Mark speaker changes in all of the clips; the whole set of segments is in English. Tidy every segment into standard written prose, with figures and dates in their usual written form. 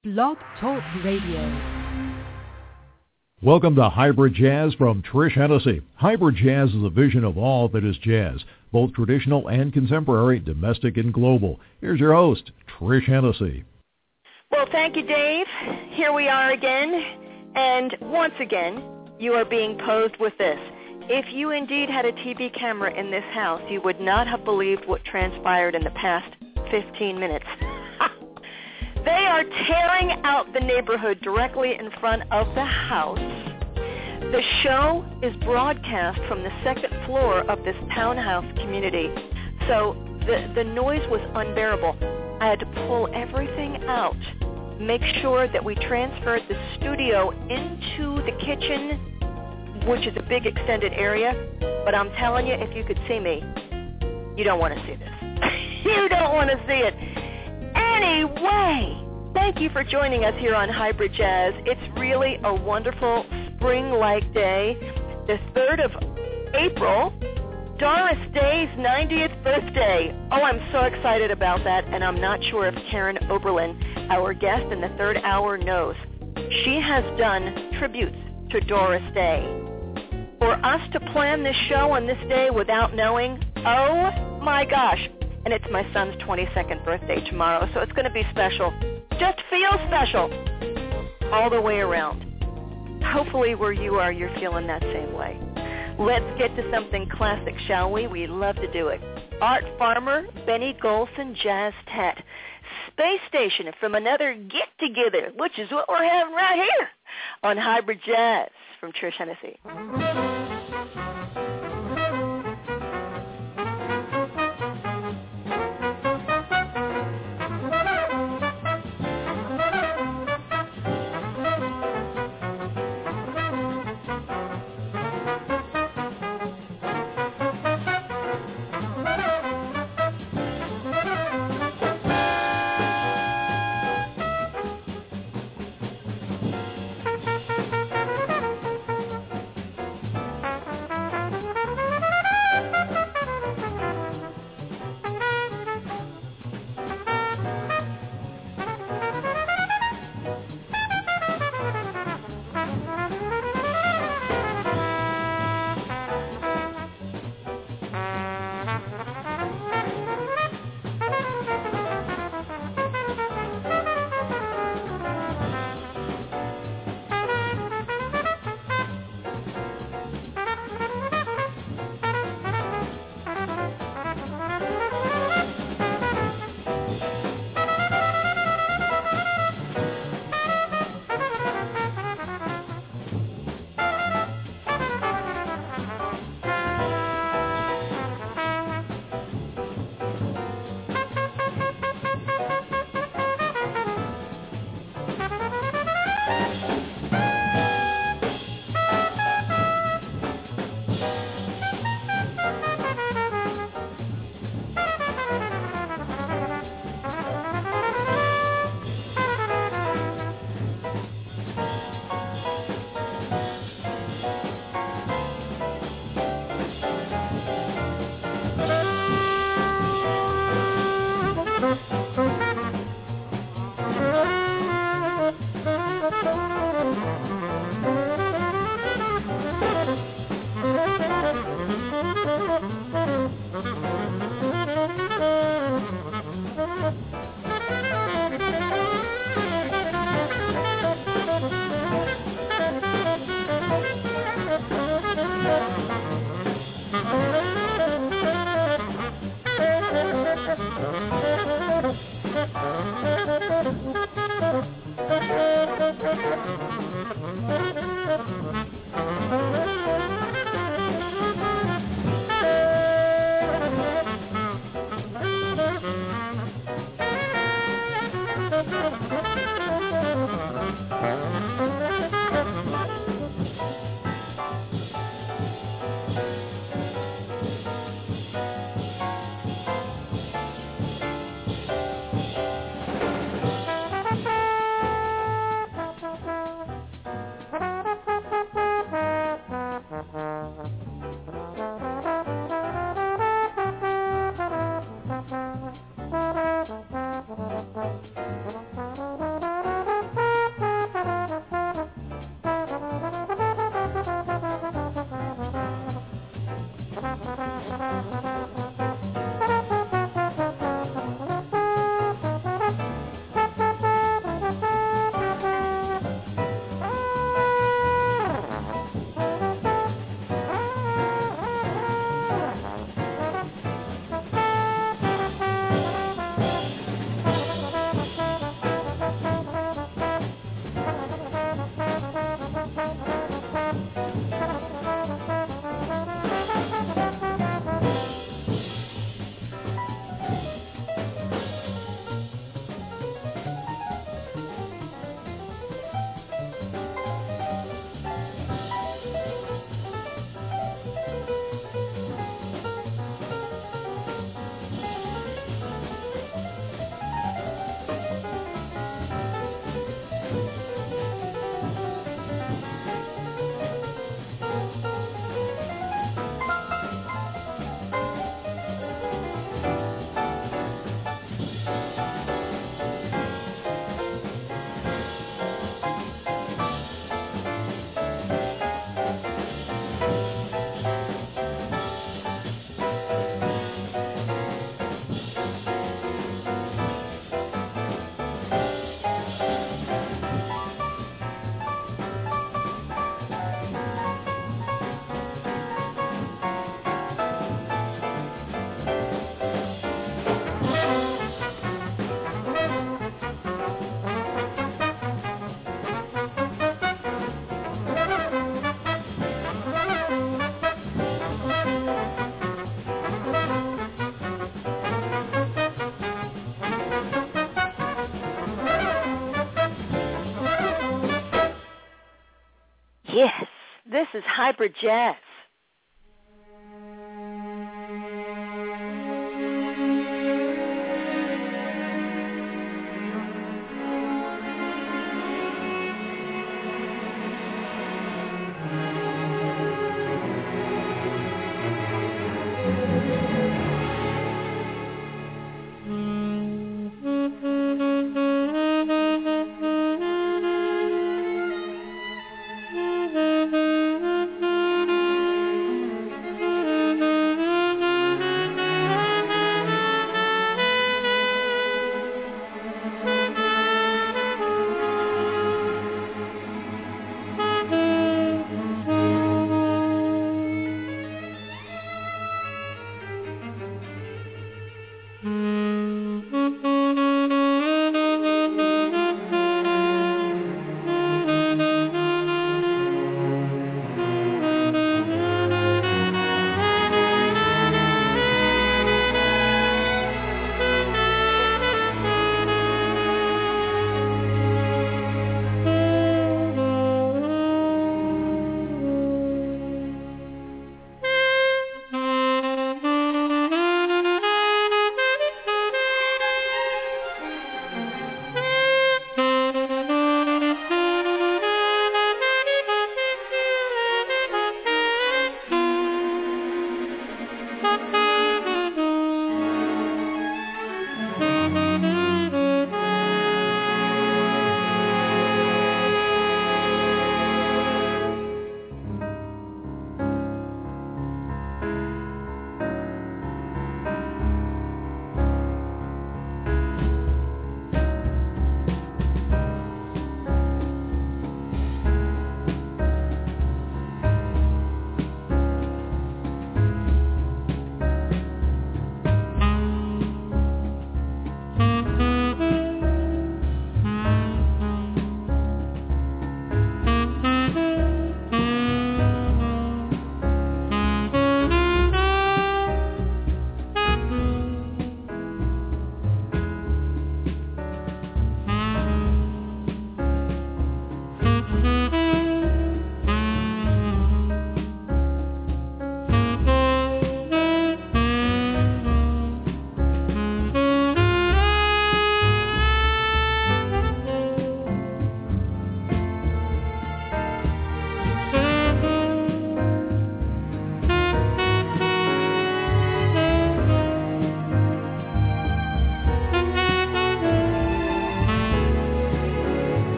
Speaker 1: Blog Talk Radio.
Speaker 2: Welcome to Hybrid Jazz from Trish Hennessy. Hybrid Jazz is a vision of all that is jazz, both traditional and contemporary, domestic and global. Here's your host, Trish Hennessy.
Speaker 3: Well, thank you, Dave. Here we are again, and once again, you are being posed with this. If you indeed had a TV camera in this house, you would not have believed what transpired in the past 15 minutes. They are tearing out the neighborhood directly in front of the house. The show is broadcast from the second floor of this townhouse community. So the noise was unbearable. I had to pull everything out, make sure that we transferred the studio into the kitchen, which is a big extended area. But I'm telling you, if you could see me, you don't want to see this. You don't want to see it. Anyway, thank you for joining us here on Hybrid Jazz. It's really a wonderful spring-like day. The 3rd of April, Doris Day's 90th birthday. Oh, I'm so excited about that, and I'm not sure if Karen Oberlin, our guest in the third hour, knows. She has done tributes to Doris Day. For us to plan this show on this day without knowing, oh my gosh. And it's my son's 22nd birthday tomorrow, so it's going to be special. Just feel special all the way around. Hopefully where you are, you're feeling that same way. Let's get to something classic, shall we? We love to do it. Art Farmer, Benny Golson, Jazz Tet. Space Station from another get-together, which is what we're having right here on Hybrid Jazz from Trish Hennessy. Yes, this is Hybrid Jazz.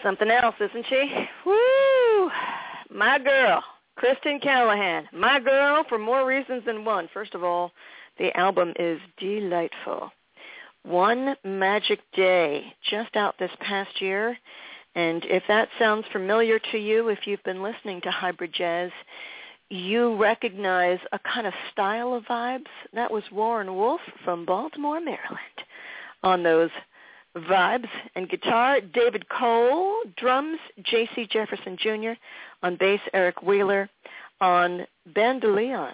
Speaker 3: Something else, isn't she? Woo! My girl, Kristen Callahan. My girl for more reasons than one. First of all, the album is delightful. One Magic Day, just out this past year. And if that sounds familiar to you, if you've been listening to Hybrid Jazz, you recognize a kind of style of vibes. That was Warren Wolf from Baltimore, Maryland, on those vibes and guitar. David Cole, drums, J.C. Jefferson Jr., on bass, Eric Wheeler, on bandoleon.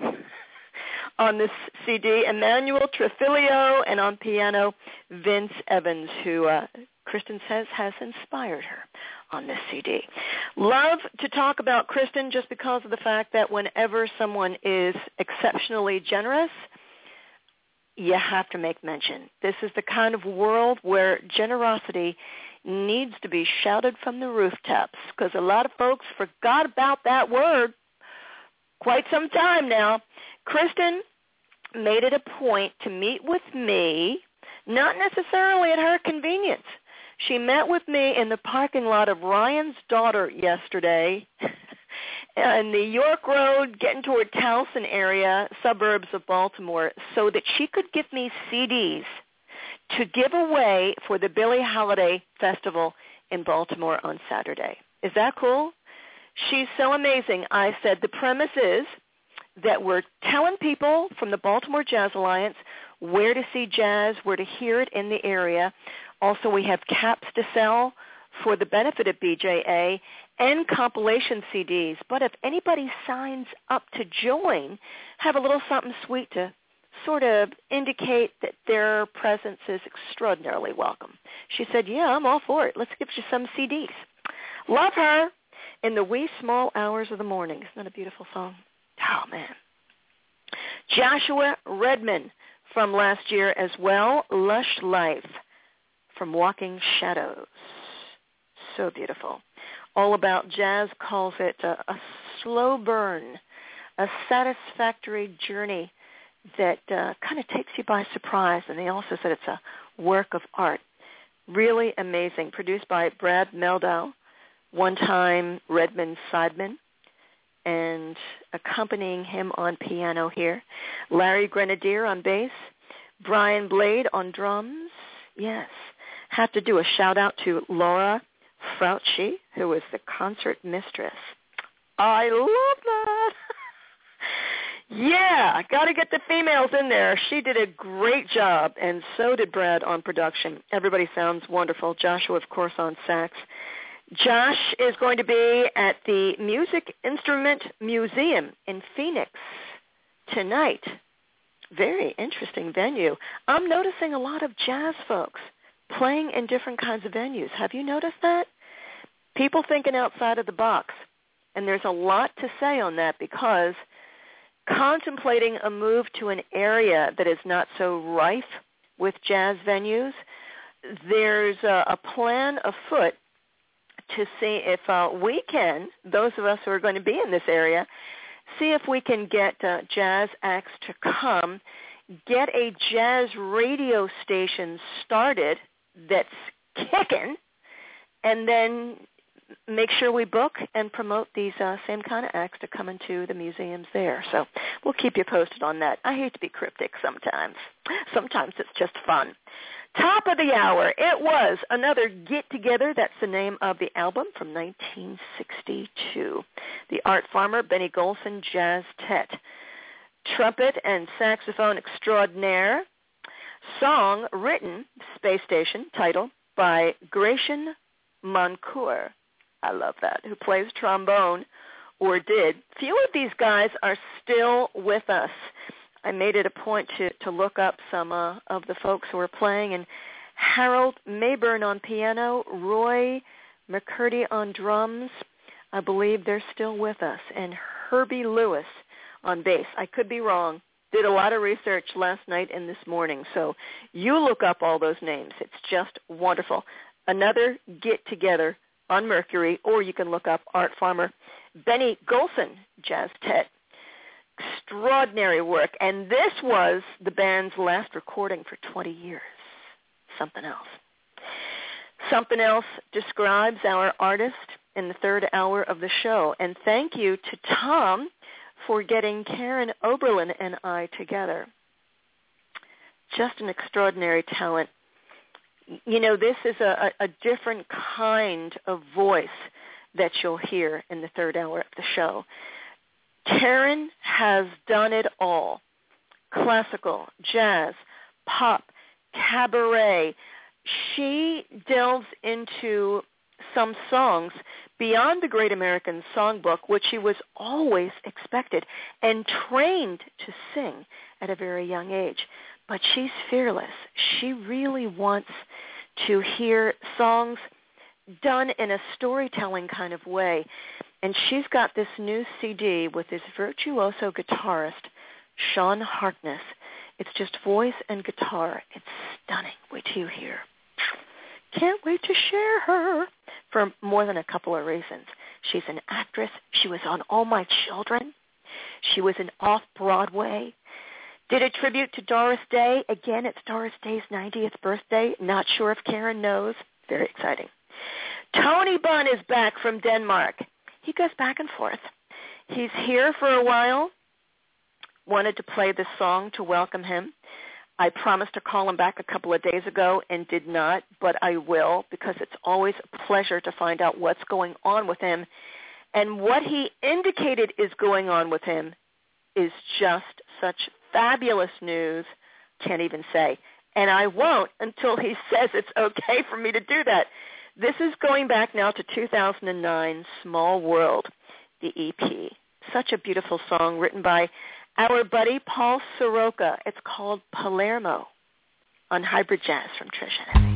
Speaker 3: On this CD, Emmanuel Trefilio, and on piano, Vince Evans, who Kristen says has inspired her on this CD. Love to talk about Kristen just because of the fact that whenever someone is exceptionally generous, you have to make mention. This is the kind of world where generosity needs to be shouted from the rooftops, because a lot of folks forgot about that word quite some time now. Kristen made it a point to meet with me, not necessarily at her convenience. She met with me in the parking lot of Ryan's Daughter yesterday in the York Road, getting toward Towson area, suburbs of Baltimore, so that she could give me CDs to give away for the Billie Holiday Festival in Baltimore on Saturday. Is that cool? She's so amazing. I said the premise is that we're telling people from the Baltimore Jazz Alliance where to see jazz, where to hear it in the area. Also, we have caps to sell for the benefit of BJA and compilation CDs. But if anybody signs up to join, have a little something sweet to sort of indicate that their presence is extraordinarily welcome. She said, yeah, I'm all for it. Let's give you some CDs. Love her. In the wee small hours of the morning. Isn't that a beautiful song? Oh, man. Joshua Redman from last year as well. Lush Life from Walking Shadows. So beautiful. All About Jazz calls it a slow burn, a satisfactory journey that kind of takes you by surprise. And they also said it's a work of art. Really amazing. Produced by Brad Meldau, one-time Redman sideman, and accompanying him on piano here, Larry Grenadier on bass, Brian Blade on drums. Yes, have to do a shout-out to Laura Frautschi, who is the concert mistress. I love that. Yeah, got to get the females in there. She did a great job, and so did Brad on production. Everybody sounds wonderful. Joshua, of course, on sax. Josh is going to be at the Music Instrument Museum in Phoenix tonight. Very interesting venue. I'm noticing a lot of jazz folks playing in different kinds of venues. Have you noticed that? People thinking outside of the box. And there's a lot to say on that, because contemplating a move to an area that is not so rife with jazz venues, there's a plan afoot to see if we can, those of us who are going to be in this area, see if we can get jazz acts to come, get a jazz radio station started that's kicking, and then make sure we book and promote these same kind of acts to come into the museums there. So we'll keep you posted on that. I hate to be cryptic sometimes. Sometimes it's just fun. Top of the hour, it was another get-together. That's the name of the album from 1962. The Art Farmer, Benny Golson Jazz Tet. Trumpet and saxophone extraordinaire. Song written, Space Station, title, by Gratian Moncour. I love that, who plays trombone, or did. Few of these guys are still with us. I made it a point to look up some of the folks who are playing, and Harold Mayburn on piano, Roy McCurdy on drums. I believe they're still with us, and Herbie Lewis on bass. I could be wrong. Did a lot of research last night and this morning, so you look up all those names. It's just wonderful. Another get-together on Mercury, or you can look up Art Farmer, Benny Golson Jazz Tet. Extraordinary work, and this was the band's last recording for 20 years. Something else. Something else describes our artist in the third hour of the show. And thank you to Tom for getting Karen Oberlin and I together. Just an extraordinary talent. You know, this is a different kind of voice that you'll hear in the third hour of the show. Karen has done it all. Classical, jazz, pop, cabaret. She delves into some songs beyond the Great American Songbook, which she was always expected and trained to sing at a very young age. But she's fearless. She really wants to hear songs done in a storytelling kind of way. And she's got this new CD with this virtuoso guitarist, Sean Harkness. It's just voice and guitar. It's stunning. Wait till you hear. Can't wait to share her for more than a couple of reasons. She's an actress. She was on All My Children. She was in Off-Broadway. Did a tribute to Doris Day. Again, it's Doris Day's 90th birthday. Not sure if Karen knows. Very exciting. Tony Bunn is back from Denmark. He goes back and forth. He's here for a while. Wanted to play this song to welcome him. I promised to call him back a couple of days ago and did not, but I will, because it's always a pleasure to find out what's going on with him. And what he indicated is going on with him is just such fabulous news, can't even say. And I won't until he says it's okay for me to do that. This is going back now to 2009, Small World, the EP. Such a beautiful song written by our buddy Paul Soroka. It's called Palermo on Hybrid Jazz from Trish Hennessy.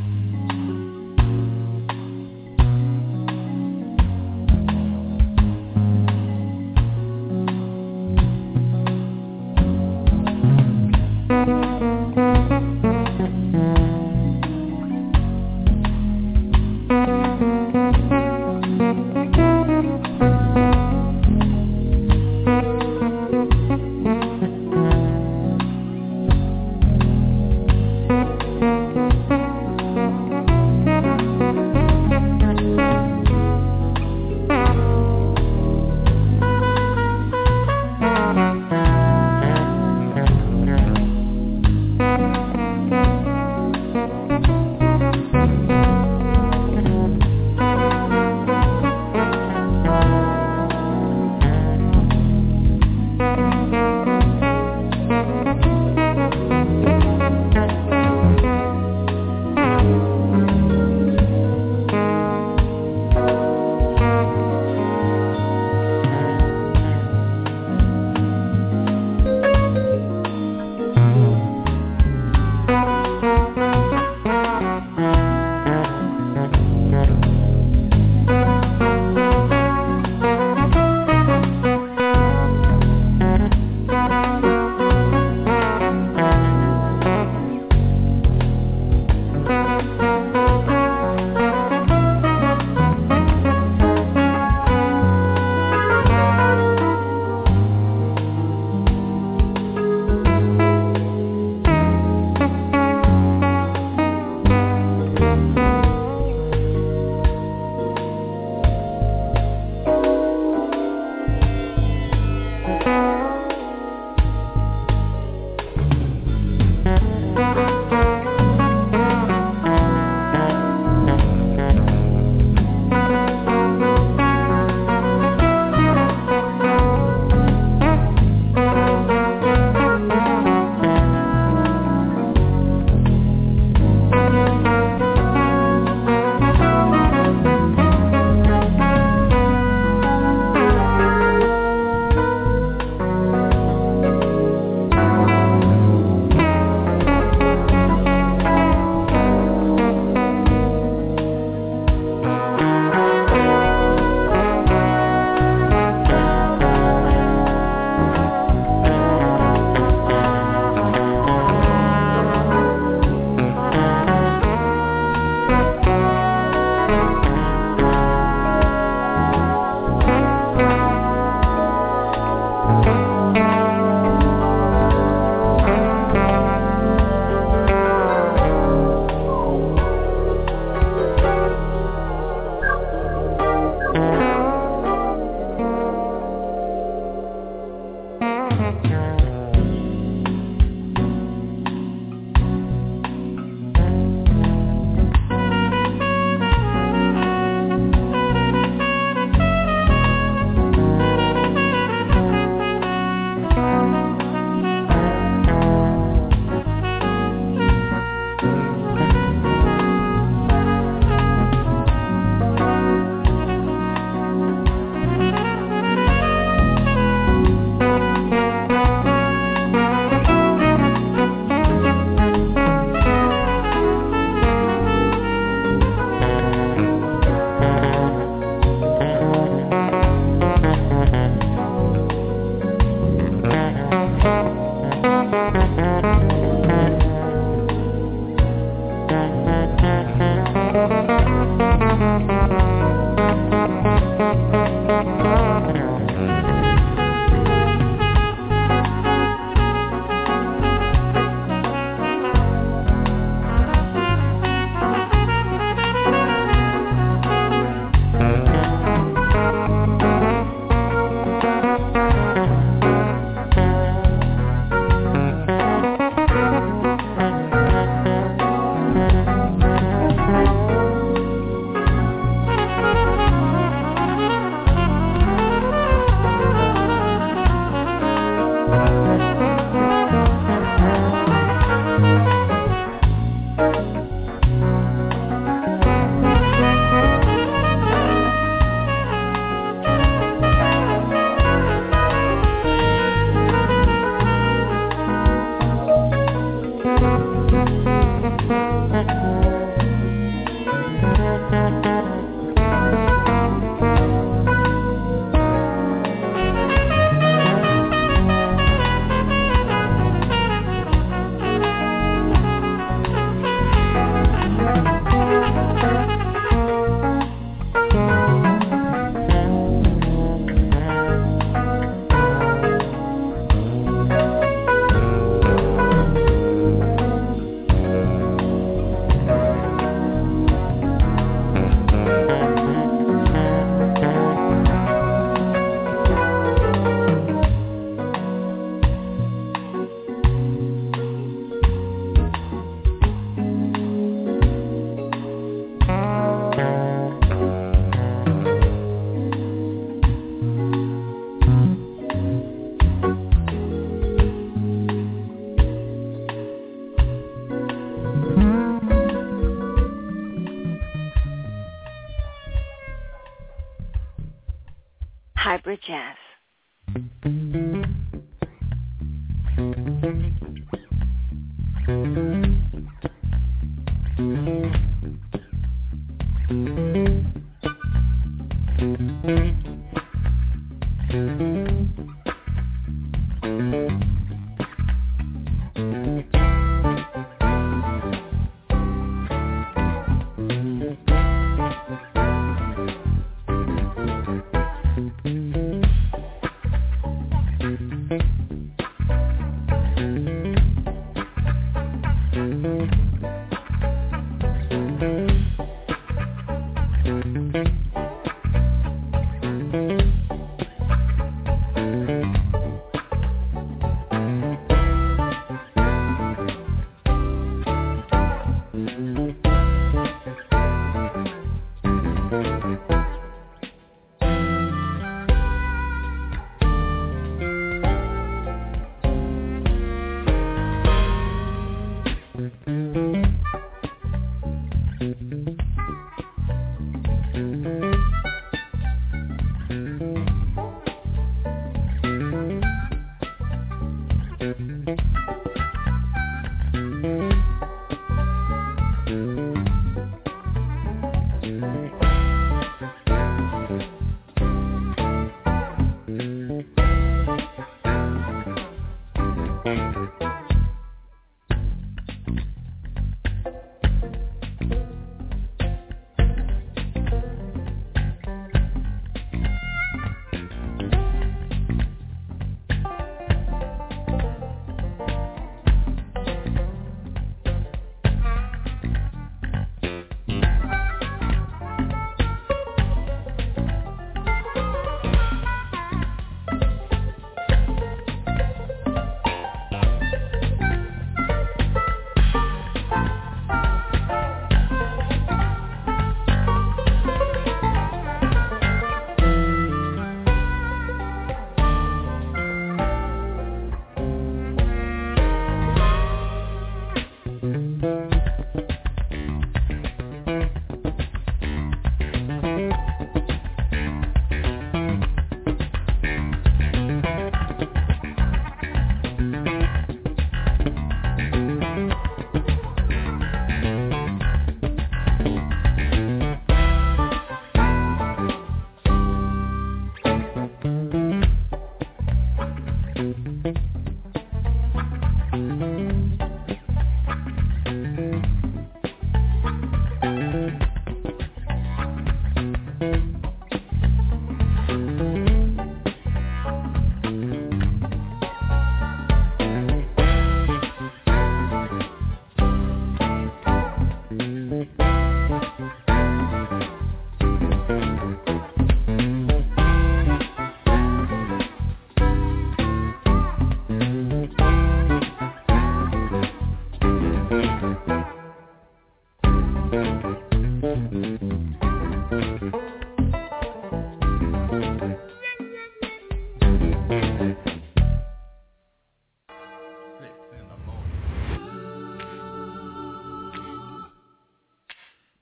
Speaker 3: Hybrid Jazz.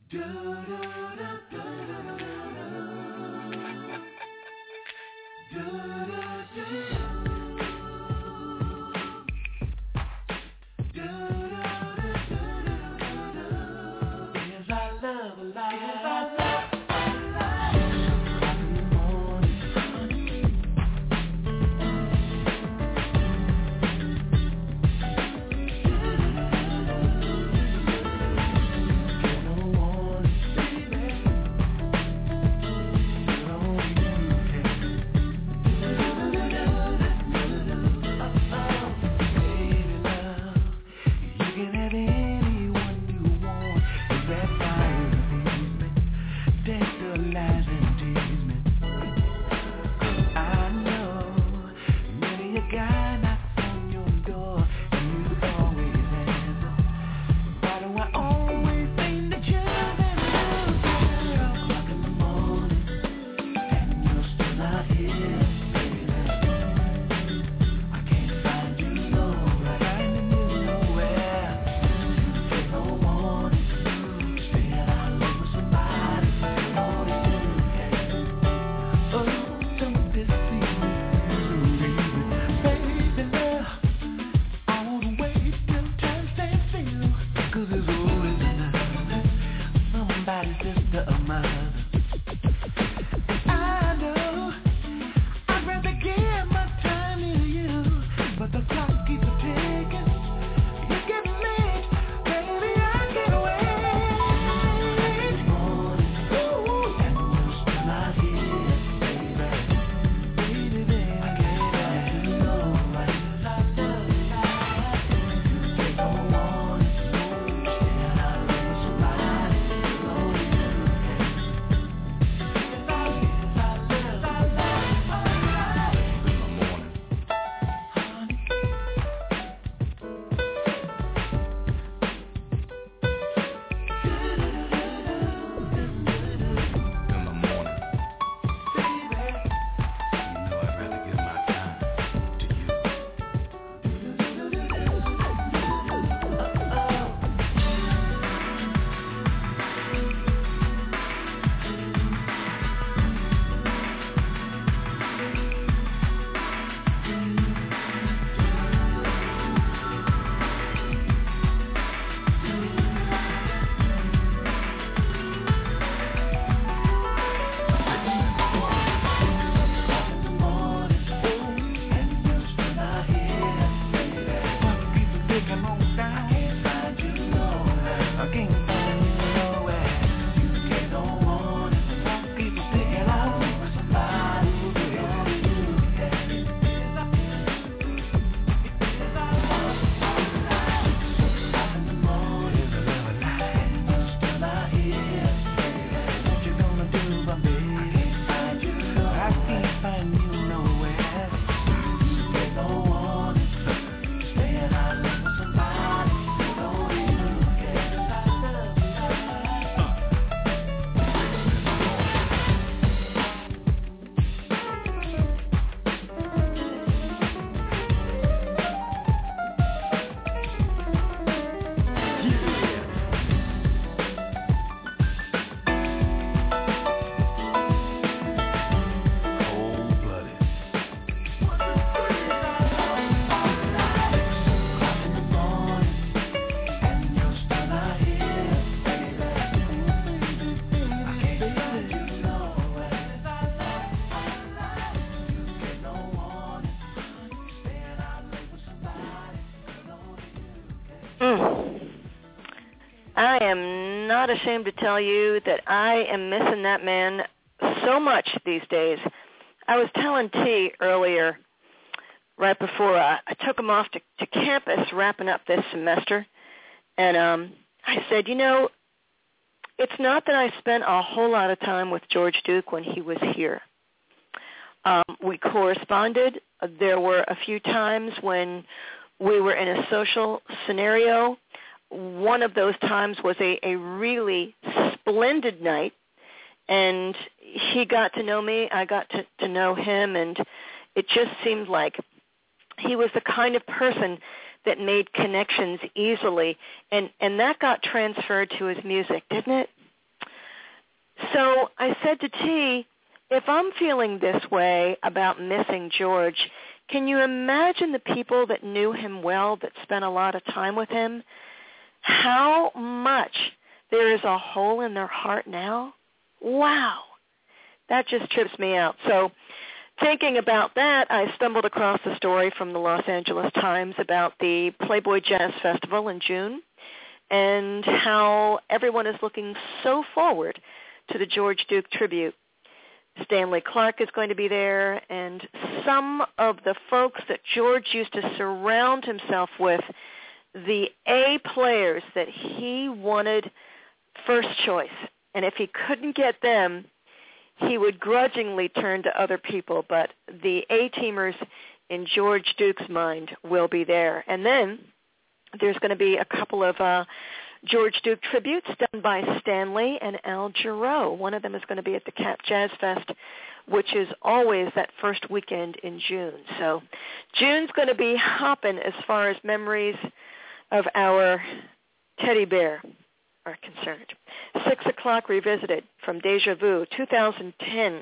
Speaker 3: I am not ashamed to tell you that I am missing that man so much these days. I was telling T earlier, right before I took him off to campus, wrapping up this semester, and I said, you know, it's not that I spent a whole lot of time with George Duke when he was here. We corresponded. There were a few times when we were in a social scenario. One of those times was a really splendid night, and he got to know me. I got to know him, and it just seemed like he was the kind of person that made connections easily, and that got transferred to his music, didn't it? So I said to T, if I'm feeling this way about missing George, can you imagine the people that knew him well, that spent a lot of time with him? How much there is a hole in their heart now? Wow. That just trips me out. So thinking about that, I stumbled across the story from the Los Angeles Times about the Playboy Jazz Festival in June and how everyone is looking so forward to the George Duke tribute. Stanley Clarke is going to be there, and some of the folks that George used to surround himself with, the A players that he wanted first choice. And if he couldn't get them, he would grudgingly turn to other people. But the A-teamers in George Duke's mind will be there. And then there's going to be a couple of George Duke tributes done by Stanley and Al Jarreau. One of them is going to be at the Cap Jazz Fest, which is always that first weekend in June. So June's going to be hopping as far as memories of our teddy bear are concerned. 6 o'clock revisited from Deja Vu, 2010.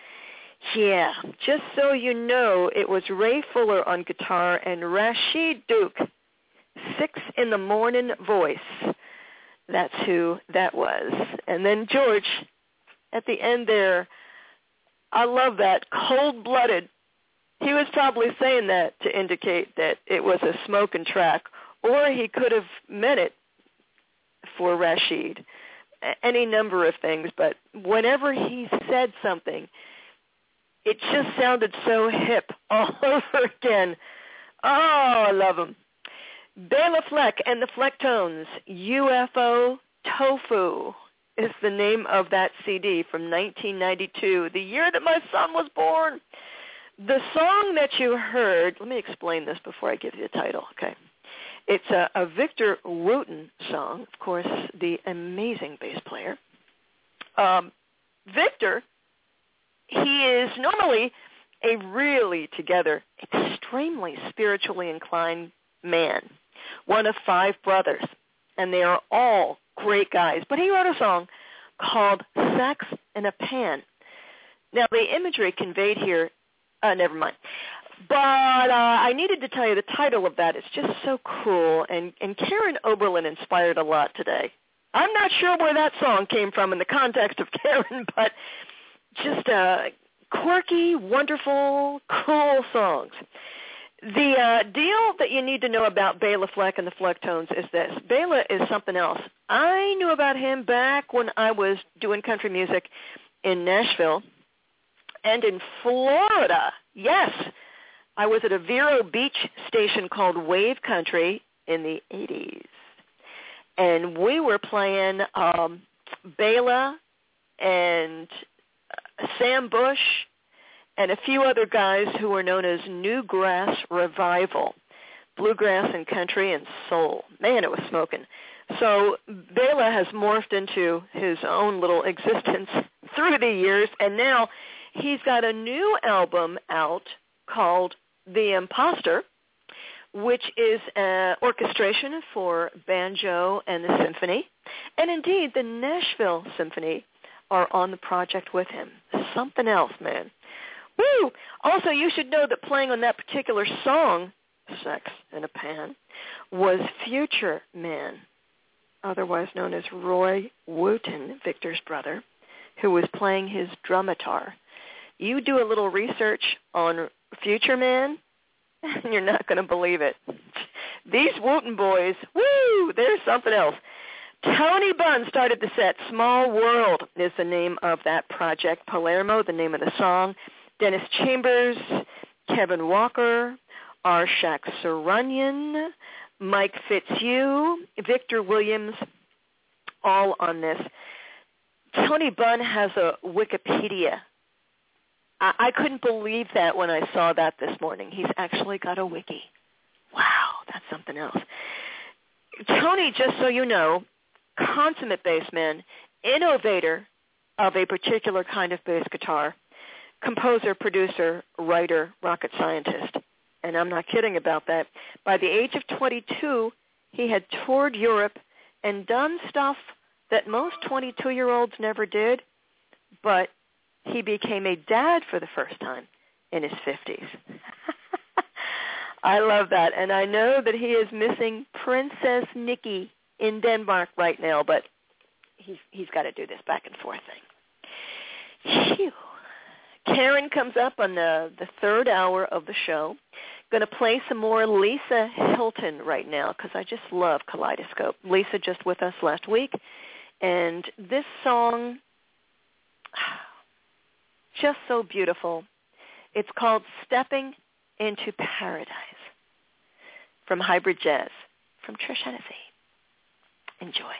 Speaker 3: Yeah, just so you know, it was Ray Fuller on guitar and Rashid Duke, 6 in the morning voice. That's who that was. And then George, at the end there, I love that, cold-blooded. He was probably saying that to indicate that it was a smoking track, or he could have meant it for Rashid. Any number of things, but whenever he said something, it just sounded so hip all over again. Oh, I love him. Bela Fleck and the Flecktones, UFO Tofu is the name of that CD from 1992, the year that my son was born. The song that you heard, let me explain this before I give you the title, okay? It's a Victor Wooten song, of course, the amazing bass player. Victor, he is normally a really together, extremely spiritually inclined man, one of 5 brothers, and they are all great guys. But he wrote a song called Sex in a Pan. Now, the imagery conveyed here, never mind. But I needed to tell you the title of that. It's just so cool, and Karen Oberlin inspired a lot today. I'm not sure where that song came from in the context of Karen, but just quirky, wonderful, cool songs. The deal that you need to know about Bela Fleck and the Flecktones is this. Bela is something else. I knew about him back when I was doing country music in Nashville and in Florida. Yes, I was at a Vero Beach station called Wave Country in the 80s. And we were playing Bela and Sam Bush and a few other guys who were known as Newgrass Revival, bluegrass and country and soul. Man, it was smoking. So Bela has morphed into his own little existence through the years, and now he's got a new album out called The Imposter, which is an orchestration for banjo and the symphony. And indeed, the Nashville Symphony are on the project with him. Something else, man. Woo! Also, you should know that playing on that particular song, Sex in a Pan, was Future Man, otherwise known as Roy Wooten, Victor's brother, who was playing his drumitar. You do a little research on Future Man, and you're not going to believe it. These Wooten boys, woo, they're something else. Tony Bunn started the set. Small World is the name of that project. Palermo, the name of the song. Dennis Chambers, Kevin Walker, Arshak Sarunyan, Mike Fitzhugh, Victor Williams, all on this. Tony Bunn has a Wikipedia. I couldn't believe that when I saw that this morning. He's actually got a wiki. Wow, that's something else. Tony, just so you know, consummate bassman, innovator of a particular kind of bass guitar, composer, producer, writer, rocket scientist. And I'm not kidding about that. By the age of 22, he had toured Europe and done stuff that most 22-year-olds never did. but he became a dad for the first time in his 50s. I love that, and I know that he is missing Princess Nikki in Denmark right now, but he's got to do this back and forth thing. Phew. Karen comes up on the third hour of the show. Going to play some more Lisa Hilton right now because I just love Kaleidoscope. Lisa just with us last week, and this song, just so beautiful. It's called Stepping into Paradise from Hybrid Jazz from Trish Hennessy. Enjoy.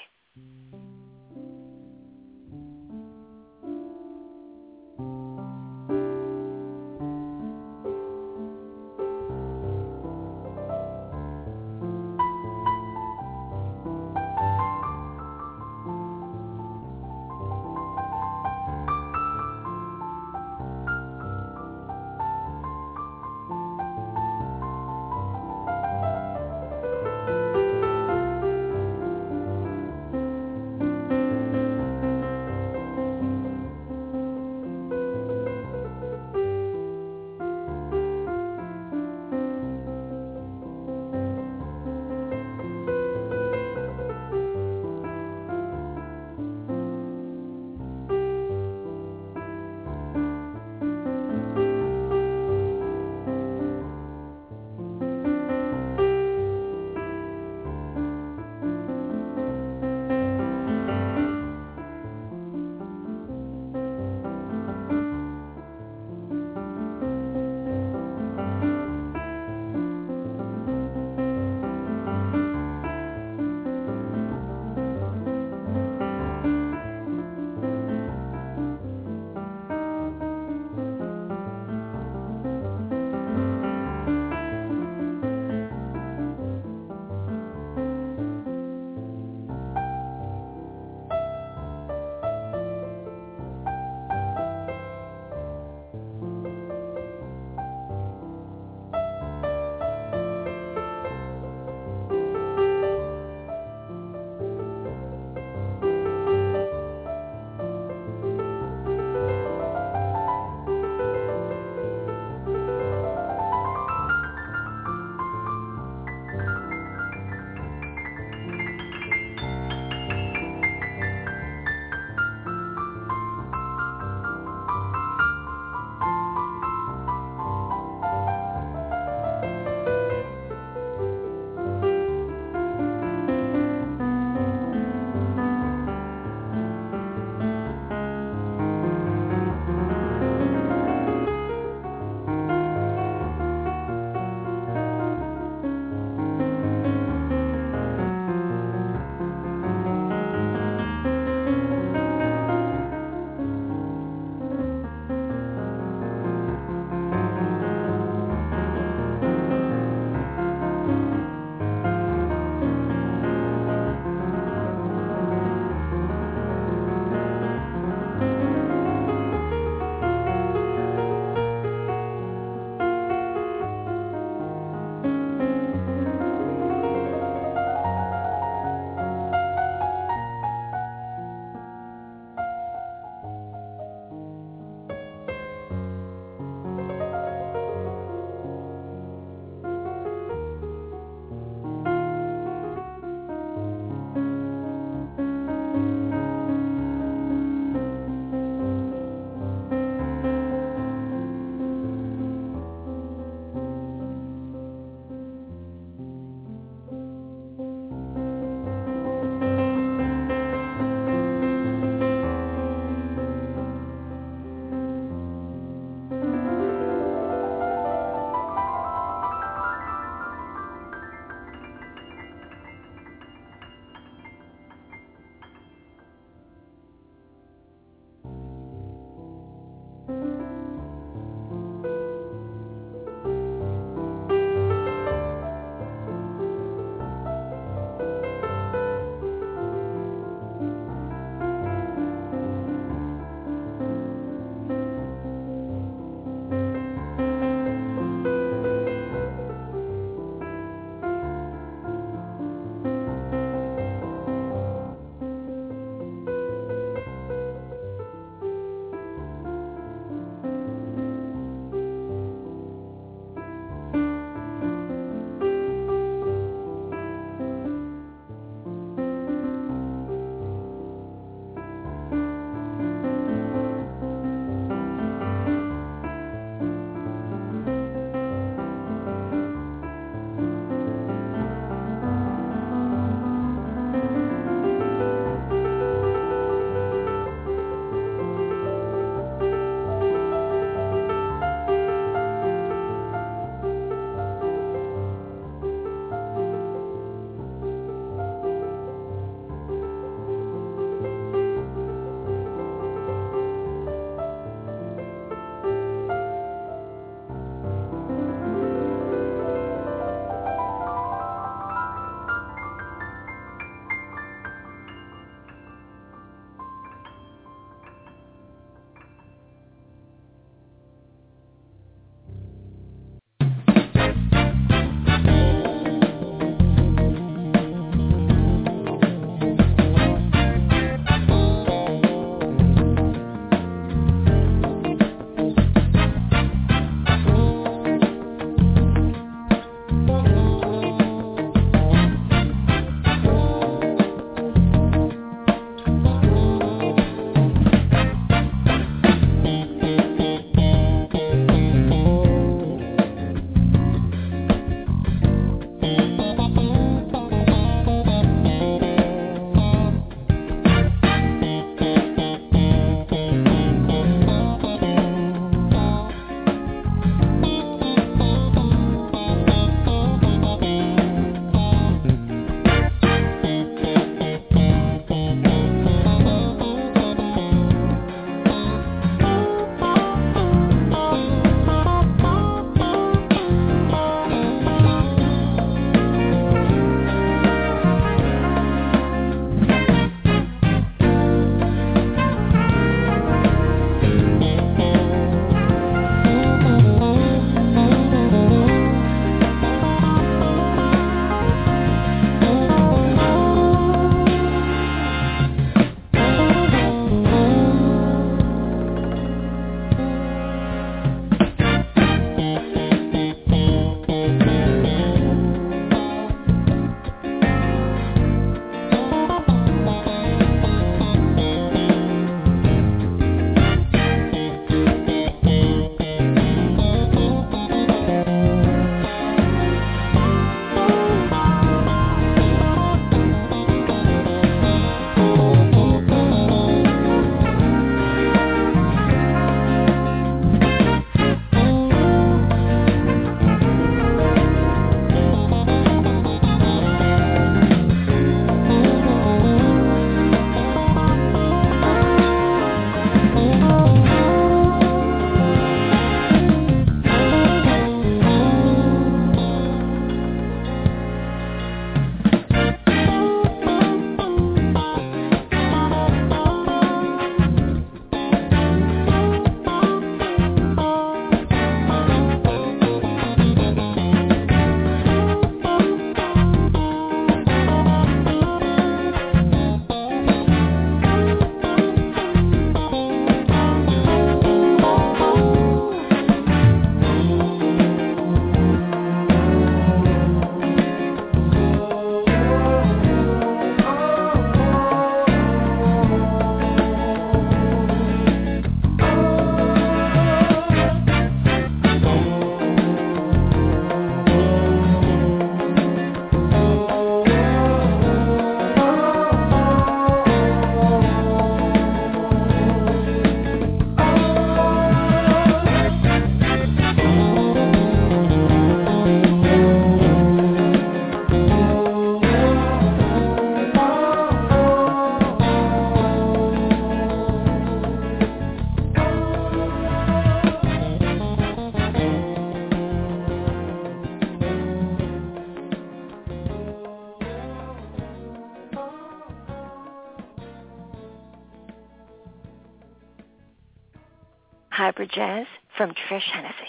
Speaker 3: Hybrid Jazz from Trish Hennessy.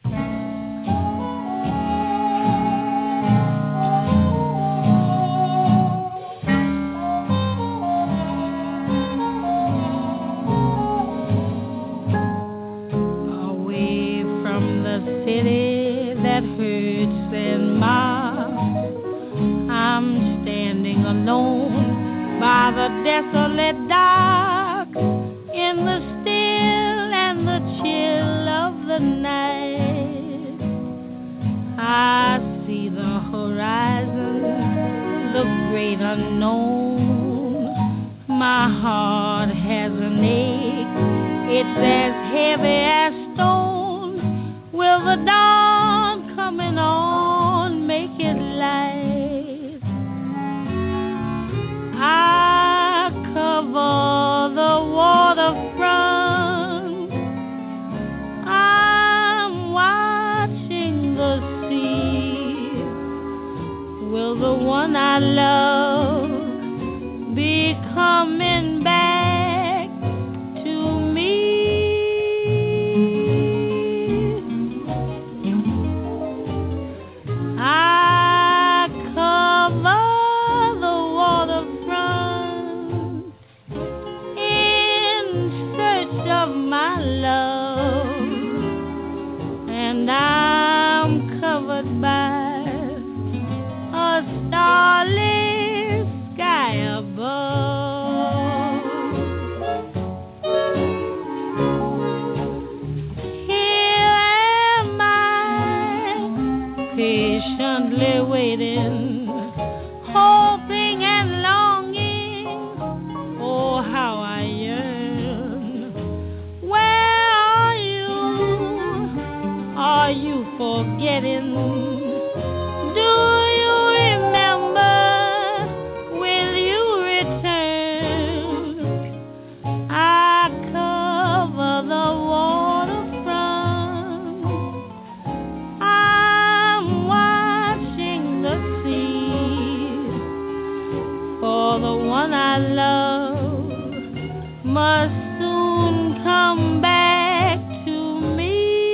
Speaker 4: City that hurts and mobs, I'm standing alone by the desolate dock, in the still and the chill of the night. I see the horizon, the great unknown. My heart has an ache, it's as heavy as stone. Will the dawn coming on make it light? I cover the waterfront, I'm watching the sea. Will the one I love be coming back to me? I cover the waterfront in search of my love, and I'm covered by a starless sky above. Here am I, patiently waiting, hoping and longing. Oh, how I yearn. Where are you? Are you forgetting? Do you remember? Will you return? I cover the waterfront, I'm watching the sea, for the one I love must soon come back to me.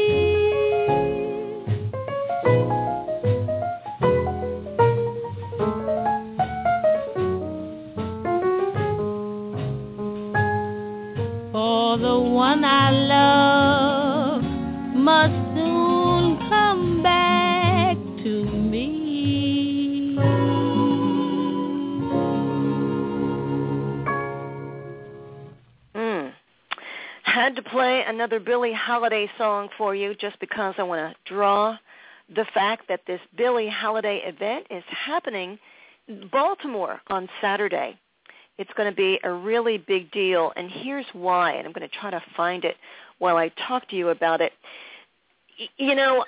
Speaker 4: For the one I love must soon come back to me.
Speaker 3: Had to play another Billie Holiday song for you just because I want to draw the fact that this Billie Holiday event is happening in Baltimore on Saturday. It's going to be a really big deal, and here's why, and I'm going to try to find it while I talk to you about it. You know,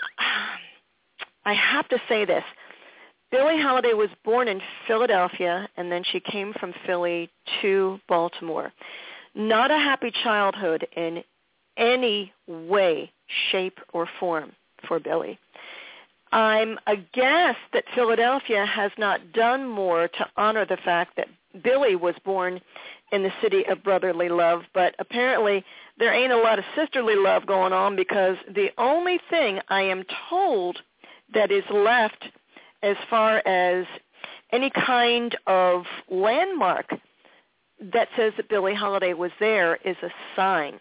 Speaker 3: I have to say this. Billie Holiday was born in Philadelphia, and then she came from Philly to Baltimore. Not a happy childhood in any way, shape, or form for Billie. I'm aghast that Philadelphia has not done more to honor the fact that Billie was born in the city of brotherly love, but apparently there ain't a lot of sisterly love going on, because the only thing I am told that is left as far as any kind of landmark that says that Billie Holiday was there is a sign.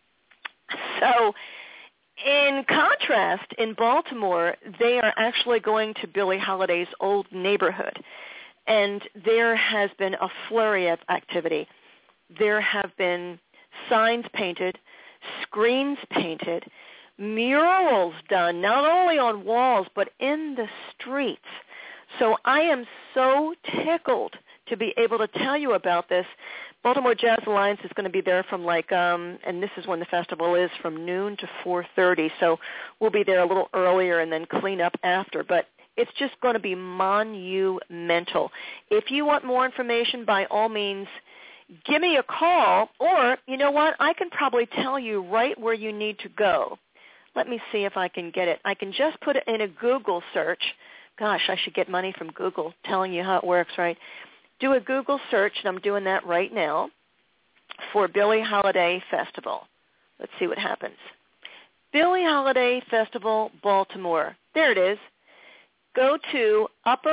Speaker 3: So in contrast, in Baltimore, they are actually going to Billie Holiday's old neighborhood, and there has been a flurry of activity. There have been signs painted, screens painted, murals done, not only on walls, but in the streets. So I am so tickled to be able to tell you about this. Baltimore Jazz Alliance is going to be there from and this is when the festival is, from noon to 4:30. So we'll be there a little earlier and then clean up after. But it's just going to be monumental. If you want more information, by all means, give me a call. Or, you know what, I can probably tell you right where you need to go. Let me see if I can get it. I can just put it in a Google search. Gosh, I should get money from Google telling you how it works, right? Do a Google search, and I'm doing that right now, for Billie Holiday Festival. Let's see what happens. Billie Holiday Festival, Baltimore. There it is. Go to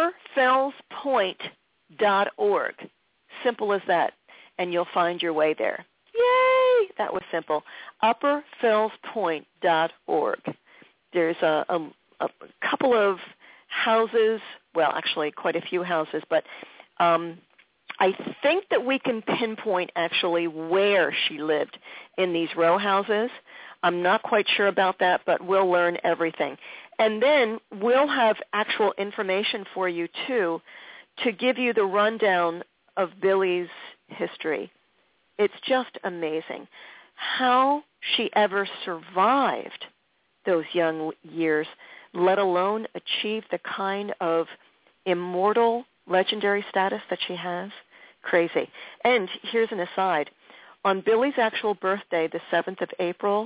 Speaker 3: upperfellspoint.org. Simple as that, and you'll find your way there. Yay! That was simple. upperfellspoint.org. There's a couple of houses, well, actually quite a few houses, but I think that we can pinpoint actually where she lived in these row houses. I'm not quite sure about that, but we'll learn everything. And then we'll have actual information for you, too, to give you the rundown of Billie's history. It's just amazing how she ever survived those young years, let alone achieve the kind of immortal, legendary status that she has. Crazy. And here's an aside. On Billie's actual birthday, the 7th of April,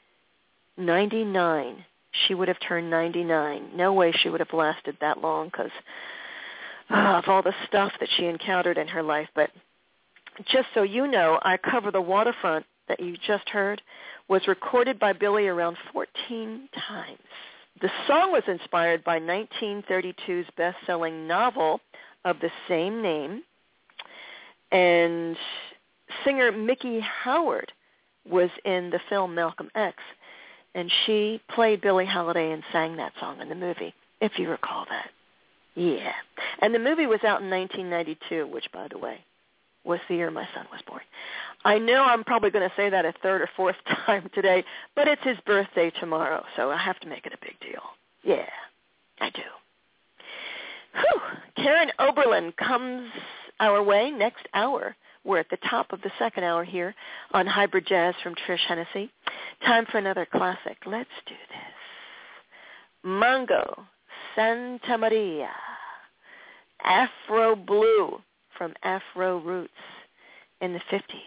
Speaker 3: 99. She would have turned 99. No way she would have lasted that long because of all the stuff that she encountered in her life. But just so you know, I Cover the Waterfront that you just heard was recorded by Billie around 14 times. The song was inspired by 1932's best-selling novel of the same name, and singer Mickey Howard was in the film Malcolm X, and she played Billie Holiday and sang that song in the movie, if you recall that. Yeah. And the movie was out in 1992, which, by the way, was the year my son was born. I know I'm probably going to say that a third or fourth time today, but it's his birthday tomorrow, so I have to make it a big deal. Yeah, I do. Whew. Karen Oberlin comes our way next hour. We're at the top of the second hour here on Hybrid Jazz from Trish Hennessy. Time for another classic. Let's do this. Mongo, Santa Maria, Afro Blue from Afro Roots in the 50s.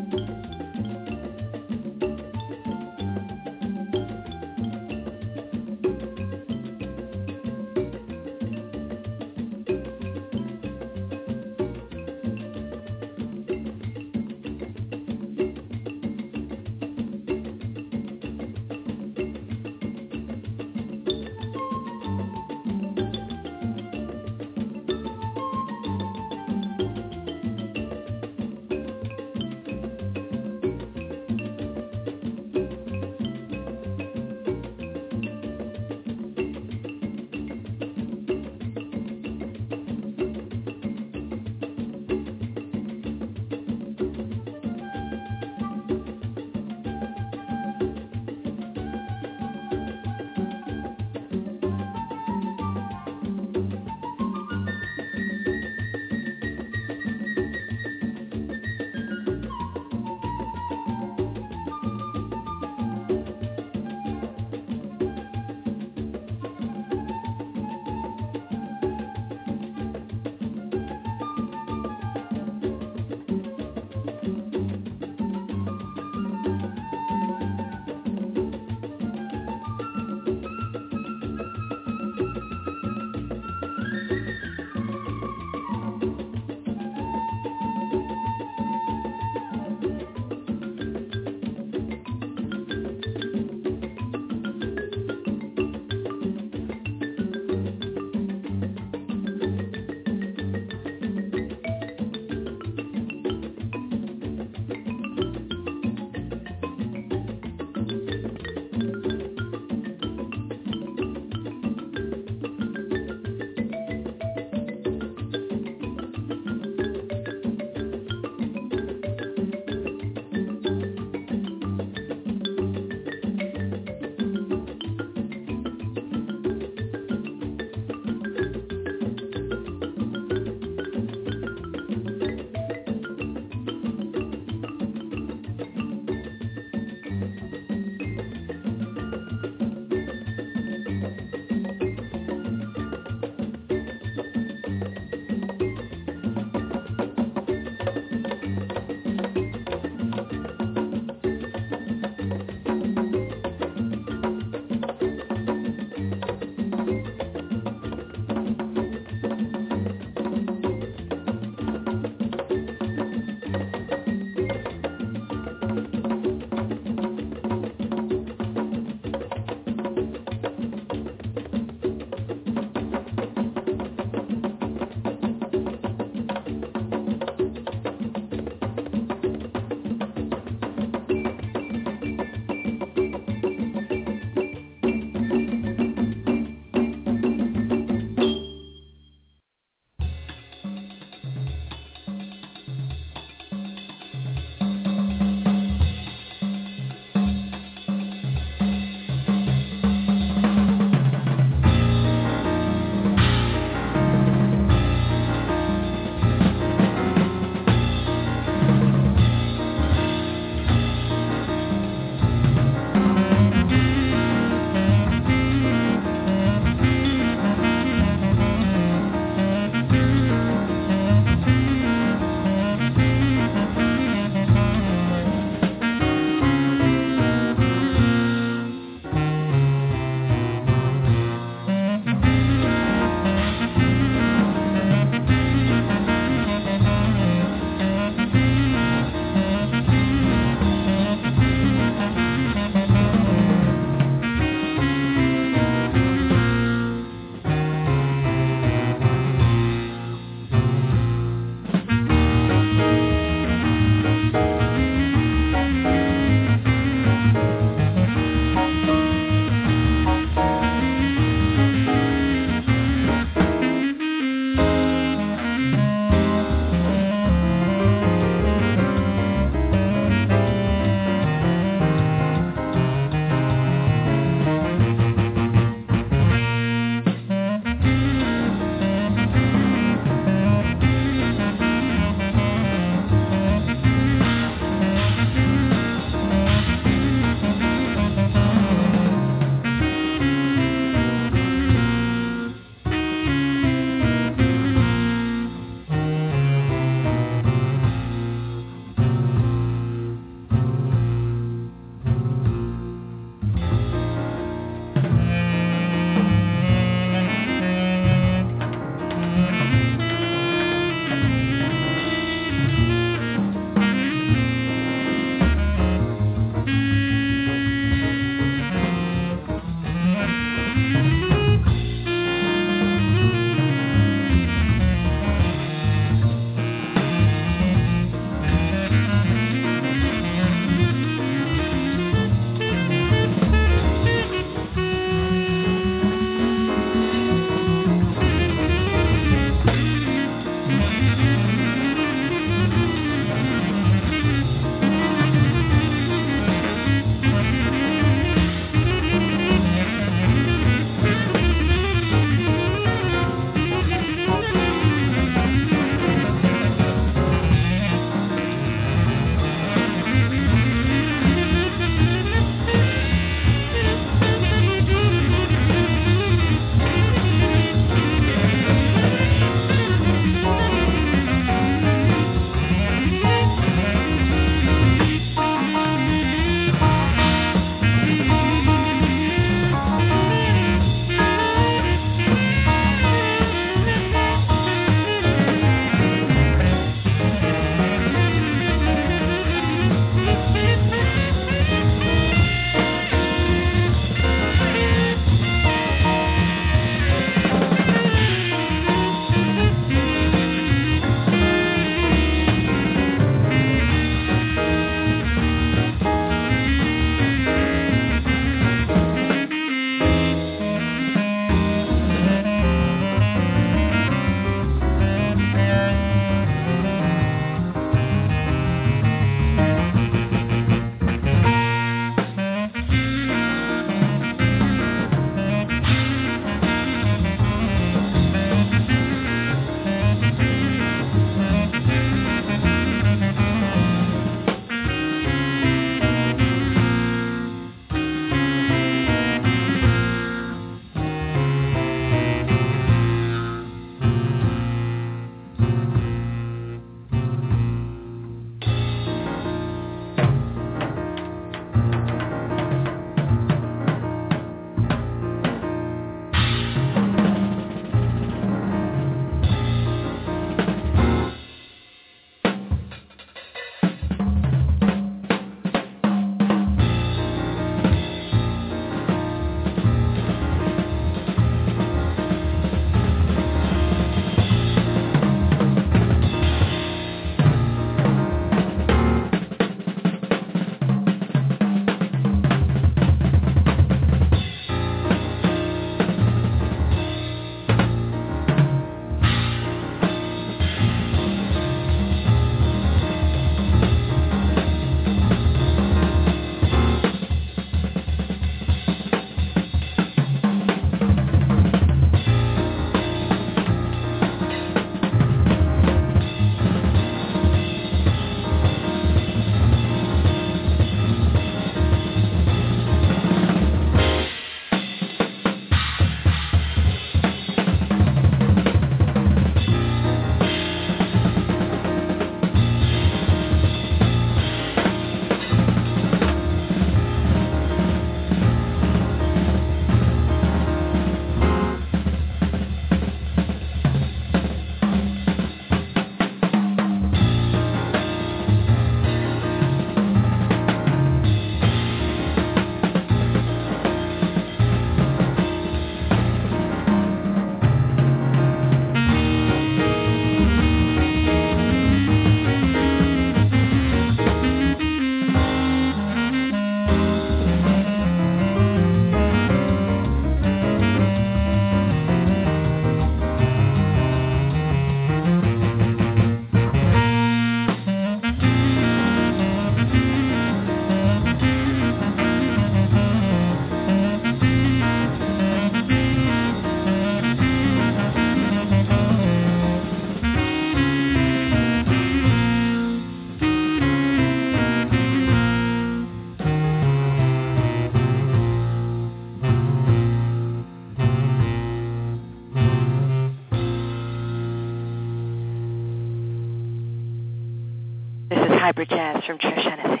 Speaker 3: Hybrid Jazz from Trish Hennessy.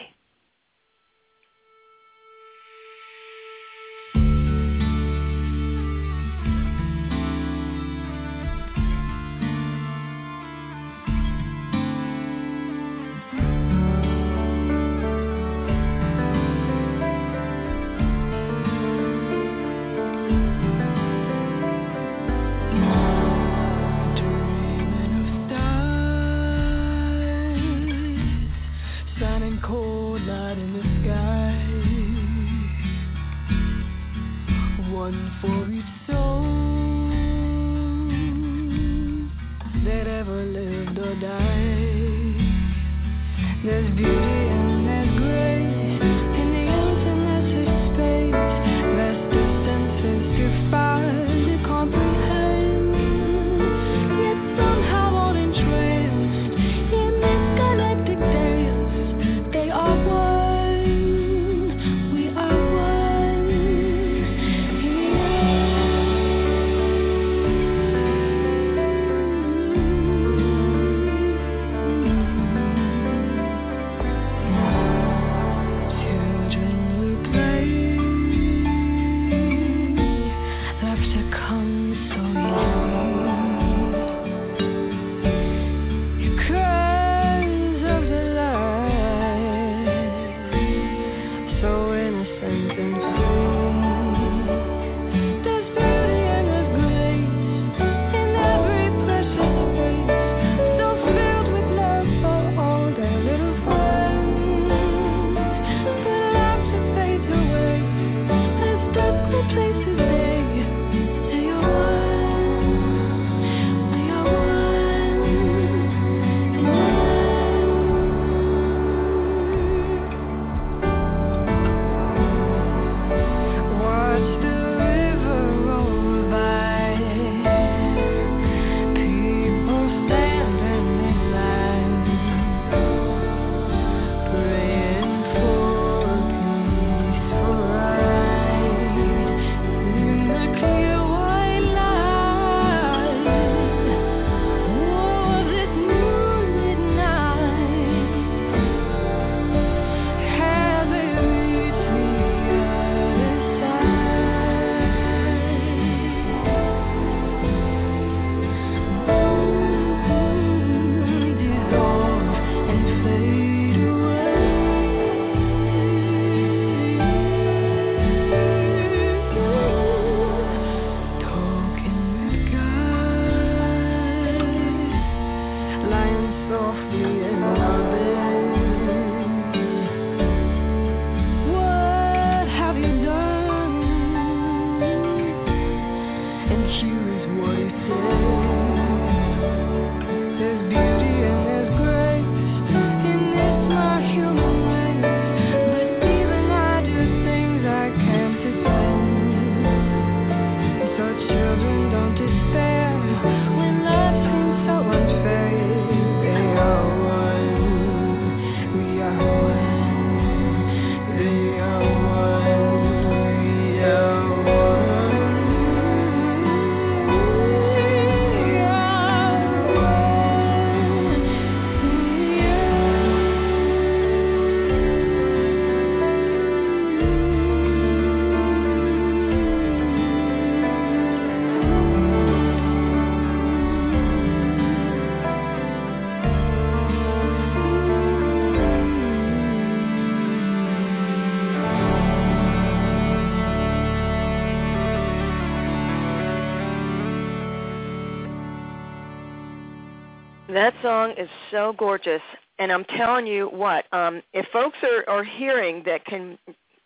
Speaker 3: That song is so gorgeous, and I'm telling you what, if folks are hearing that can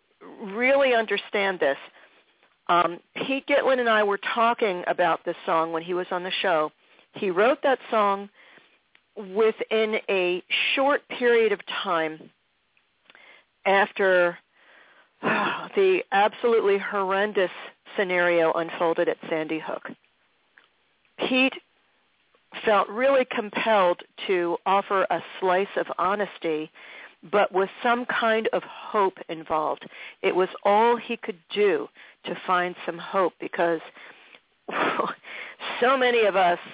Speaker 3: really understand this, Pete Gitlin and I were talking about this song when he was on the show. He wrote that song within a short period of time after the absolutely horrendous scenario unfolded at Sandy Hook. Pete felt really compelled to offer a slice of honesty, but with some kind of hope involved. It was all he could do to find some hope, because so many of us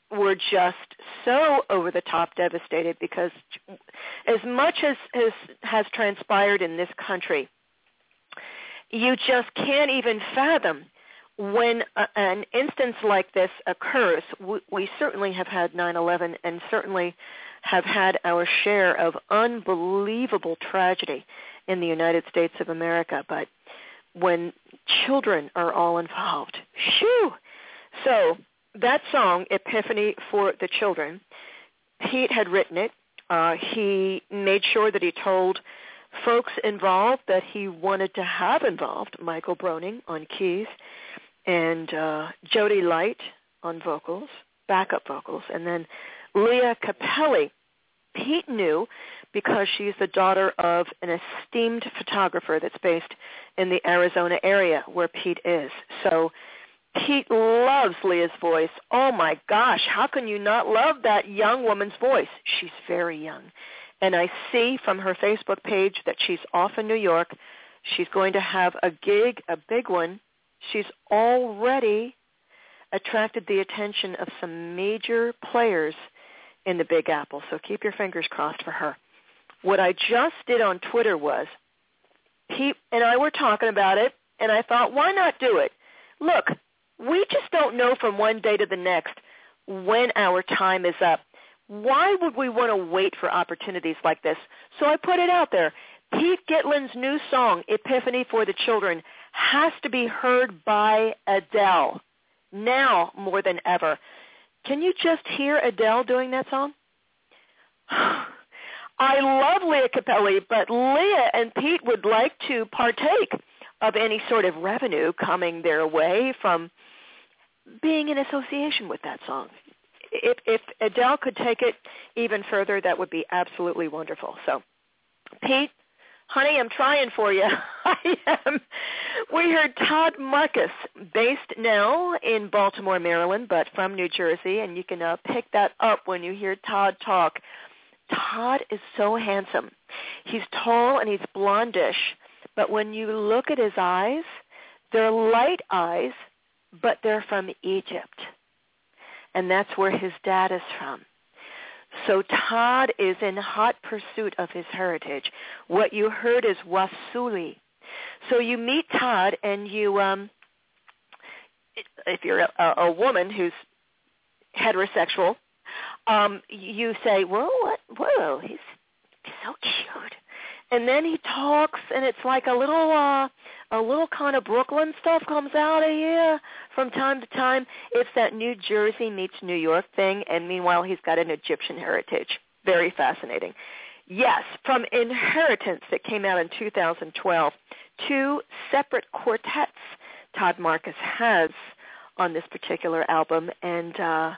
Speaker 3: were just so over the top devastated because as much as has transpired in this country, you just can't even fathom when an instance like this occurs. We certainly have had 9/11 and certainly have had our share of unbelievable tragedy in the United States of America, but when children are all involved, shoo! So that song, Epiphany for the Children, Pete had written it. He made sure that he told folks involved that he wanted to have involved Michael Broning on keys and Jody Light on vocals, backup vocals, and then Leah Capelli. Pete knew because she's the daughter of an esteemed photographer that's based in the Arizona area where Pete is. So Pete loves Leah's voice. Oh, my gosh, how can you not love that young woman's voice? She's very young. And I see from her Facebook page that she's off in New York. She's going to have a gig, a big one. She's already attracted the attention of some major players in the Big Apple, so keep your fingers crossed for her. What I just did on Twitter was, Pete and I were talking about it, and I thought, why not do it? Look, we just don't know from one day to the next when our time is up. Why would we want to wait for opportunities like this? So I put it out there. Pete Gitlin's new song, Epiphany for the Children, has to be heard by Adele now more than ever. Can you just hear Adele doing that song? I love Leah Capelli, but Leah and Pete would like to partake of any sort of revenue coming their way from being in association with that song. If Adele could take it even further, that would be absolutely wonderful. So, Pete, honey, I'm trying for you. I am. We heard Todd Marcus, based now in Baltimore, Maryland, but from New Jersey, and you can pick that up when you hear Todd talk. Todd is so handsome. He's tall and he's blondish, but when you look at his eyes, they're light eyes, but they're from Egypt, and that's where his dad is from. So Todd is in hot pursuit of his heritage. What you heard is Wasuli. So you meet Todd, and you, if you're a woman who's heterosexual, you say, whoa, he's so cute. And then he talks, and it's like a little kind of Brooklyn stuff comes out of here from time to time. It's that New Jersey meets New York thing, and meanwhile he's got an Egyptian heritage. Very fascinating. Yes, from Inheritance that came out in 2012, 2 separate quartets Todd Marcus has on this particular album, and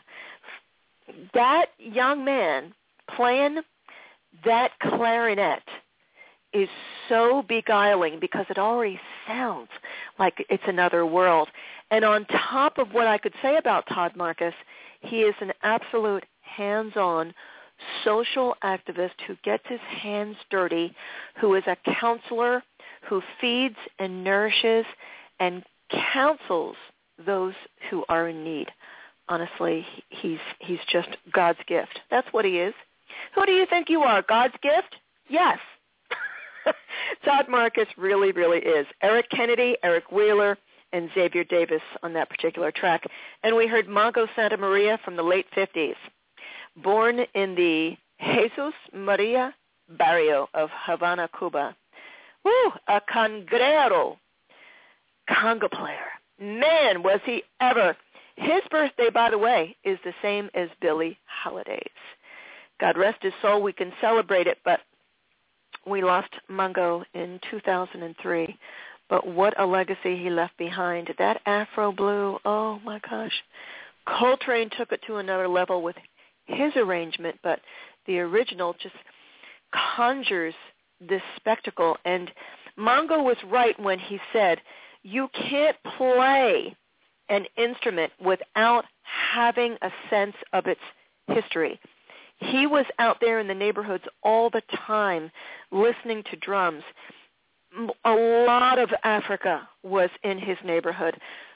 Speaker 3: that young man playing that clarinet is so beguiling because it already sounds like it's another world. And on top of what I could say about Todd Marcus, he is an absolute hands-on social activist who gets his hands dirty, who is a counselor, who feeds and nourishes and counsels those who are in need. Honestly, he's just God's gift. That's what he is. Who do you think you are, God's gift? Yes. Todd Marcus really, really is. Eric Kennedy, Eric Wheeler, and Xavier Davis on that particular track. And we heard Mongo Santa Maria from the late 50s. Born in the Jesus Maria barrio of Havana, Cuba. Woo, a conguero, conga player. Man, was he ever. His birthday, by the way, is the same as Billie Holiday's. God rest his soul, we can celebrate it, but we lost Mongo in 2003. But what a legacy he left behind. That Afro blue, oh my gosh. Coltrane took it to another level with his arrangement, but the original just conjures this spectacle. And Mongo was right when he said, you can't play an instrument without having a sense of its history. He was out there in the neighborhoods all the time listening to drums. A lot of Africa was in his neighborhood.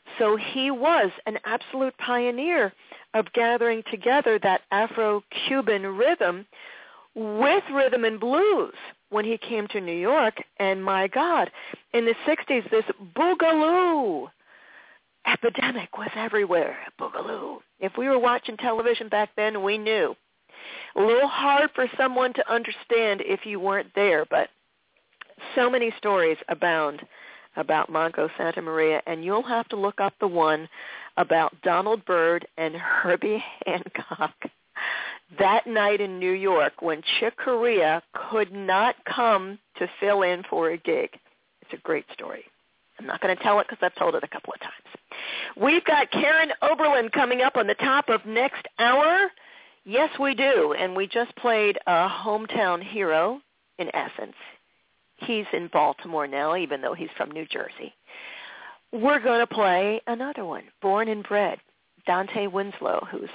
Speaker 3: So he was an absolute pioneer of gathering together that Afro-Cuban rhythm with rhythm and blues when he came to New York. And my God, in the 60s, this boogaloo epidemic was everywhere. Boogaloo. If we were watching television back then, we knew. A little hard for someone to understand if you weren't there, but so many stories abound about Mongo Santa Maria, and you'll have to look up the one about Donald Byrd and Herbie Hancock that night in New York when Chick Corea could not come to fill in for a gig. It's a great story. I'm not going to tell it because I've told it a couple of times. We've got Karen Oberlin coming up on the top of next hour. Yes, we do, and we just played a hometown hero, in essence. He's in Baltimore now, even though he's from New Jersey. We're going to play another one, born and bred, Dante Winslow, who's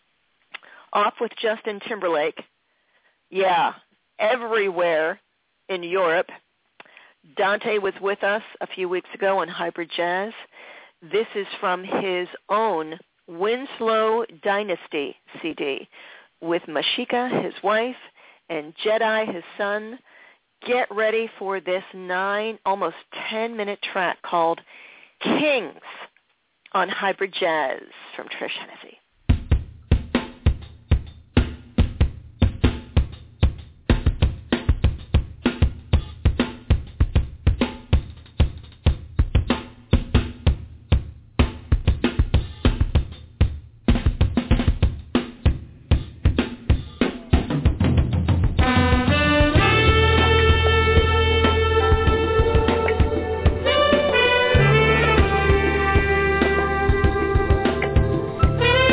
Speaker 3: off with Justin Timberlake. Yeah, everywhere in Europe. Dante was with us a few weeks ago on Hybrid Jazz. This is from his own Winslow Dynasty CD with Mashika, his wife, and Jedi, his son. Get ready for this almost 10-minute track called Kings on Hybrid Jazz from Trish Hennessy.
Speaker 4: Thank you.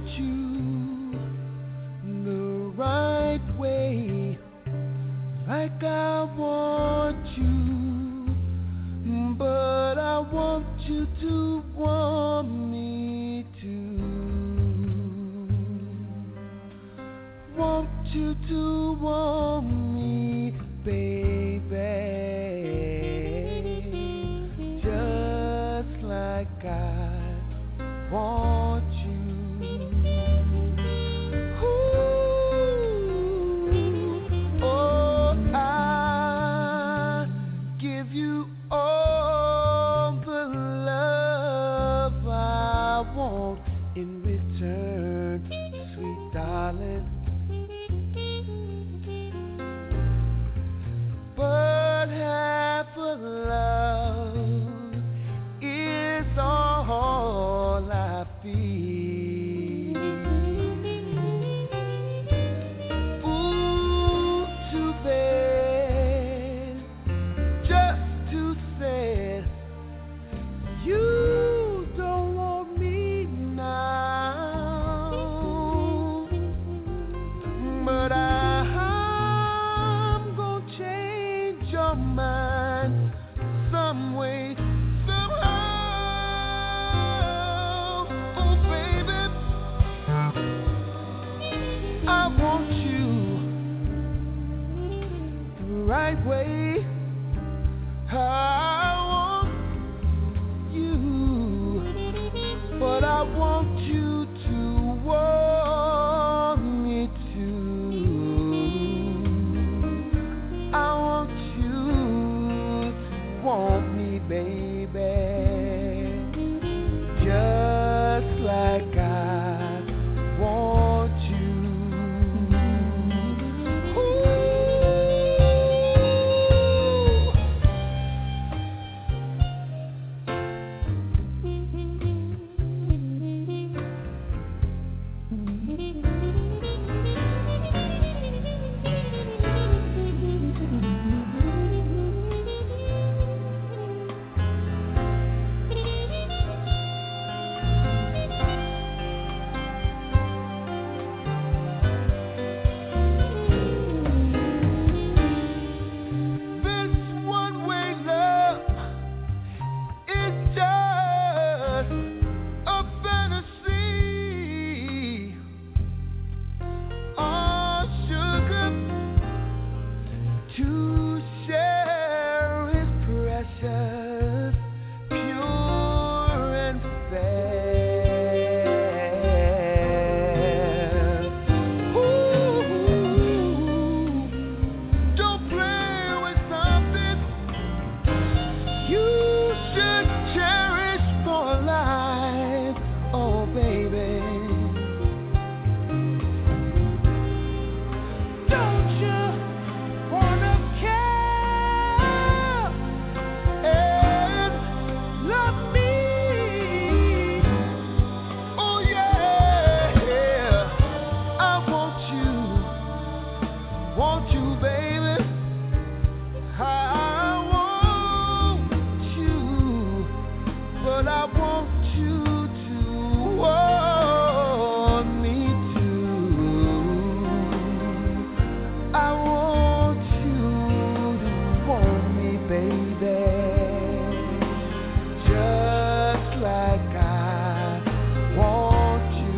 Speaker 5: you the right way, like I want you, but I want you to want me too. Want you to want me, baby, just like I want you. Ooh, oh, I give you all the love I want in return, sweet darling. But half of love is all I feel. Ooh, too bad, just too sad. You don't want me now, but I'm gonna change your mind some way, somehow. Oh, baby, I want you the right way. I want you, but I want you to want me too. I want you to want me, baby, just like I want you. Ooh. This one-way love is just a fantasy. Oh, sugar, to share is precious, pure and fair. Ooh, don't play with something you should cherish for life. Oh, baby, don't you wanna care and love me? Oh, yeah, I want you, baby. I want you, but I want you to want me too. I want you to want me, baby, just like I want you.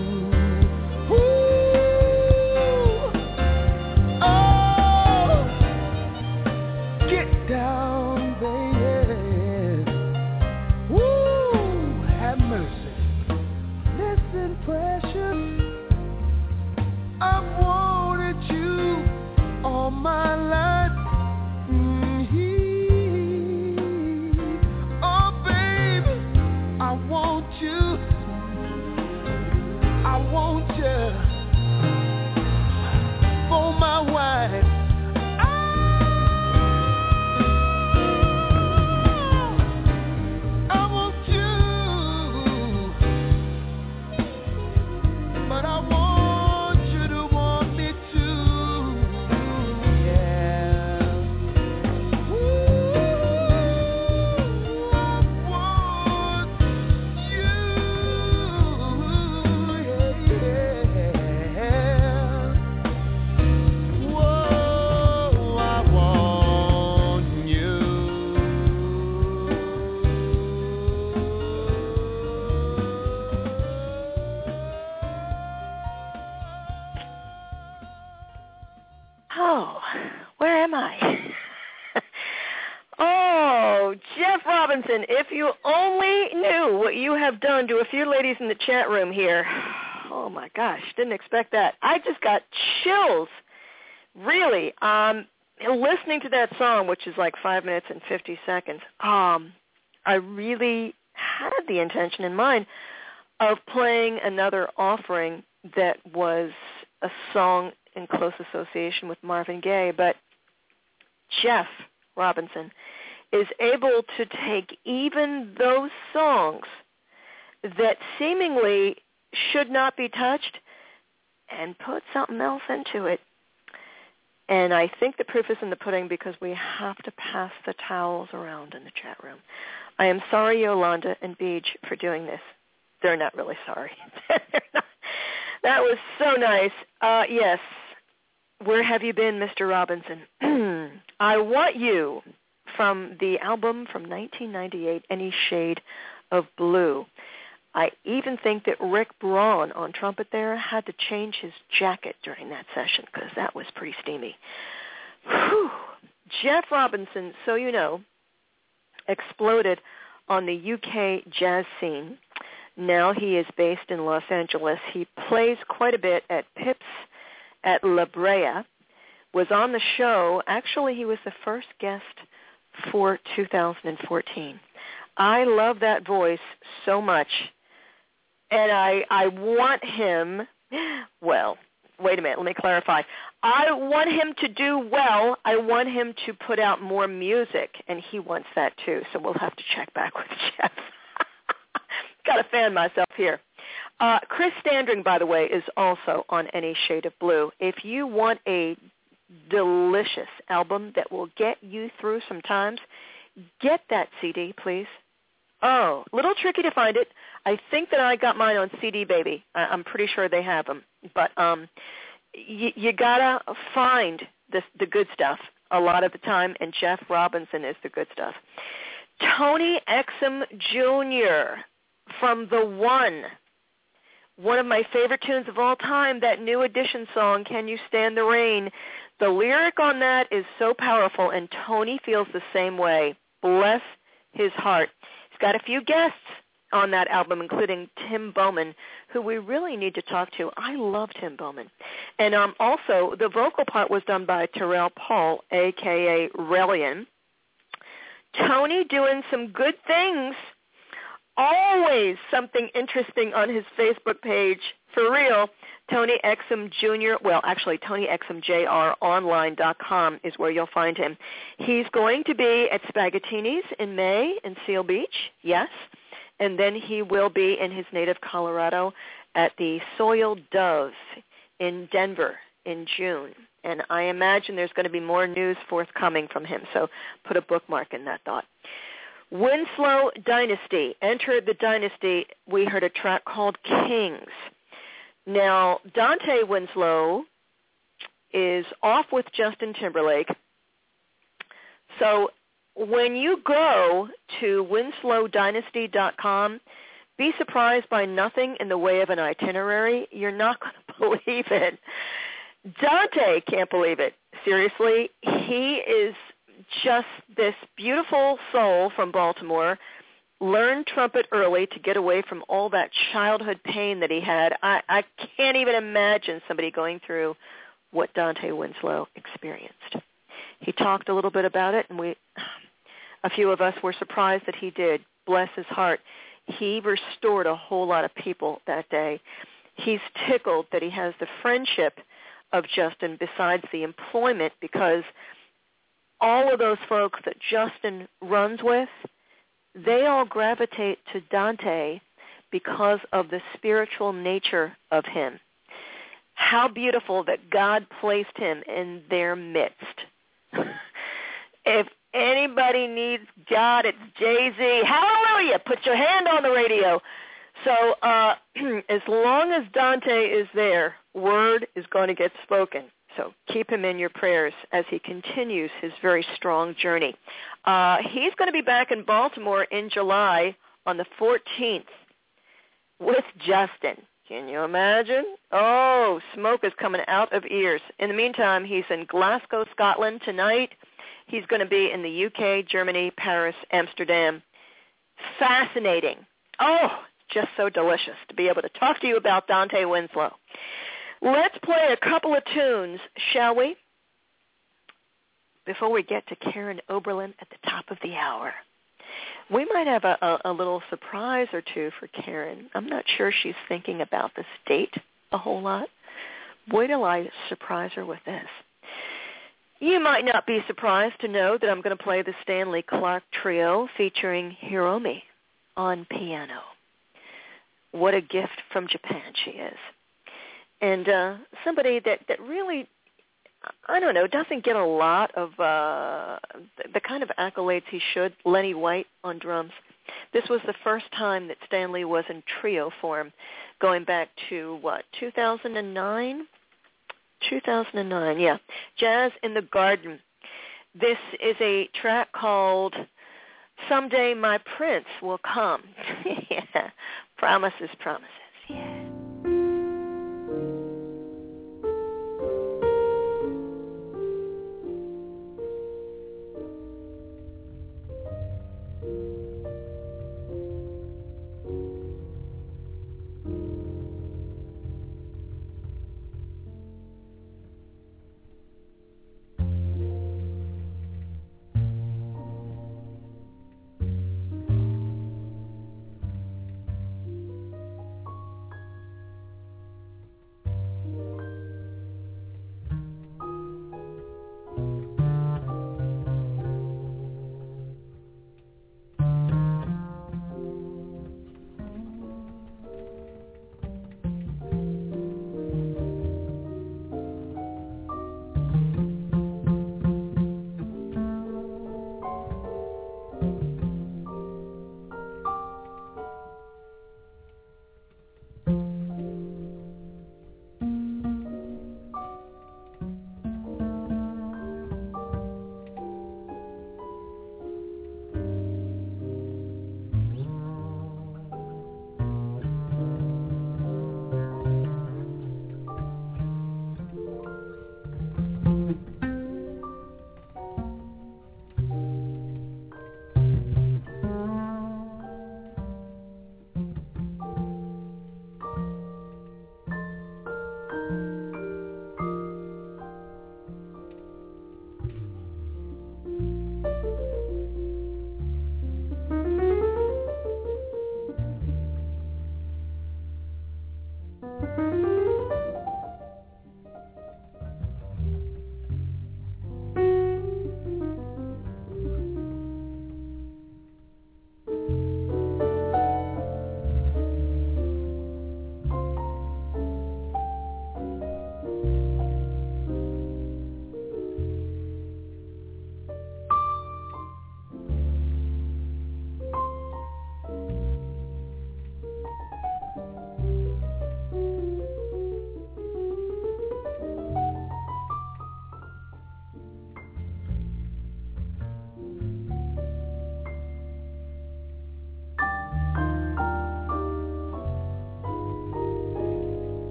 Speaker 5: Ooh, oh, get down, baby. Woo, have mercy. Listen, precious, I've wanted you all my life. Oh, baby, I want you. I want you for my wife. I want you
Speaker 3: Oh, where am I? Oh, Jeff Robinson, if you only knew what you have done to a few ladies in the chat room here. Oh, my gosh, didn't expect that. I just got chills, really. Listening to that song, which is like 5 minutes and 50 seconds, I really had the intention in mind of playing another offering that was a song in close association with Marvin Gaye, but Jeff Robinson is able to take even those songs that seemingly should not be touched and put something else into it. And I think the proof is in the pudding because we have to pass the towels around in the chat room. I am sorry, Yolanda and Beej, for doing this. They're not really sorry. That was so nice. Yes. Where have you been, Mr. Robinson? I Want You, from the album from 1998, Any Shade of Blue. I even think that Rick Braun on trumpet there had to change his jacket during that session because that was pretty steamy. Whew. Jeff Robinson, so you know, exploded on the UK jazz scene. Now he is based in Los Angeles. He plays quite a bit at Pips at La Brea, was on the show. Actually, he was the first guest for 2014. I love that voice so much, and I want him, well, wait a minute, let me clarify. I want him to do well. I want him to put out more music, and he wants that too, so we'll have to check back with Jeff. Got to fan myself here. Chris Standring, by the way, is also on Any Shade of Blue. If you want a delicious album that will get you through some times, get that CD, please. Oh, a little tricky to find it. I think that I got mine on CD Baby. I'm pretty sure they have them. But you got to find the good stuff a lot of the time, and Jeff Robinson is the good stuff. Tony Exum Jr. from The One of my favorite tunes of all time, that New Edition song, Can You Stand the Rain? The lyric on that is so powerful, and Tony feels the same way. Bless his heart. He's got a few guests on that album, including Tim Bowman, who we really need to talk to. I love Tim Bowman. And also, the vocal part was done by Terrell Paul, a.k.a. Relian. Tony doing some good things. Always something interesting on his Facebook page. For real, Tony Exum Jr., well, actually, TonyExumJROnline.com is where you'll find him. He's going to be at Spaghettini's in May in Seal Beach, yes, and then he will be in his native Colorado at the Soiled Dove in Denver in June. And I imagine there's going to be more news forthcoming from him, so put a bookmark in that thought. Winslow Dynasty. Enter the Dynasty. We heard a track called Kings. Now, Dante Winslow is off with Justin Timberlake. So when you go to winslowdynasty.com, be surprised by nothing in the way of an itinerary. You're not going to believe it. Dante can't believe it. Seriously, he is just this beautiful soul from Baltimore, learned trumpet early to get away from all that childhood pain that he had. I can't even imagine somebody going through what Dante Winslow experienced. He talked a little bit about it, and a few of us were surprised that he did. Bless his heart. He restored a whole lot of people that day. He's tickled that he has the friendship of Justin besides the employment, because all of those folks that Justin runs with, they all gravitate to Dante because of the spiritual nature of him. How beautiful that God placed him in their midst. If anybody needs God, it's Jay-Z. Hallelujah! Put your hand on the radio. So as long as Dante is there, word is going to get spoken. So keep him in your prayers as he continues his very strong journey. He's going to be back in Baltimore in July on the 14th with Justin. Can you imagine? Oh, smoke is coming out of ears. In the meantime, he's in Glasgow, Scotland tonight. He's going to be in the UK, Germany, Paris, Amsterdam. Fascinating. Oh, just so delicious to be able to talk to you about Dante Winslow. Let's play a couple of tunes, shall we? Before we get to Karen Oberlin at the top of the hour. We might have a little surprise or two for Karen. I'm not sure she's thinking about this date a whole lot. Wait till I surprise her with this. You might not be surprised to know that I'm going to play the Stanley Clarke Trio featuring Hiromi on piano. What a gift from Japan she is. And somebody that really, I don't know, doesn't get a lot of the kind of accolades he should. Lenny White on drums. This was the first time that Stanley was in trio form, going back to, 2009? 2009, yeah. Jazz in the Garden. This is a track called Someday My Prince Will Come. Yeah. Promises, promises, yeah.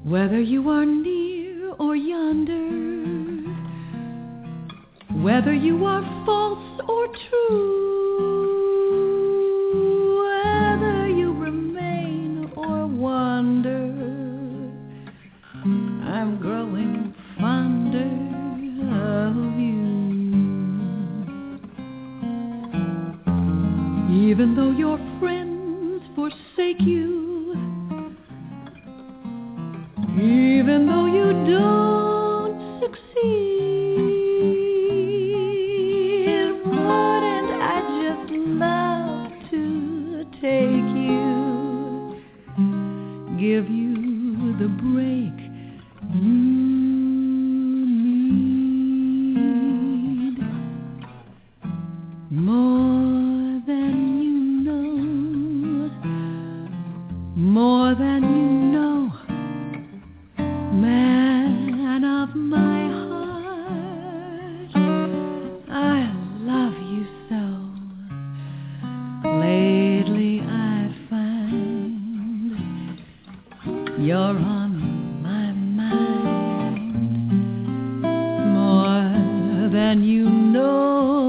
Speaker 6: Whether you are near or yonder, whether you are false or true, whether you remain or wander, I'm growing fonder of you. Even though your friends forsake you, even though you don't succeed, wouldn't I just love to take you, give you the break you need, more than you know, more than you know. Man of my heart, I love you so. Lately I find you're on my mind, more than you know.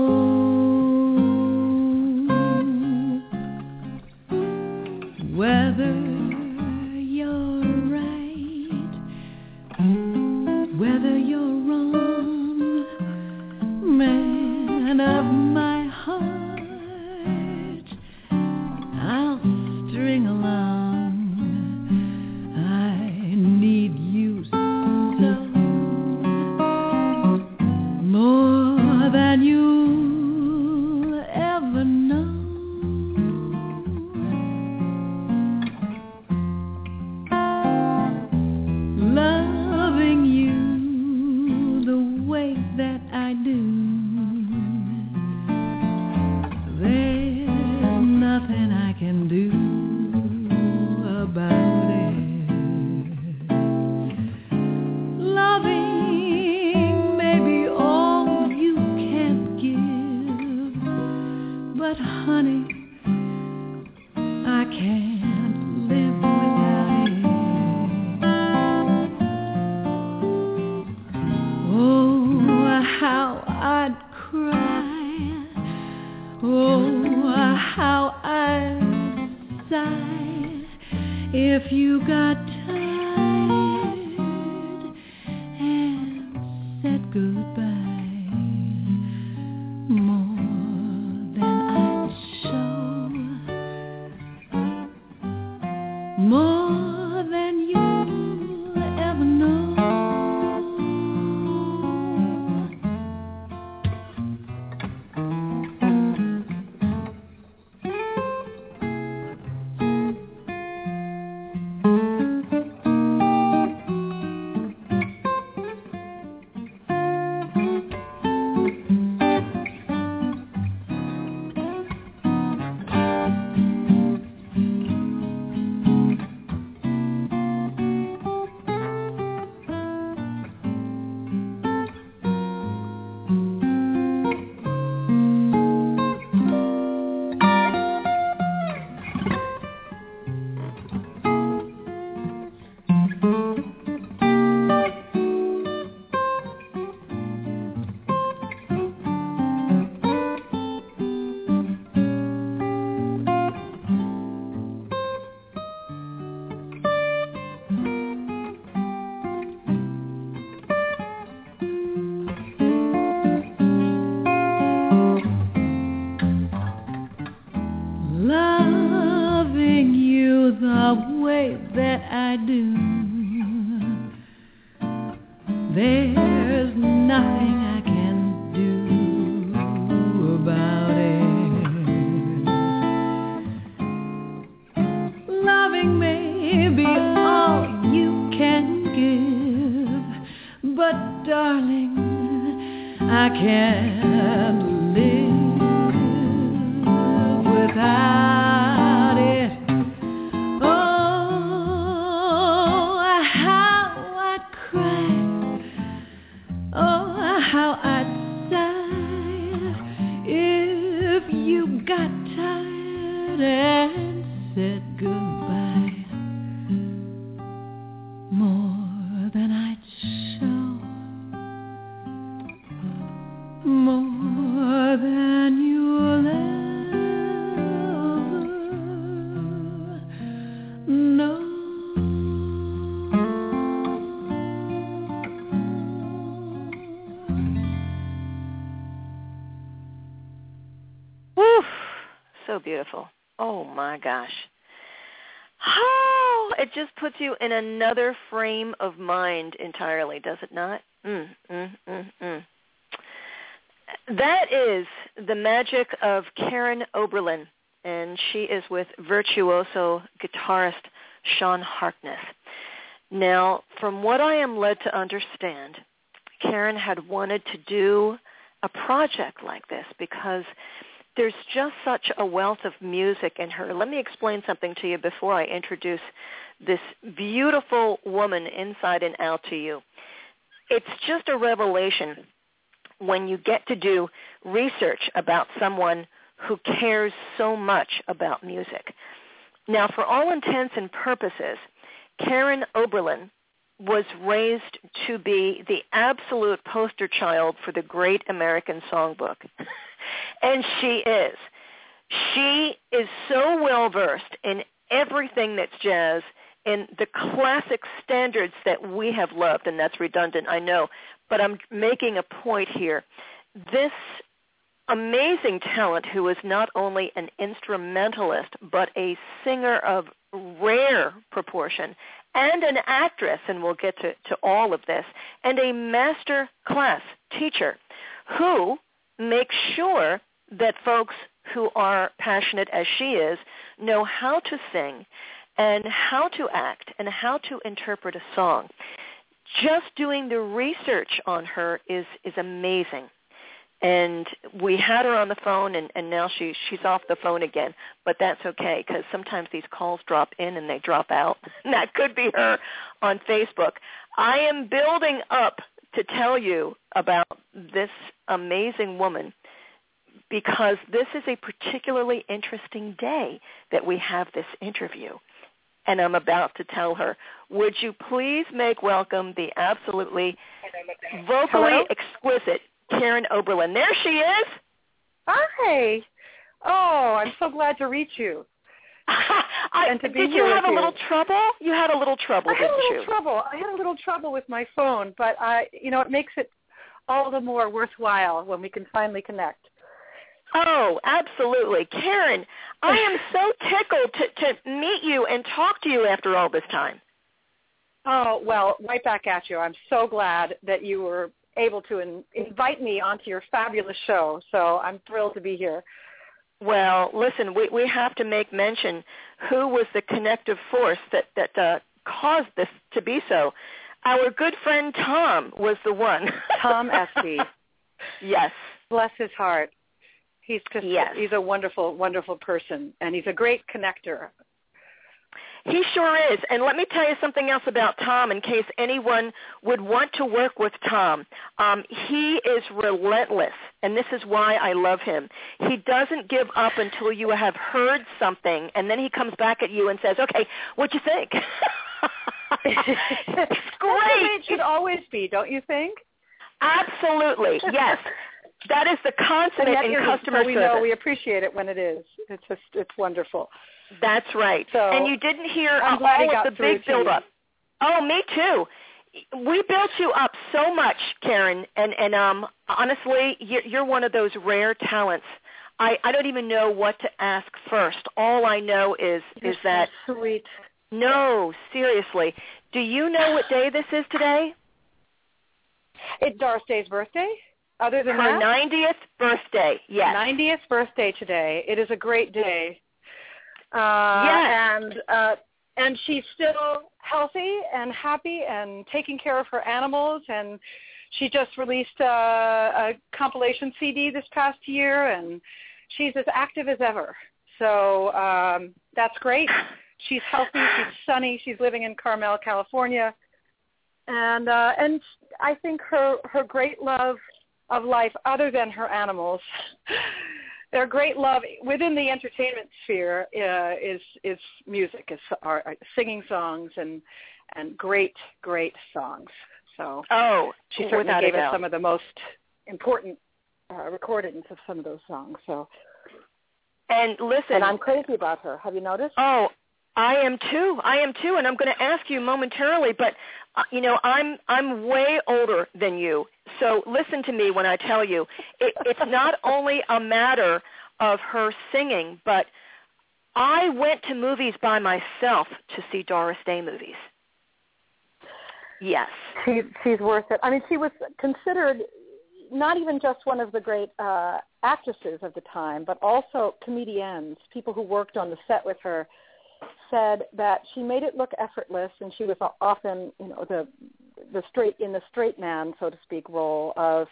Speaker 6: Whether whether you're wrong, man of my heart, I'll string along. I need you so, more than you'll ever know. Loving you the way that I do, there's nothing I can do about it. Loving may be all you can give, but honey, I can't live without it. How I'd cry, oh, how I'd sigh if you got tired and said goodbye, more than I'd show, more than you'll ever know. Loving you the way that I do, there's nothing I can do about it. Loving may be all you can give, but darling, I can't live without it. Oh, how I'd cry, oh, how I'd sigh if you got tired and said goodbye, more more than you'll ever know.
Speaker 3: Woo! So beautiful. Oh my gosh. Oh, it just puts you in another frame of mind entirely, does it not? That is the magic of Karen Oberlin, and she is with virtuoso guitarist Sean Harkness. Now, from what I am led to understand, Karen had wanted to do a project like this because there's just such a wealth of music in her. Let me explain something to you before I introduce this beautiful woman inside and out to you. It's just a revelation when you get to do research about someone who cares so much about music. Now, for all intents and purposes, Karen Oberlin was raised to be the absolute poster child for the great American songbook. And she is. She is so well-versed in everything that's jazz, in the classic standards that we have loved, and that's redundant, I know, but I'm making a point here. This amazing talent who is not only an instrumentalist, but a singer of rare proportion, and an actress, and we'll get to all of this, and a master class teacher who makes sure that folks who are passionate as she is know how to sing and how to act and how to interpret a song. Just doing the research on her is amazing. And we had her on the phone, and now she's off the phone again. But that's okay, because sometimes these calls drop in and they drop out. And that could be her on Facebook. I am building up to tell you about this amazing woman because this is a particularly interesting day that we have this interview. And I'm about to tell her, would you please make welcome the absolutely vocally exquisite Karen Oberlin. There she is.
Speaker 7: Hi. Oh, I'm so glad to reach you.
Speaker 3: Did you have a little trouble? You had a little trouble, didn't you?
Speaker 7: I had a little trouble with my phone, but it makes it all the more worthwhile when we can finally connect.
Speaker 3: Oh, absolutely. Karen, I am so tickled to meet you and talk to you after all this time.
Speaker 7: Oh, well, right back at you. I'm so glad that you were able to invite me onto your fabulous show, so I'm thrilled to be here.
Speaker 3: Well, listen, we have to make mention who was the connective force that caused this to be so. Our good friend Tom was the one.
Speaker 7: Tom Espy.
Speaker 3: Yes.
Speaker 7: Bless his heart. He's a wonderful, wonderful person, and he's a great connector.
Speaker 3: He sure is. And let me tell you something else about Tom in case anyone would want to work with Tom. He is relentless, and this is why I love him. He doesn't give up until you have heard something, and then he comes back at you and says, okay, what'd you think? It's great.
Speaker 7: It should always be, don't you think?
Speaker 3: Absolutely, yes. That is the consummate in customer service.
Speaker 7: Know we appreciate it when it is. It's wonderful.
Speaker 3: That's right.
Speaker 7: So,
Speaker 3: and you didn't hear
Speaker 7: all
Speaker 3: of the big build-up. Oh, me too. We built you up so much, Karen, and honestly, you're one of those rare talents. I don't even know what to ask first. All I know is that
Speaker 7: so sweet.
Speaker 3: No, seriously. Do you know what day this is today?
Speaker 7: It's Doris Day's birthday. Other than
Speaker 3: her 90th birthday, yes.
Speaker 7: 90th birthday today. It is a great day.
Speaker 3: Yes.
Speaker 7: And she's still healthy and happy and taking care of her animals. And she just released a compilation CD this past year, and she's as active as ever. So that's great. She's healthy. She's sunny. She's living in Carmel, California. And I think her great love of life, other than her animals, their great love within the entertainment sphere is music, is singing songs and great songs. So
Speaker 3: she
Speaker 7: certainly gave us some of the most important recordings of some of those songs. So,
Speaker 3: and listen,
Speaker 7: and I'm crazy about her. Have you noticed?
Speaker 3: Oh, I am too, and I'm going to ask you momentarily, but I'm way older than you, so listen to me when I tell you, it's not only a matter of her singing, but I went to movies by myself to see Doris Day movies. Yes.
Speaker 7: She's worth it. I mean, she was considered not even just one of the great actresses of the time, but also comedians, people who worked on the set with her, said that she made it look effortless, and she was often, the straight man, so to speak, role of,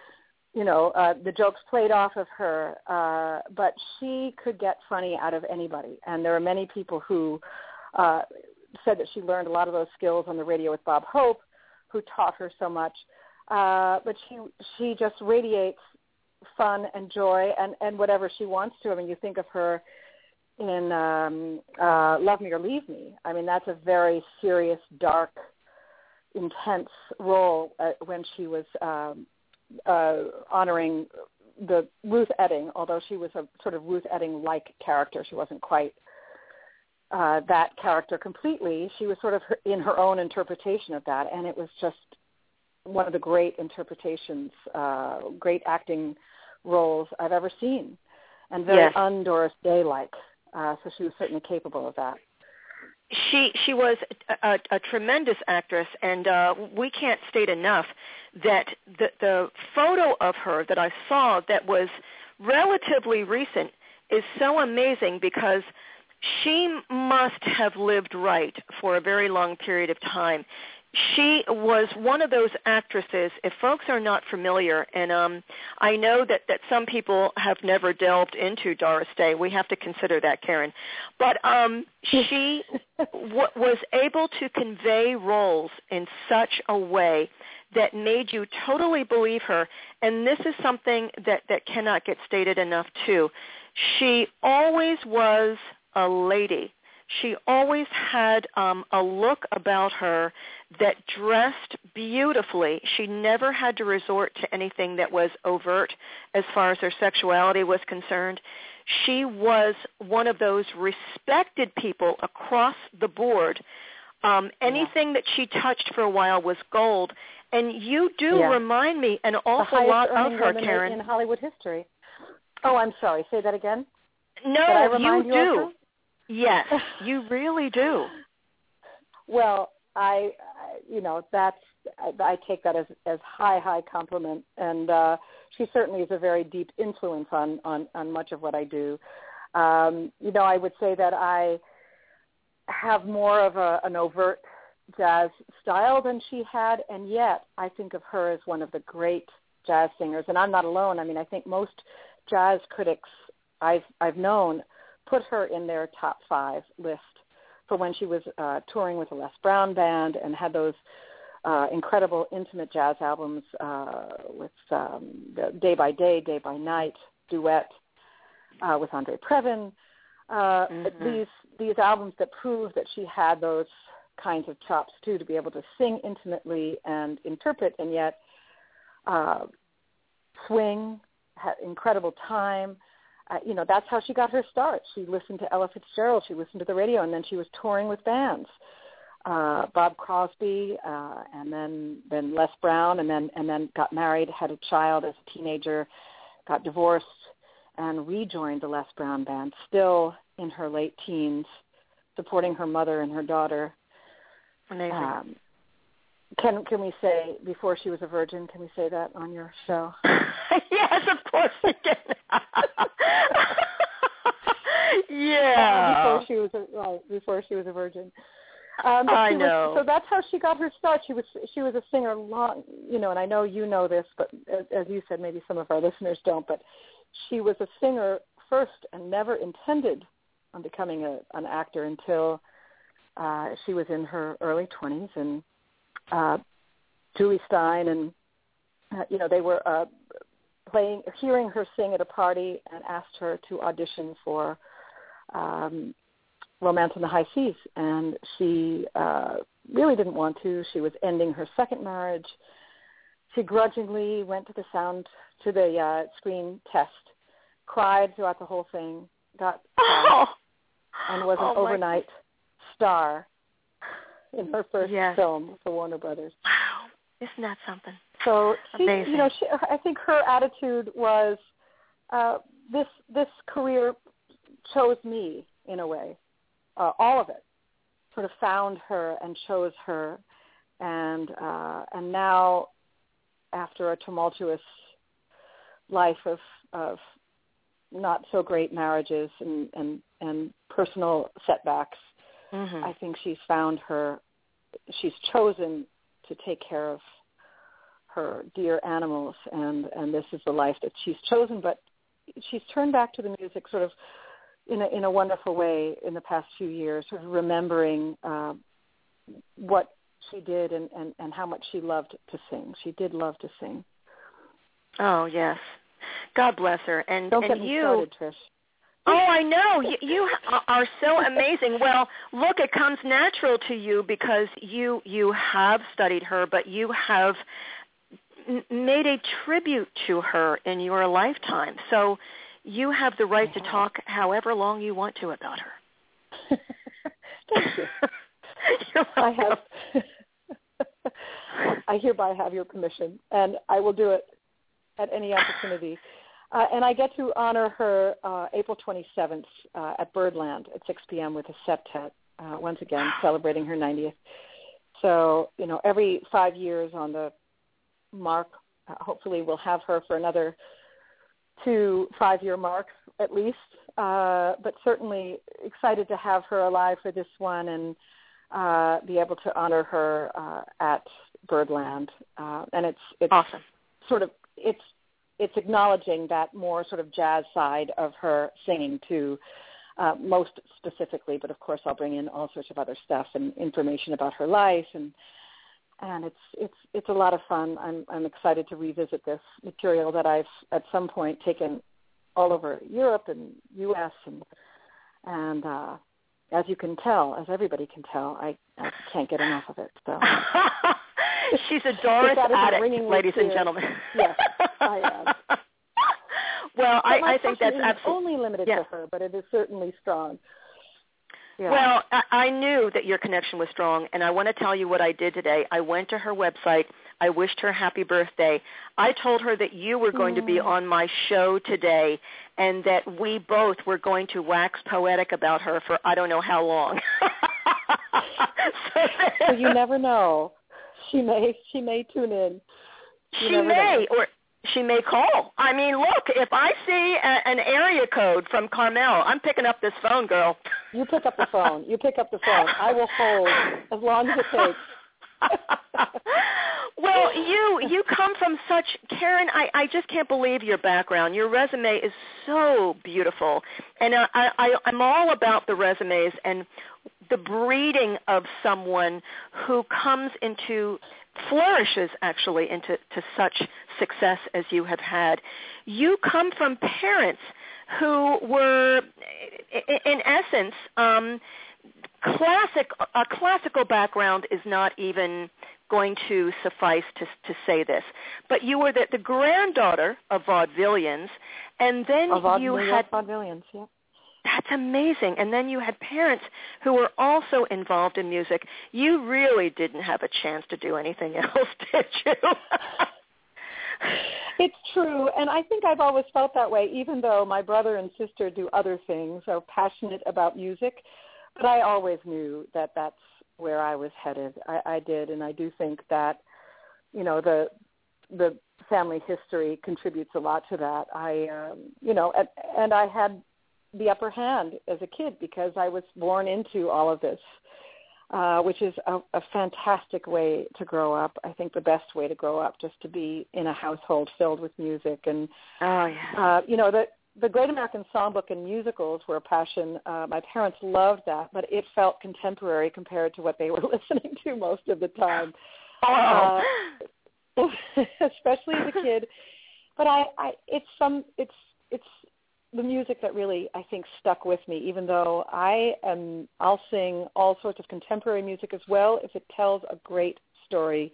Speaker 7: the jokes played off of her, but she could get funny out of anybody. And there are many people who said that she learned a lot of those skills on the radio with Bob Hope, who taught her so much. But she just radiates fun and joy and whatever she wants to. I mean, you think of her in Love Me or Leave Me. I mean, that's a very serious, dark, intense role when she was honoring the Ruth Etting, although she was a sort of Ruth Etting-like character. She wasn't quite that character completely. She was sort of in her own interpretation of that, and it was just one of the great interpretations, great acting roles I've ever seen, and very un-Doris Day-like. So she was certainly capable of that.
Speaker 3: She was a tremendous actress, and we can't state enough that the photo of her that I saw that was relatively recent is so amazing, because she must have lived right for a very long period of time. She was one of those actresses, if folks are not familiar, and I know that some people have never delved into Doris Day. We have to consider that, Karen. But she was able to convey roles in such a way that made you totally believe her, and this is something that cannot get stated enough, too. She always was a lady. She always had a look about her that dressed beautifully. She never had to resort to anything that was overt as far as her sexuality was concerned. She was one of those respected people across the board. Anything that she touched for a while was gold. And you do remind me an awful lot of her, Karen.
Speaker 7: In Hollywood history. Oh, I'm sorry. Say that again?
Speaker 3: No, you do. Yes, you really do.
Speaker 7: Well, I take that as high compliment, and she certainly is a very deep influence on much of what I do. I would say that I have more of an overt jazz style than she had, and yet I think of her as one of the great jazz singers, and I'm not alone. I mean, I think most jazz critics I've known put her in their top 5 list for when she was touring with the Les Brown Band and had those incredible intimate jazz albums with the Day by Day, Day by Night duet with Andre Previn. These albums that prove that she had those kinds of chops too, to be able to sing intimately and interpret, and yet swing, had incredible time. That's how she got her start. She listened to Ella Fitzgerald. She listened to the radio, and then she was touring with bands. Bob Crosby, and then Les Brown, and then got married, had a child as a teenager, got divorced, and rejoined the Les Brown Band, still in her late teens, supporting her mother and her daughter.
Speaker 3: Amazing.
Speaker 7: Can we say before she was a virgin? Can we say that on your show?
Speaker 3: Yes, of course we can. Yeah.
Speaker 7: Before she was a virgin.
Speaker 3: I know.
Speaker 7: So that's how she got her start. She was a singer long, and I know you know this, but as you said, maybe some of our listeners don't. But she was a singer first and never intended on becoming an actor until she was in her early 20s, and Julie Stein and they were hearing her sing at a party and asked her to audition for Romance on the High Seas, and she really didn't want to. She was ending her second marriage, She grudgingly went to the screen test, cried throughout the whole thing, got and was an overnight star in her first film for Warner Brothers.
Speaker 3: Wow, isn't that something?
Speaker 7: So
Speaker 3: amazing.
Speaker 7: I think her attitude was, this career chose me in a way. All of it sort of found her and chose her, and now, after a tumultuous life of not so great marriages and personal setbacks, I think she's chosen to take care of her dear animals, and this is the life that she's chosen. But she's turned back to the music sort of in a wonderful way in the past few years, sort of remembering what she did and how much she loved to sing. She did love to sing.
Speaker 3: Oh, yes. God bless her. And
Speaker 7: Don't get me started, Trish.
Speaker 3: Oh, I know. You are so amazing. Well, look, it comes natural to you because you have studied her, but you have made a tribute to her in your lifetime. So you have the right to talk however long you want to about her.
Speaker 7: Thank you. I hereby have your permission, and I will do it at any opportunity. And I get to honor her April 27th at Birdland at 6 p.m. with a septet, once again, celebrating her 90th. So, every 5 years on the mark, hopefully we'll have her for another 2 5-year marks at least. But certainly excited to have her alive for this one and be able to honor her at Birdland. And it's
Speaker 3: awesome.
Speaker 7: Sort of, it's acknowledging that more sort of jazz side of her singing too, most specifically. But of course, I'll bring in all sorts of other stuff and information about her life, and it's a lot of fun. I'm excited to revisit this material that I've at some point taken all over Europe and U.S. and as you can tell, as everybody can tell, I can't get enough of it. So.
Speaker 3: She's a Doris addict, ladies and gentlemen.
Speaker 7: Yes, I am.
Speaker 3: Well, I think that's absolutely
Speaker 7: only limited to her, but it is certainly strong. Yeah.
Speaker 3: Well, I knew that your connection was strong, and I want to tell you what I did today. I went to her website. I wished her happy birthday. I told her that you were going to be on my show today and that we both were going to wax poetic about her for I don't know how long.
Speaker 7: So you never know. She may tune in.
Speaker 3: She may, or she may call. I mean, look, if I see an area code from Carmel, I'm picking up this phone, girl.
Speaker 7: You pick up the phone. I will hold as long as it takes.
Speaker 3: Well, you come from such, Karen, I just can't believe your background. Your resume is so beautiful. And I'm all about the resumes and the breeding of someone who flourishes actually into such success as you have had. You come from parents who were, in essence, a classical background is not even going to suffice to say this. But you were the granddaughter of vaudevillians, and then you had
Speaker 7: vaudevillians, yeah.
Speaker 3: That's amazing. And then you had parents who were also involved in music. You really didn't have a chance to do anything else, did you?
Speaker 7: It's true, and I think I've always felt that way, even though my brother and sister do other things, are passionate about music. But I always knew that that's where I was headed. I did, and I do think that, the family history contributes a lot to that. And I had the upper hand as a kid because I was born into all of this, which is a fantastic way to grow up. I think the best way to grow up, just to be in a household filled with music. And, the Great American Songbook and musicals were a passion. My parents loved that, but it felt contemporary compared to what they were listening to most of the time, especially as a kid. But it's the music that really, I think, stuck with me, even though I'll sing all sorts of contemporary music as well if it tells a great story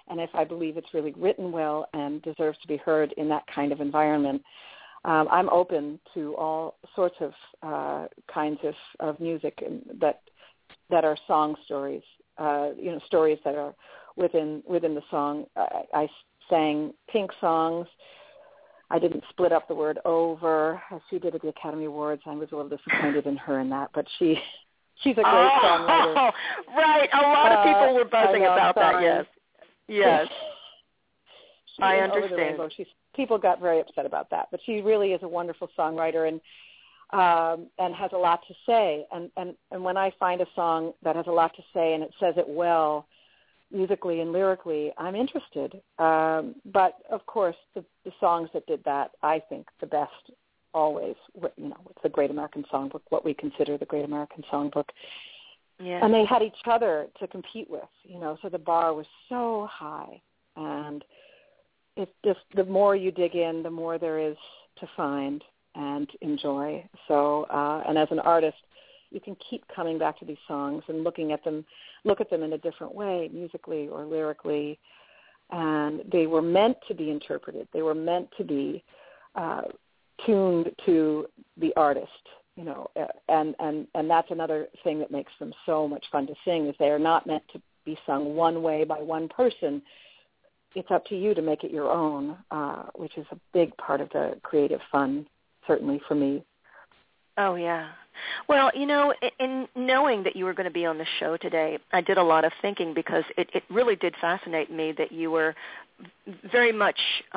Speaker 7: and if I believe it's really written well and deserves to be heard in that kind of environment, I'm open to all sorts of kinds of music that are song stories, stories that are within the song. I sang Pink songs. I didn't split up the word over as she did at the Academy Awards. I was a little disappointed in her in that, but she's a great songwriter.
Speaker 3: Right. A lot of people were buzzing about that, yes. Yes. I understand.
Speaker 7: Over the Rainbow. People got very upset about that, but she really is a wonderful songwriter and has a lot to say. And when I find a song that has a lot to say and it says it well, musically and lyrically, I'm interested. But of course, the songs that did that, I think the best always, with the Great American Songbook, what we consider the Great American Songbook.
Speaker 3: Yeah.
Speaker 7: And they had each other to compete with, so the bar was so high. And it's just, the more you dig in, the more there is to find and enjoy. So, and as an artist, you can keep coming back to these songs and look at them in a different way, musically or lyrically. And they were meant to be interpreted. They were meant to be tuned to the artist, and that's another thing that makes them so much fun to sing, is they are not meant to be sung one way by one person. It's up to you to make it your own, which is a big part of the creative fun, certainly for me.
Speaker 3: Oh, yeah. Well, in knowing that you were going to be on the show today, I did a lot of thinking because it really did fascinate me that you were very much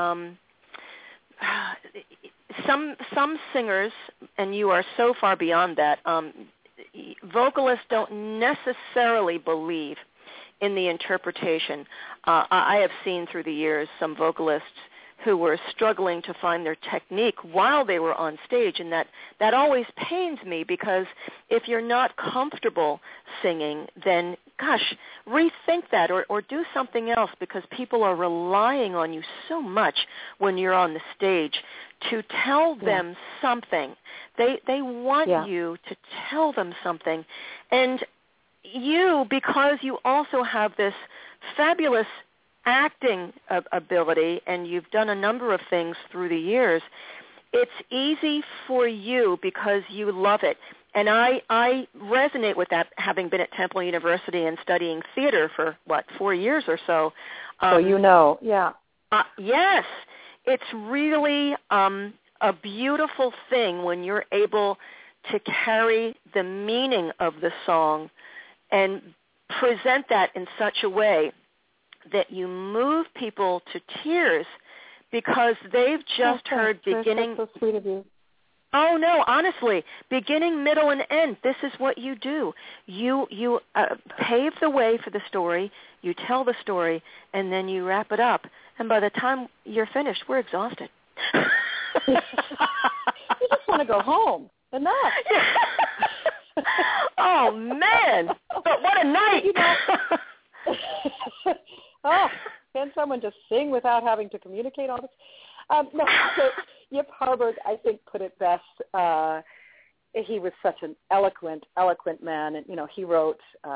Speaker 3: some singers, and you are so far beyond that, vocalists don't necessarily believe in the interpretation. I have seen through the years some vocalists who were struggling to find their technique while they were on stage, and that always pains me, because if you're not comfortable singing, then, gosh, rethink that or do something else, because people are relying on you so much when you're on the stage to tell them something. They want you to tell them something. And you, because you also have this fabulous acting ability, and you've done a number of things through the years, it's easy for you because you love it. And I resonate with that, having been at Temple University and studying theater for, 4 years or so. Yes. It's really a beautiful thing when you're able to carry the meaning of the song and present that in such a way that you move people to tears because they've just heard beginning.
Speaker 7: That's so sweet of you.
Speaker 3: Oh, no, honestly, beginning, middle, and end, this is what you do. You pave the way for the story, you tell the story, and then you wrap it up. And by the time you're finished, we're exhausted.
Speaker 7: You just want to go home. Enough.
Speaker 3: Oh, man. But what a night.
Speaker 7: Oh, can someone just sing without having to communicate all this? No, so Yip Harburg, I think, put it best. He was such an eloquent man. And, he wrote,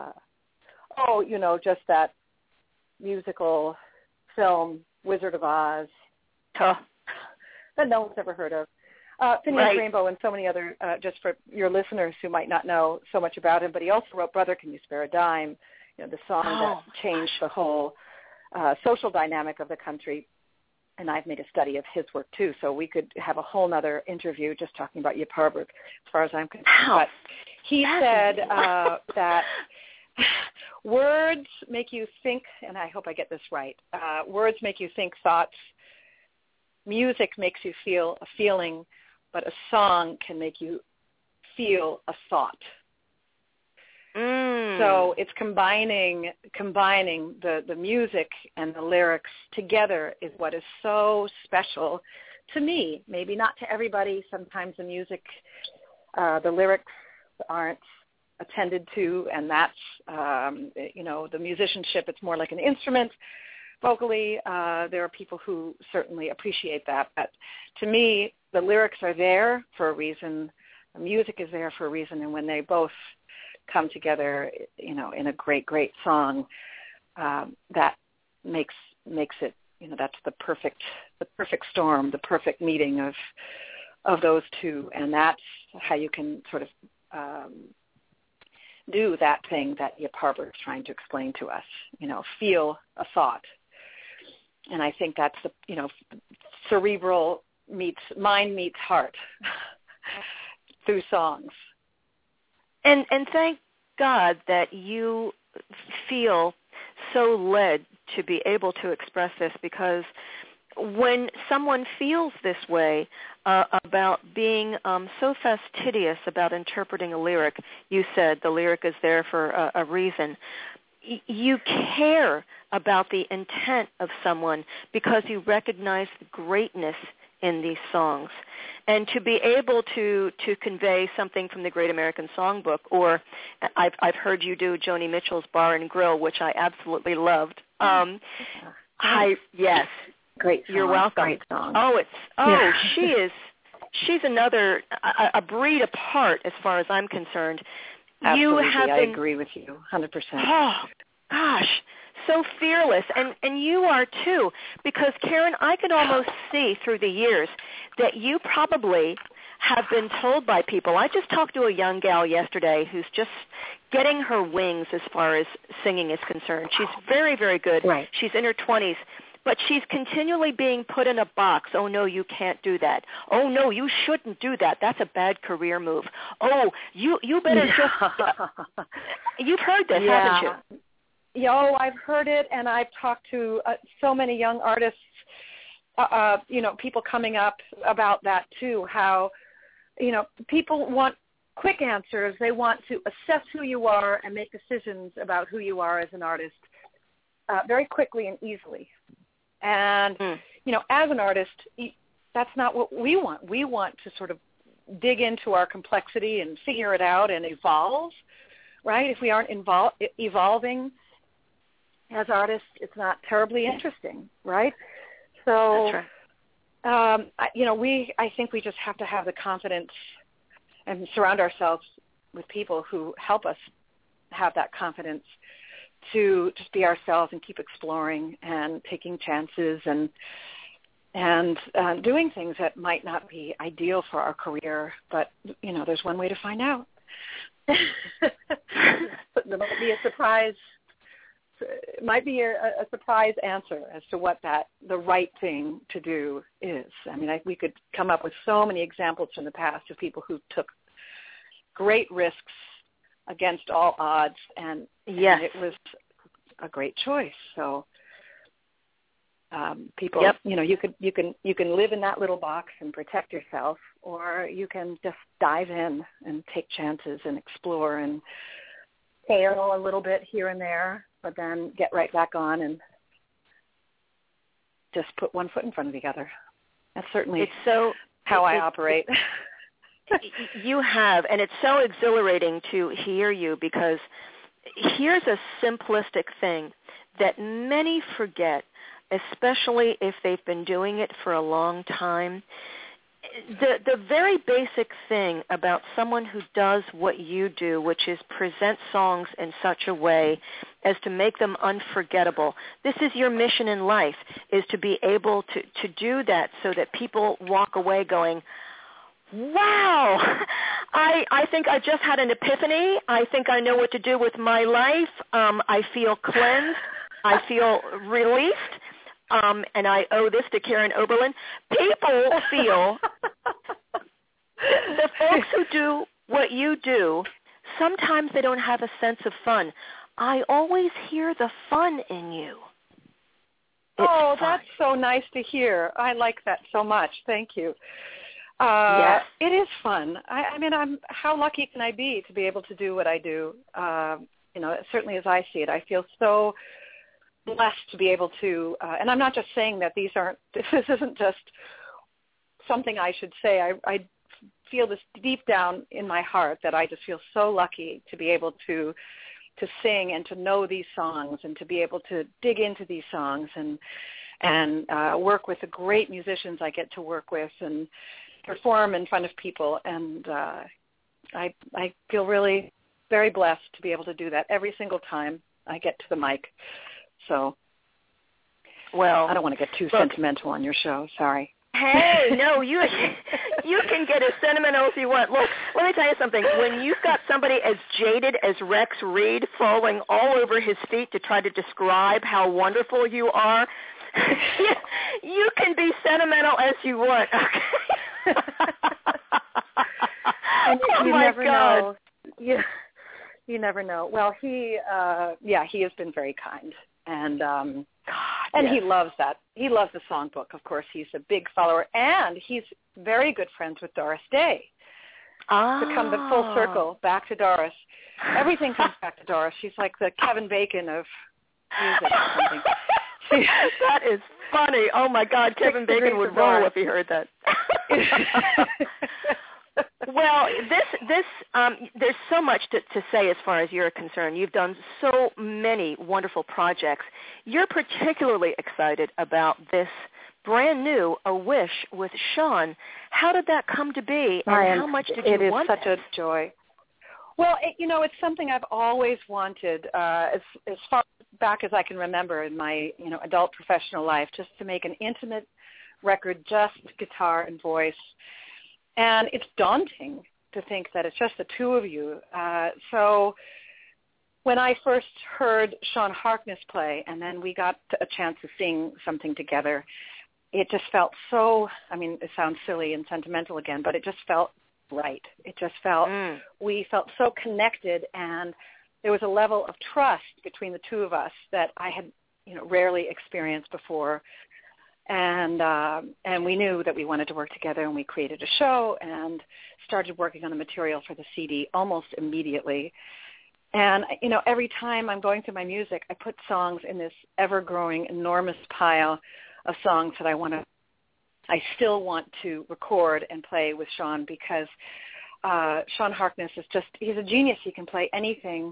Speaker 7: just that musical film, Wizard of Oz, that no one's ever heard of. Phineas Rainbow and so many other, just for your listeners who might not know so much about him, but he also wrote Brother, Can You Spare a Dime, the song that changed the whole social dynamic of the country. And I've made a study of his work, too, so we could have a whole other interview just talking about Yip Harburg, as far as I'm concerned. But he said that words make you think, and I hope I get this right, words make you think thoughts, music makes you feel a feeling, but a song can make you feel a thought. So it's combining the music and the lyrics together is what is so special to me. Maybe not to everybody. Sometimes the music, the lyrics aren't attended to, and that's, the musicianship, it's more like an instrument. Vocally, there are people who certainly appreciate that. But to me, the lyrics are there for a reason. The music is there for a reason. And when they both come together, in a great, great song, that makes it, that's the perfect storm, the perfect meeting of those two, and that's how you can sort of do that thing that Yip Harburg is trying to explain to us. Feel a thought, and I think that's the cerebral mind meets heart through songs.
Speaker 3: And thank God that you feel so led to be able to express this, because when someone feels this way about being so fastidious about interpreting a lyric, you said the lyric is there for a reason. You care about the intent of someone because you recognize the greatness in these songs. And to be able to convey something from the Great American Songbook, or I've heard you do Joni Mitchell's Bar and Grill, which I absolutely loved. Yes.
Speaker 7: Great song.
Speaker 3: You're welcome.
Speaker 7: Great song.
Speaker 3: She's another a breed apart as far as I'm concerned.
Speaker 7: Absolutely, I agree with you 100%.
Speaker 3: Oh, gosh, so fearless, and you are too, because Karen, I could almost see through the years that you probably have been told by people. I just talked to a young gal yesterday who's just getting her wings as far as singing is concerned. She's very, very good.
Speaker 7: Right.
Speaker 3: She's in her 20s. But she's continually being put in a box. Oh, no, you can't do that. Oh, no, you shouldn't do that. That's a bad career move. Oh, you better just... You've heard this, haven't you?
Speaker 7: I've heard it, and I've talked to so many young artists, people coming up about that too, how, people want quick answers. They want to assess who you are and make decisions about who you are as an artist very quickly and easily. And, as an artist, that's not what we want. We want to sort of dig into our complexity and figure it out and evolve, right? If we aren't evolving as artists, it's not terribly interesting, right? So,
Speaker 3: that's right.
Speaker 7: I think we just have to have the confidence and surround ourselves with people who help us have that confidence to just be ourselves and keep exploring and taking chances and doing things that might not be ideal for our career, but there's one way to find out. There might be a surprise. It might be a surprise answer as to what the right thing to do is. I mean, we could come up with so many examples from the past of people who took great risks against all odds, and it was a great choice. So people,
Speaker 3: yep.
Speaker 7: You can live in that little box and protect yourself, or you can just dive in and take chances and explore and fail a little bit here and there, but then get right back on and just put one foot in front of the other. That's certainly how I operate.
Speaker 3: You have, and it's so exhilarating to hear you, because here's a simplistic thing that many forget, especially if they've been doing it for a long time. The very basic thing about someone who does what you do, which is present songs in such a way as to make them unforgettable. This is your mission in life, is to be able to do that so that people walk away going, wow, I think I just had an epiphany. I think I know what to do with my life. I feel cleansed. I feel released. And I owe this to Karen Oberlin. People feel, the folks who do what you do, sometimes they don't have a sense of fun. I always hear the fun in you. It's fun.
Speaker 7: That's so nice to hear. I like that so much. Thank you.
Speaker 3: Yes.
Speaker 7: It is fun. I mean, how lucky can I be to be able to do what I do? Certainly as I see it, I feel so blessed to be able to, and I'm not just saying that this isn't just something I should say. I feel this deep down in my heart that I just feel so lucky to be able to sing and to know these songs and to be able to dig into these songs and work with the great musicians I get to work with and perform in front of people. And I feel really very blessed to be able to do that every single time I get to the mic. So Well, I don't want to get too sentimental on your show. Sorry.
Speaker 3: Hey, no, you can get as sentimental as you want. Look, let me tell you something. When you've got somebody as jaded as Rex Reed falling all over his feet to try to describe how wonderful you are, you can be sentimental as you want. Okay.
Speaker 7: And
Speaker 3: oh
Speaker 7: you
Speaker 3: my
Speaker 7: never
Speaker 3: God.
Speaker 7: know. Yeah, you never know. Well, he has been very kind, and
Speaker 3: yes.
Speaker 7: He loves that. He loves the songbook. Of course, he's a big follower, and he's very good friends with Doris Day. To come the full circle back to Doris, everything comes back to Doris. She's like the Kevin Bacon of music or something.
Speaker 3: That is funny. Oh my God, Kevin Bacon would roll if he heard that. Well, there's so much to say as far as you're concerned. You've done so many wonderful projects. You're particularly excited about this brand new A Wish with Sean. How did that come to be, and how much did you want?
Speaker 7: It is such a joy. Well, it's something I've always wanted, as far back as I can remember in my adult professional life, just to make an intimate record, just guitar and voice. And it's daunting to think that it's just the two of you. So when I first heard Sean Harkness play, and then we got a chance to sing something together, it just felt so, it sounds silly and sentimental again, but it just felt right. It just felt, we felt so connected, and there was a level of trust between the two of us that I had, rarely experienced before. And we knew that we wanted to work together, and we created a show and started working on the material for the CD almost immediately. And, every time I'm going through my music, I put songs in this ever-growing, enormous pile of songs that I still want to record and play with Sean, because Sean Harkness is he's a genius. He can play anything.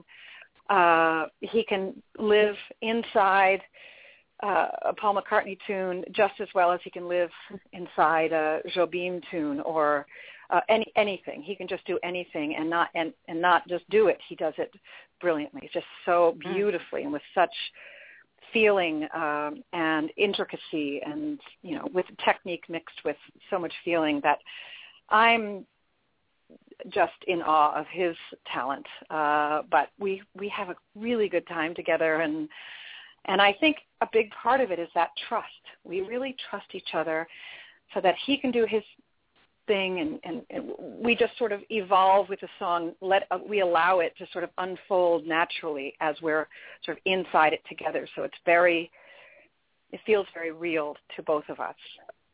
Speaker 7: He can live inside a Paul McCartney tune just as well as he can live inside a Jobim tune or anything. He can just do anything and not just do it. He does it brilliantly, just so beautifully and with such feeling and intricacy, and with technique mixed with so much feeling, that I'm just in awe of his talent. But we have a really good time together, and I think a big part of it is that trust. We really trust each other so that he can do his thing, and we just sort of evolve with the song. We allow it to sort of unfold naturally as we're sort of inside it together. So it feels very real to both of us.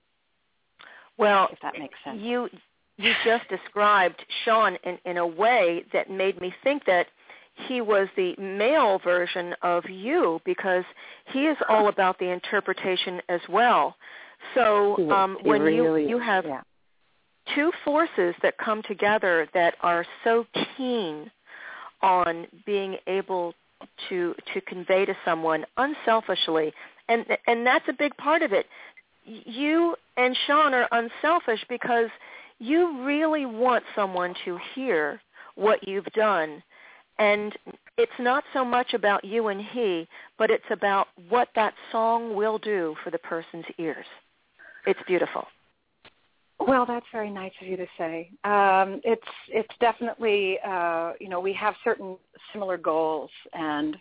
Speaker 3: Well,
Speaker 7: if that makes sense.
Speaker 3: You just described Sean in a way that made me think that he was the male version of you, because he is all about the interpretation as well. So when really you have two forces that come together that are so keen on being able to convey to someone unselfishly, and that's a big part of it. You and Sean are unselfish because you really want someone to hear what you've done. And it's not so much about you and he, but it's about what that song will do for the person's ears. It's beautiful.
Speaker 7: Well, that's very nice of you to say. It's definitely, we have certain similar goals, and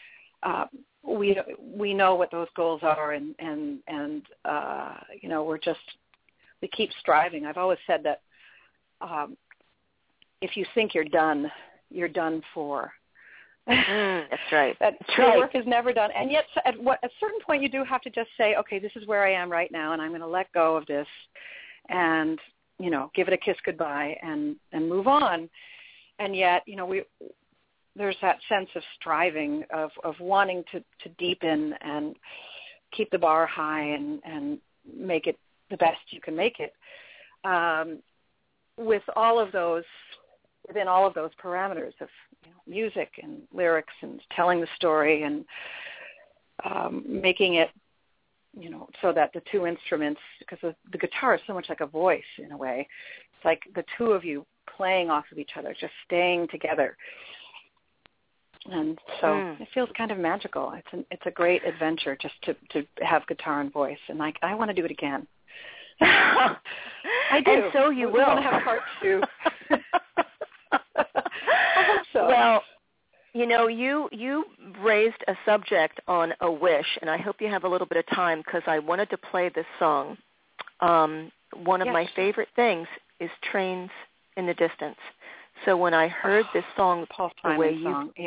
Speaker 7: we know what those goals are, and we keep striving. I've always said that if you think you're done for.
Speaker 3: That's right.
Speaker 7: Your work is never done. And yet at a certain point you do have to just say, okay, this is where I am right now, and I'm going to let go of this and, give it a kiss goodbye and move on. And yet, there's that sense of striving, of wanting to deepen and keep the bar high and make it the best you can make it. Within all of those parameters of music and lyrics and telling the story and making it, so that the two instruments, because the guitar is so much like a voice in a way. It's like the two of you playing off of each other, just staying together. And so it feels kind of magical. It's a great adventure just to have guitar and voice, and I want to do it again. I do.
Speaker 3: And so you will.
Speaker 7: We want to have part 2. I hope so.
Speaker 3: Well, you know, you raised a subject on A Wish, and I hope you have a little bit of time because I wanted to play this song. One of my favorite things is Trains in the Distance. So when I heard this song,
Speaker 7: Paul
Speaker 3: the way
Speaker 7: Simon song,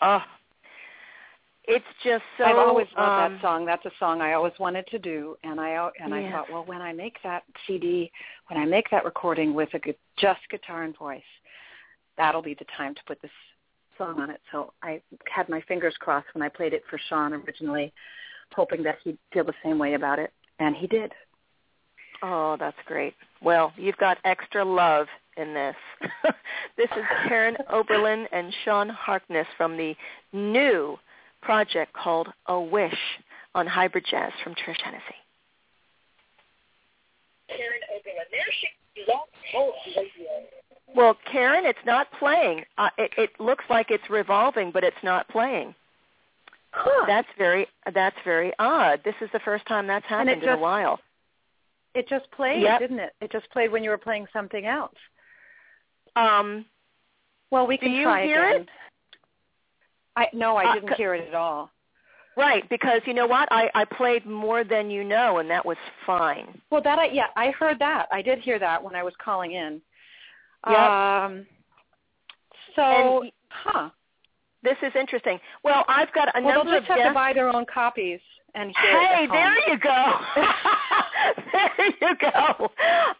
Speaker 3: it's just so.
Speaker 7: I've always loved that song. That's a song I always wanted to do, and I thought, well, when I make that CD, when I make that recording with just guitar and voice, that'll be the time to put this song on it. So I had my fingers crossed when I played it for Sean originally, hoping that he'd feel the same way about it, and he did.
Speaker 3: Oh, that's great. Well, you've got extra love in this. This is Karen Oberlin and Sean Harkness from the new project called A Wish on Hybrid Jazz from Trish Hennessy. Karen Oberlin, there she is. Well, Karen, it's not playing. It looks like it's revolving, but it's not playing.
Speaker 7: Huh.
Speaker 3: That's very odd. This is the first time that's happened in a while.
Speaker 7: It just played, didn't it? It just played when you were playing something else. Well, we can try again. Do you hear it? No, I didn't hear it at all.
Speaker 3: Right, because you know what? I played More Than You Know, and that was fine.
Speaker 7: Well, I heard that. I did hear that when I was calling in.
Speaker 3: Yep. This is interesting. Well, I've got a number of
Speaker 7: they'll just have to buy their own copies and hear it at home.
Speaker 3: There you go. There you go.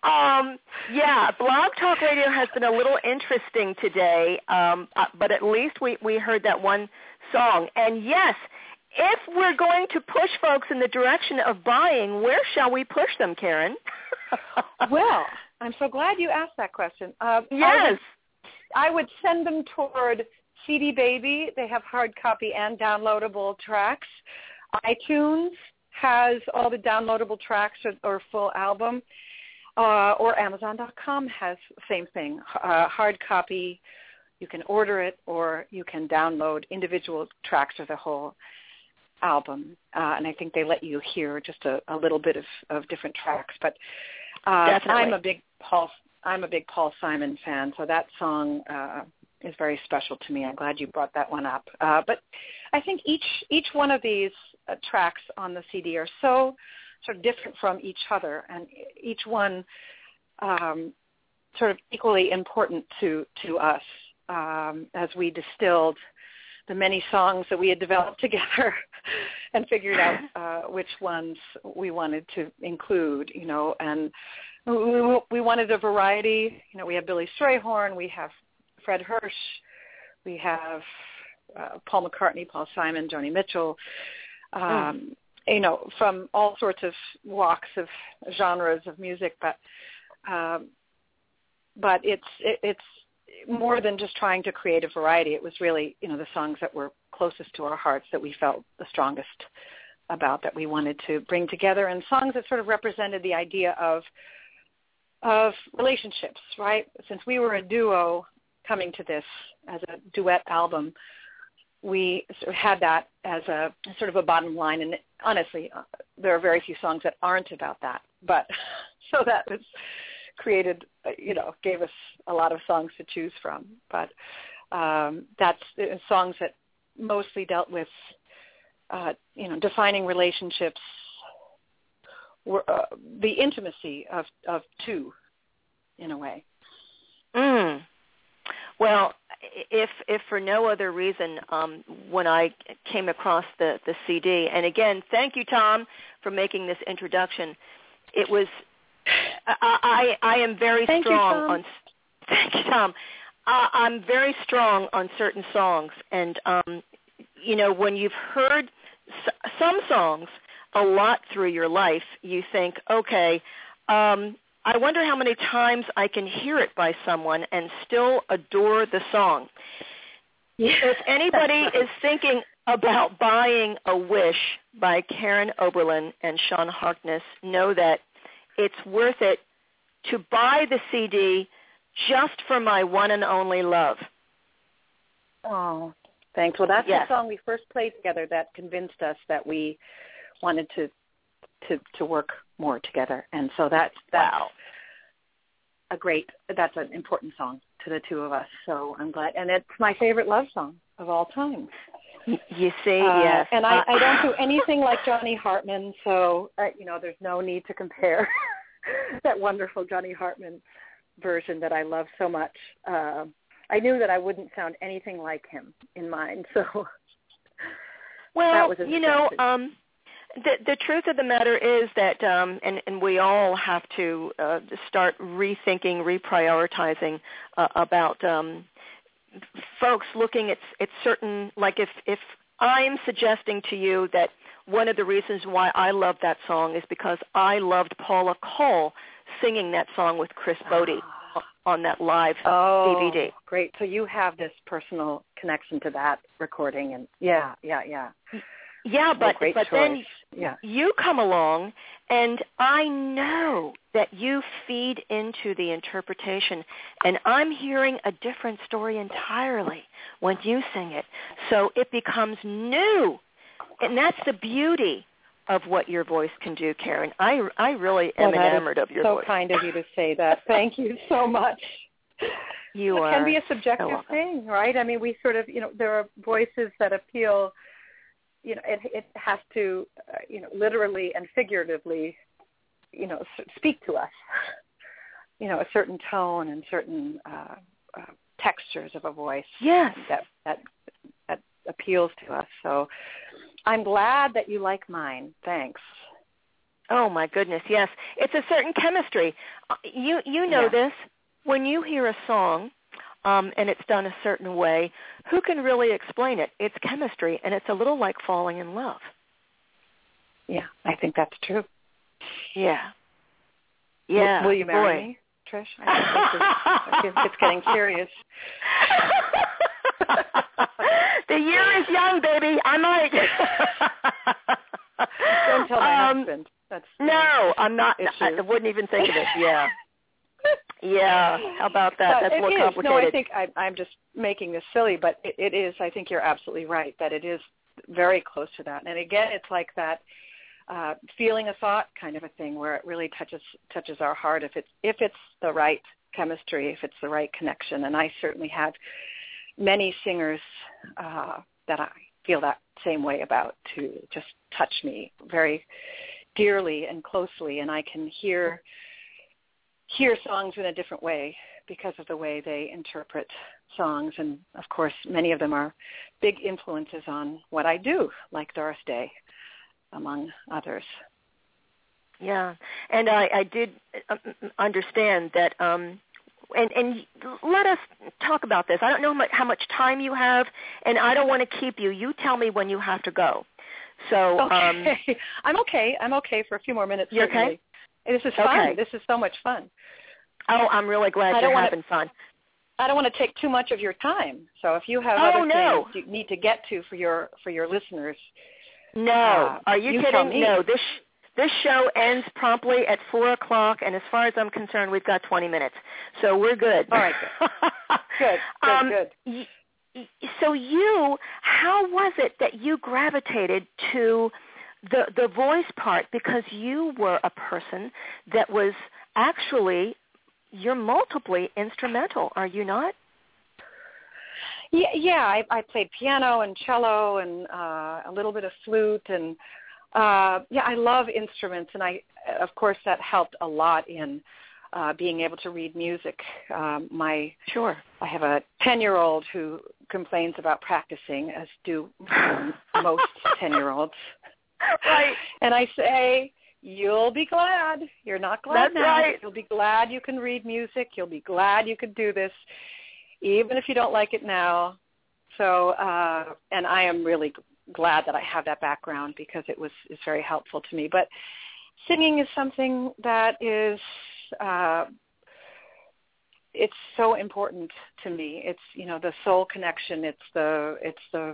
Speaker 3: Blog Talk Radio has been a little interesting today, but at least we heard that one song. And yes, if we're going to push folks in the direction of buying, where shall we push them, Karen?
Speaker 7: Well, I'm so glad you asked that question.
Speaker 3: Yes.
Speaker 7: I would send them toward CD Baby. They have hard copy and downloadable tracks. iTunes has all the downloadable tracks or full album, or Amazon.com has the same thing, hard copy. You can order it, or you can download individual tracks of the whole album, and I think they let you hear just a little bit of different tracks. But I'm a big Paul Simon fan, so that song is very special to me. I'm glad you brought that one up. But I think each one of these tracks on the CD are so sort of different from each other, and each one sort of equally important to us as we distilled the many songs that we had developed together and figured out which ones we wanted to include, and we wanted a variety. We have Billy Strayhorn, we have Fred Hirsch, we have Paul McCartney, Paul Simon, Joni Mitchell, from all sorts of walks of genres of music, but it's more than just trying to create a variety. It was really, the songs that were closest to our hearts that we felt the strongest about, that we wanted to bring together, and songs that sort of represented the idea of relationships, right? Since we were a duo coming to this as a duet album, we sort of had that as a sort of a bottom line. And honestly, there are very few songs that aren't about that. But so that was created, gave us a lot of songs to choose from. But that's songs that mostly dealt with, defining relationships, the intimacy of two, in a way.
Speaker 3: Well, if for no other reason, when I came across the CD, and again, thank you, Tom, for making this introduction. It was I am very strong on. Thank you, Tom. I'm very strong on certain songs, and when you've heard some songs a lot through your life, you think, okay, I wonder how many times I can hear it by someone and still adore the song. Yeah. If anybody is thinking about buying A Wish by Karen Oberlin and Sean Harkness, know that it's worth it to buy the CD just for my one and only love.
Speaker 7: Oh,
Speaker 8: Thanks. Well, that's
Speaker 3: Yes.
Speaker 8: the song we first played together that convinced us that we wanted to work more together. And so that's
Speaker 3: Wow.
Speaker 8: that's an important song to the two of us. So I'm glad. And it's my favorite love song of all time.
Speaker 3: You see, yes.
Speaker 8: And I don't do anything like Johnny Hartman, so, there's no need to compare that wonderful Johnny Hartman version that I love so much. I knew that I wouldn't sound anything like him in mine, so that was
Speaker 3: the truth of the matter is that, and we all have to start rethinking, reprioritizing about folks looking at certain, like if I'm suggesting to you that one of the reasons why I love that song is because I loved Paula Cole singing that song with Chris Bodie on that live DVD.
Speaker 8: Great. So you have this personal connection to that recording, and yeah.
Speaker 3: Yeah, but then
Speaker 8: yeah.
Speaker 3: You come along, and I know that you feed into the interpretation, and I'm hearing a different story entirely when you sing it. So it becomes new, and that's the beauty of what your voice can do, Karen. I really am enamored of your voice.
Speaker 8: So kind of you to say that. Thank you so much.
Speaker 3: It
Speaker 8: can be a subjective thing, right? I mean, we sort of, there are voices that appeal. It has to, literally and figuratively, speak to us. A certain tone and certain textures of a voice.
Speaker 3: Yes.
Speaker 8: That appeals to us. So I'm glad that you like mine. Thanks.
Speaker 3: Oh my goodness, yes. It's a certain chemistry. You know this. When you hear a song, and it's done a certain way, who can really explain it? It's chemistry, and it's a little like falling in love.
Speaker 8: Yeah, I think that's true.
Speaker 3: Yeah. Yeah.
Speaker 8: Will you marry me, Trish? I think it's getting serious.
Speaker 3: The year is young, baby. I might.
Speaker 8: Don't tell my husband.
Speaker 3: No, I'm not. I wouldn't even think of it. Yeah. Yeah, how about that? That's more complicated.
Speaker 8: No, I think I'm just making this silly, but it is. I think you're absolutely right that it is very close to that. And again, it's like that feeling a thought kind of a thing where it really touches our heart if it's the right chemistry, if it's the right connection. And I certainly have many singers that I feel that same way about, to just touch me very dearly and closely, and I can hear songs in a different way because of the way they interpret songs. And, of course, many of them are big influences on what I do, like Doris Day, among others.
Speaker 3: Yeah, and I did understand that, and let us talk about this. I don't know how much time you have, and I don't want to keep you. You tell me when you have to go. So
Speaker 8: okay. I'm okay for a few more minutes.
Speaker 3: You're okay?
Speaker 8: This is fun. Okay. This is so much fun.
Speaker 3: Oh, I'm really glad you're having fun.
Speaker 8: I don't want to take too much of your time. So if you have other things you need to get to for your listeners.
Speaker 3: No. Are you kidding? No. This show ends promptly at 4:00, and as far as I'm concerned, we've got 20 minutes. So we're good.
Speaker 8: All right. Good.
Speaker 3: So how was it that you gravitated to the voice part? Because you were a person that was actually, you're multiply instrumental, are you not?
Speaker 8: Yeah. I played piano and cello and a little bit of flute, and I love instruments, and of course that helped a lot in being able to read music.
Speaker 3: Sure.
Speaker 8: I have a 10-year-old who complains about practicing, as do most 10-year-olds.
Speaker 3: Right.
Speaker 8: And I say, you'll be glad. You're not glad
Speaker 3: That's
Speaker 8: now.
Speaker 3: Right.
Speaker 8: You'll be glad you can read music. You'll be glad you could do this, even if you don't like it now. So, and I am really glad that I have that background because it's very helpful to me. But singing is something that is, it's so important to me. It's, the soul connection. It's the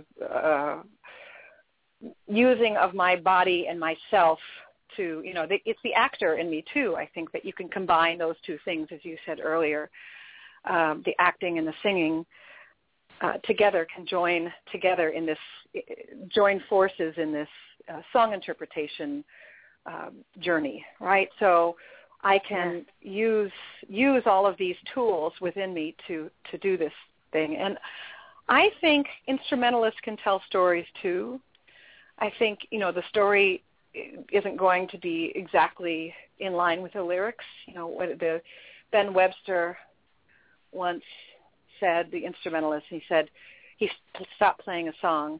Speaker 8: using of my body and myself to, it's the actor in me too. I think that you can combine those two things, as you said earlier, the acting and the singing. together can join forces in this song interpretation journey, right? So I can use all of these tools within me to do this thing. And I think instrumentalists can tell stories too. I think, the story isn't going to be exactly in line with the lyrics. Ben Webster once said, the instrumentalist, he said he stopped playing a song,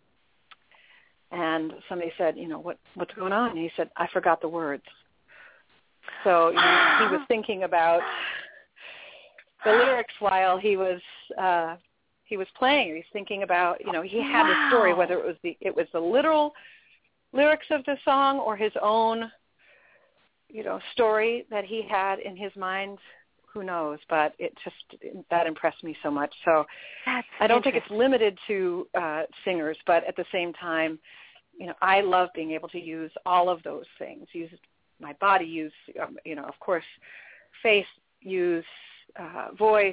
Speaker 8: and somebody said, what's going on? And he said, I forgot the words. So he was thinking about the lyrics while he was playing. He was thinking about, he had a story, whether it was the literal lyrics of the song or his own, story that he had in his mind. Who knows? But that impressed me so much. So I don't think it's limited to singers, but at the same time, I love being able to use all of those things. Use my body, use, of course, face, use voice,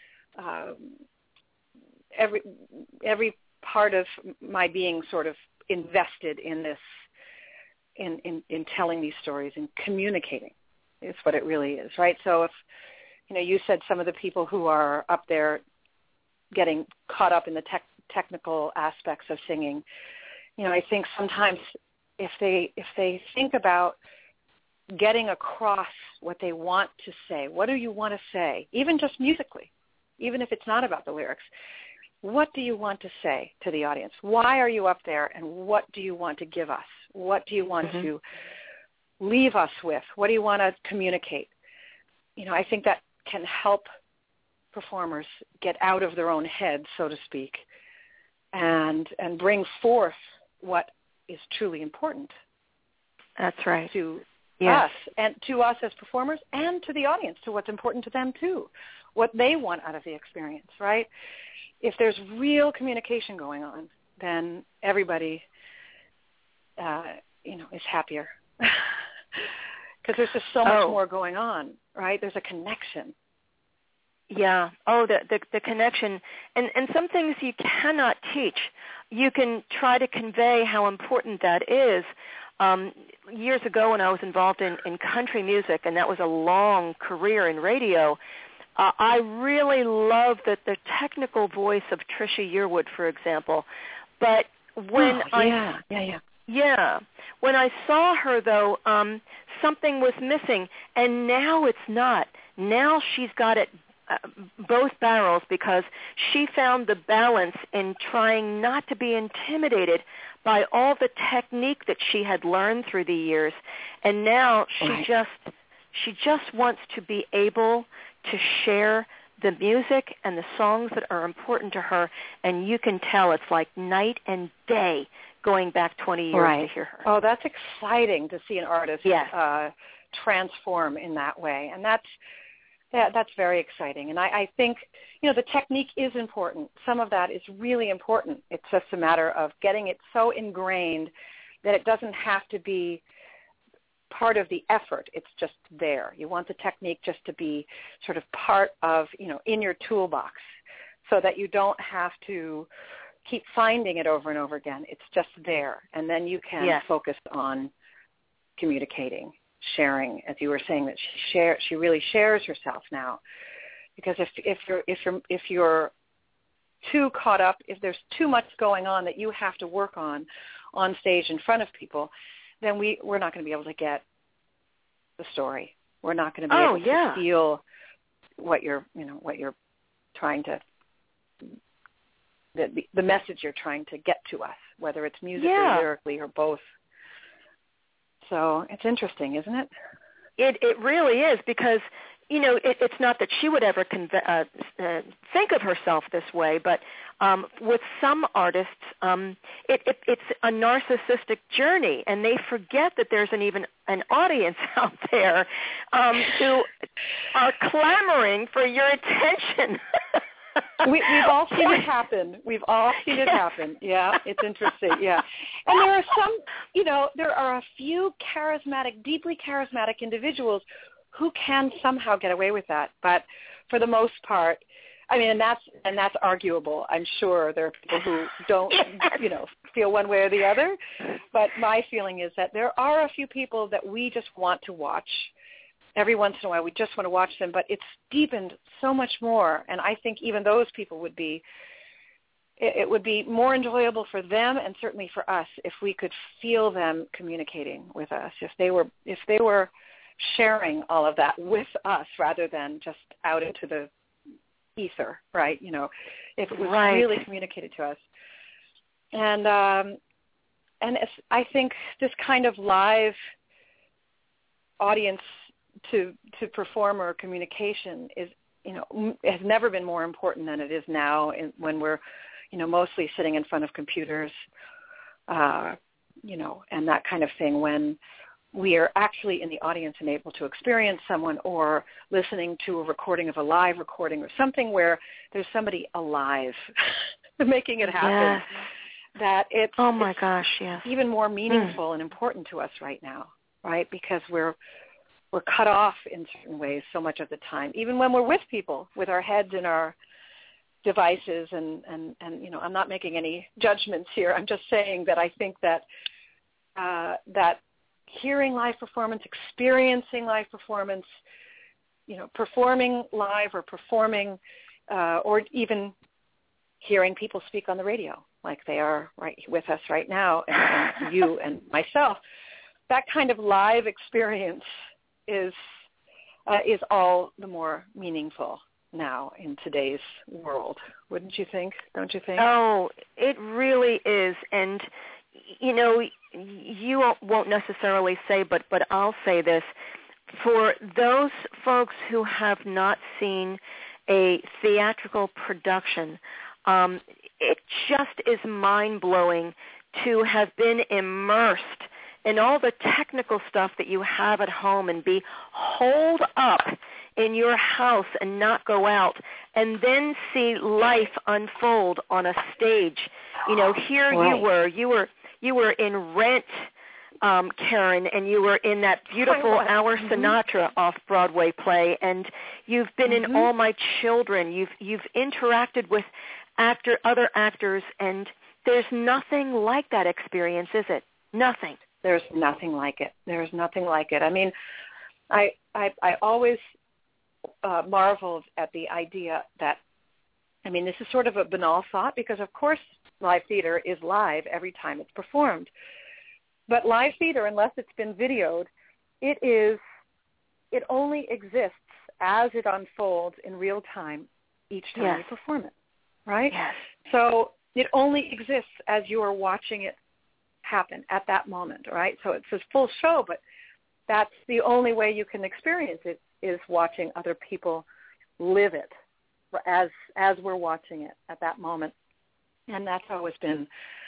Speaker 8: every part of my being sort of invested in this, in telling these stories and communicating is what it really is, right? So if, you said some of the people who are up there getting caught up in the technical aspects of singing, I think sometimes if they think about getting across what they want to say, what do you want to say, even just musically, even if it's not about the lyrics, what do you want to say to the audience? Why are you up there, and what do you want to give us? What do you want to leave us with? What do you want to communicate? I think that can help performers get out of their own heads, so to speak, and bring forth what is truly important.
Speaker 3: That's right.
Speaker 8: To us, and to us as performers, and to the audience, to what's important to them too, what they want out of the experience, right? If there's real communication going on, then everybody, is happier. Because there's just so much more going on, right? There's a connection.
Speaker 3: Yeah. Oh, the connection. And some things you cannot teach. You can try to convey how important that is. Years ago when I was involved in country music, and that was a long career in radio, I really loved the technical voice of Trisha Yearwood, for example. But when when I saw her, though, something was missing, and now it's not. Now she's got it both barrels, because she found the balance in trying not to be intimidated by all the technique that she had learned through the years, and now she just wants to be able to share the music and the songs that are important to her, and you can tell it's like night and day going back 20 years to hear her.
Speaker 8: Oh, that's exciting to see an artist transform in that way, and that's very exciting. And I think, the technique is important. Some of that is really important. It's just a matter of getting it so ingrained that it doesn't have to be part of the effort. It's just there. You want the technique just to be sort of part of, in your toolbox, so that you don't have to keep finding it over and over again. It's just there. And then you can focus on communicating, sharing, as you were saying, that she really shares herself now. Because if you're too caught up, if there's too much going on that you have to work on stage in front of people, then we're not going to be able to get the story. We're not going to be able to feel what you're trying to, the message you're trying to get to us, whether it's musically, lyrically, or both. So it's interesting, isn't it?
Speaker 3: It really is, because it's not that she would ever think of herself this way, but with some artists, it's a narcissistic journey, and they forget that there's even an audience out there who are clamoring for your attention.
Speaker 8: We've all seen it happen. We've all seen it happen. Yeah, it's interesting. Yeah. And there are some, there are a few deeply charismatic individuals who can somehow get away with that. But for the most part, I mean, and that's arguable. I'm sure there are people who don't, feel one way or the other. But my feeling is that there are a few people that we just want to watch. Every once in a while, we just want to watch them. But it's deepened so much more, and I think even those people would be. It would be more enjoyable for them and certainly for us if we could feel them communicating with us. If they were sharing all of that with us rather than just out into the ether, right? If it was really communicated to us. And I think this kind of live audience to performer communication is, has never been more important than it is now when we're, mostly sitting in front of computers, and that kind of thing, when we are actually in the audience and able to experience someone, or listening to a recording of a live recording or something where there's somebody alive making it happen.
Speaker 3: Yes.
Speaker 8: That it's,
Speaker 3: oh my gosh, yes,
Speaker 8: even more meaningful and important to us right now, right? Because we're cut off in certain ways so much of the time, even when we're with people, with our heads in our devices, and I'm not making any judgments here. I'm just saying that I think that that hearing live performance, experiencing live performance, performing live or performing, or even hearing people speak on the radio like they are right with us right now, and you and myself, that kind of live experience is all the more meaningful now in today's world. Wouldn't you think? Don't you think?
Speaker 3: Oh, it really is. And, you won't necessarily say, but I'll say this. For those folks who have not seen a theatrical production, it just is mind-blowing to have been immersed in all the technical stuff that you have at home and be holed up in your house and not go out, and then see life unfold on a stage. Here right. you were in Rent, Karen, and you were in that beautiful Our Sinatra off-Broadway play, and you've been in All My Children. You've interacted with other actors, and there's nothing like that experience, is it? Nothing.
Speaker 8: There's nothing like it. There's nothing like it. I mean, I always marveled at the idea that, this is sort of a banal thought, because of course live theater is live every time it's performed. But live theater, unless it's been videoed, it only exists as it unfolds in real time each time you perform it, right?
Speaker 3: Yes.
Speaker 8: So it only exists as you are watching it happen at that moment, right? So it's a full show, but that's the only way you can experience it, is watching other people live it as we're watching it at that moment. And that's always been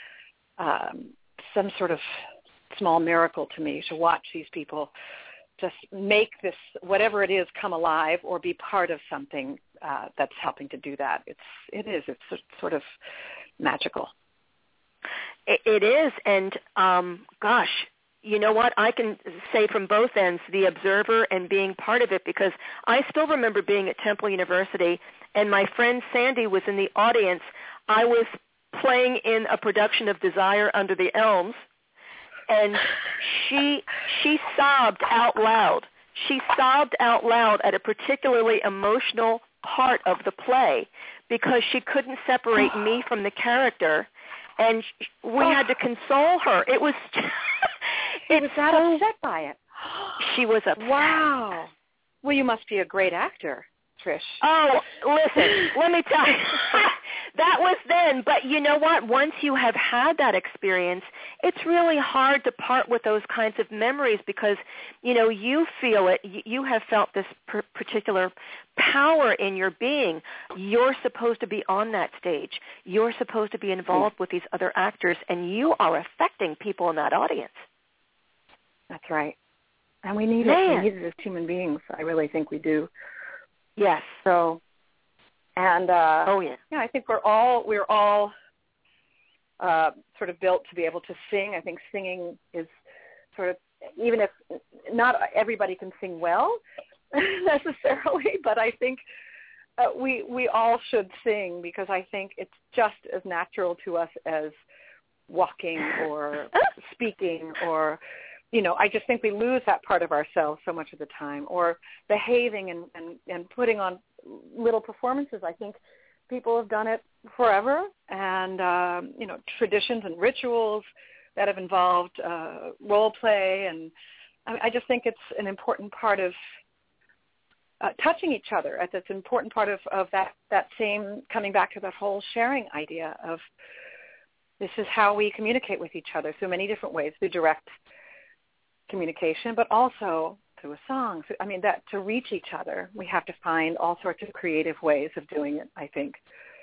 Speaker 8: some sort of small miracle to me, to watch these people just make this, whatever it is, come alive or be part of something that's helping to do that. It's sort of magical.
Speaker 3: It is, and gosh, you know what? I can say from both ends, the observer and being part of it, because I still remember being at Temple University, and my friend Sandy was in the audience. I was playing in a production of Desire Under the Elms, and she sobbed out loud. She sobbed out loud at a particularly emotional part of the play because she couldn't separate me from the character, and we had to console her. It was
Speaker 8: She was that upset by it.
Speaker 3: She was upset.
Speaker 8: Wow. Well, you must be a great actor, Trish.
Speaker 3: Oh, listen, let me tell you. That was then. But you know what? Once you have had that experience, it's really hard to part with those kinds of memories because, you feel it. You have felt this particular power in your being. You're supposed to be on that stage. You're supposed to be involved with these other actors, and you are affecting people in that audience.
Speaker 8: That's right. And we need it. We need it as human beings. I really think we do.
Speaker 3: Yes.
Speaker 8: So, and I think we're all sort of built to be able to sing. I think singing is sort of, even if not everybody can sing well necessarily, but I think we all should sing, because I think it's just as natural to us as walking or speaking, or, I just think we lose that part of ourselves so much of the time, or behaving and putting on little performances. I think people have done it forever, and, traditions and rituals that have involved role play, and I just think it's an important part of touching each other. It's an important part of that same, coming back to that whole sharing idea of this is how we communicate with each other through many different ways, through direct communication, but also through a song. That to reach each other, we have to find all sorts of creative ways of doing it, I think.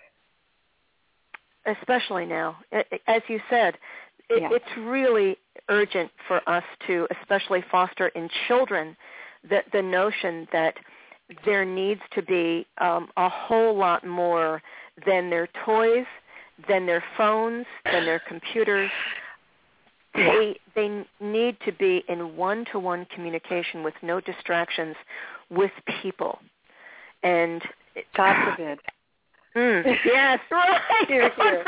Speaker 8: Especially now. As you said, it's really urgent for us to especially foster in children the notion that there needs to be a whole lot more than their toys, than their phones, than their computers. They need to be in one-to-one communication with no distractions with people. And God forbid. Yes, right. Here, here.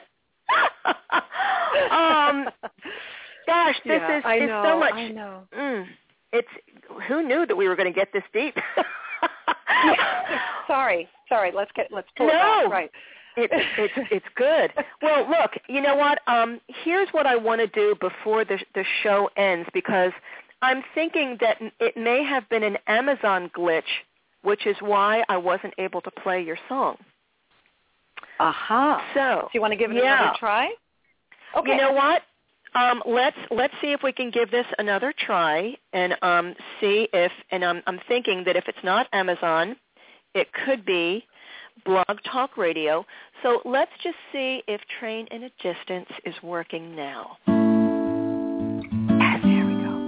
Speaker 8: Gosh, this is so much. I know. It's who knew that we were going to get this deep? Sorry. Let's pull it back. Right. It's good. Well, look, you know what? Here's what I want to do before the show ends, because I'm thinking that it may have been an Amazon glitch, which is why I wasn't able to play your song. Aha. So, do you want to give it another try? Okay. You know what? Let's see if we can give this another try, and see if. And I'm thinking that if it's not Amazon, it could be Blog Talk Radio. So let's just see if Train in a Distance is working now. There we go.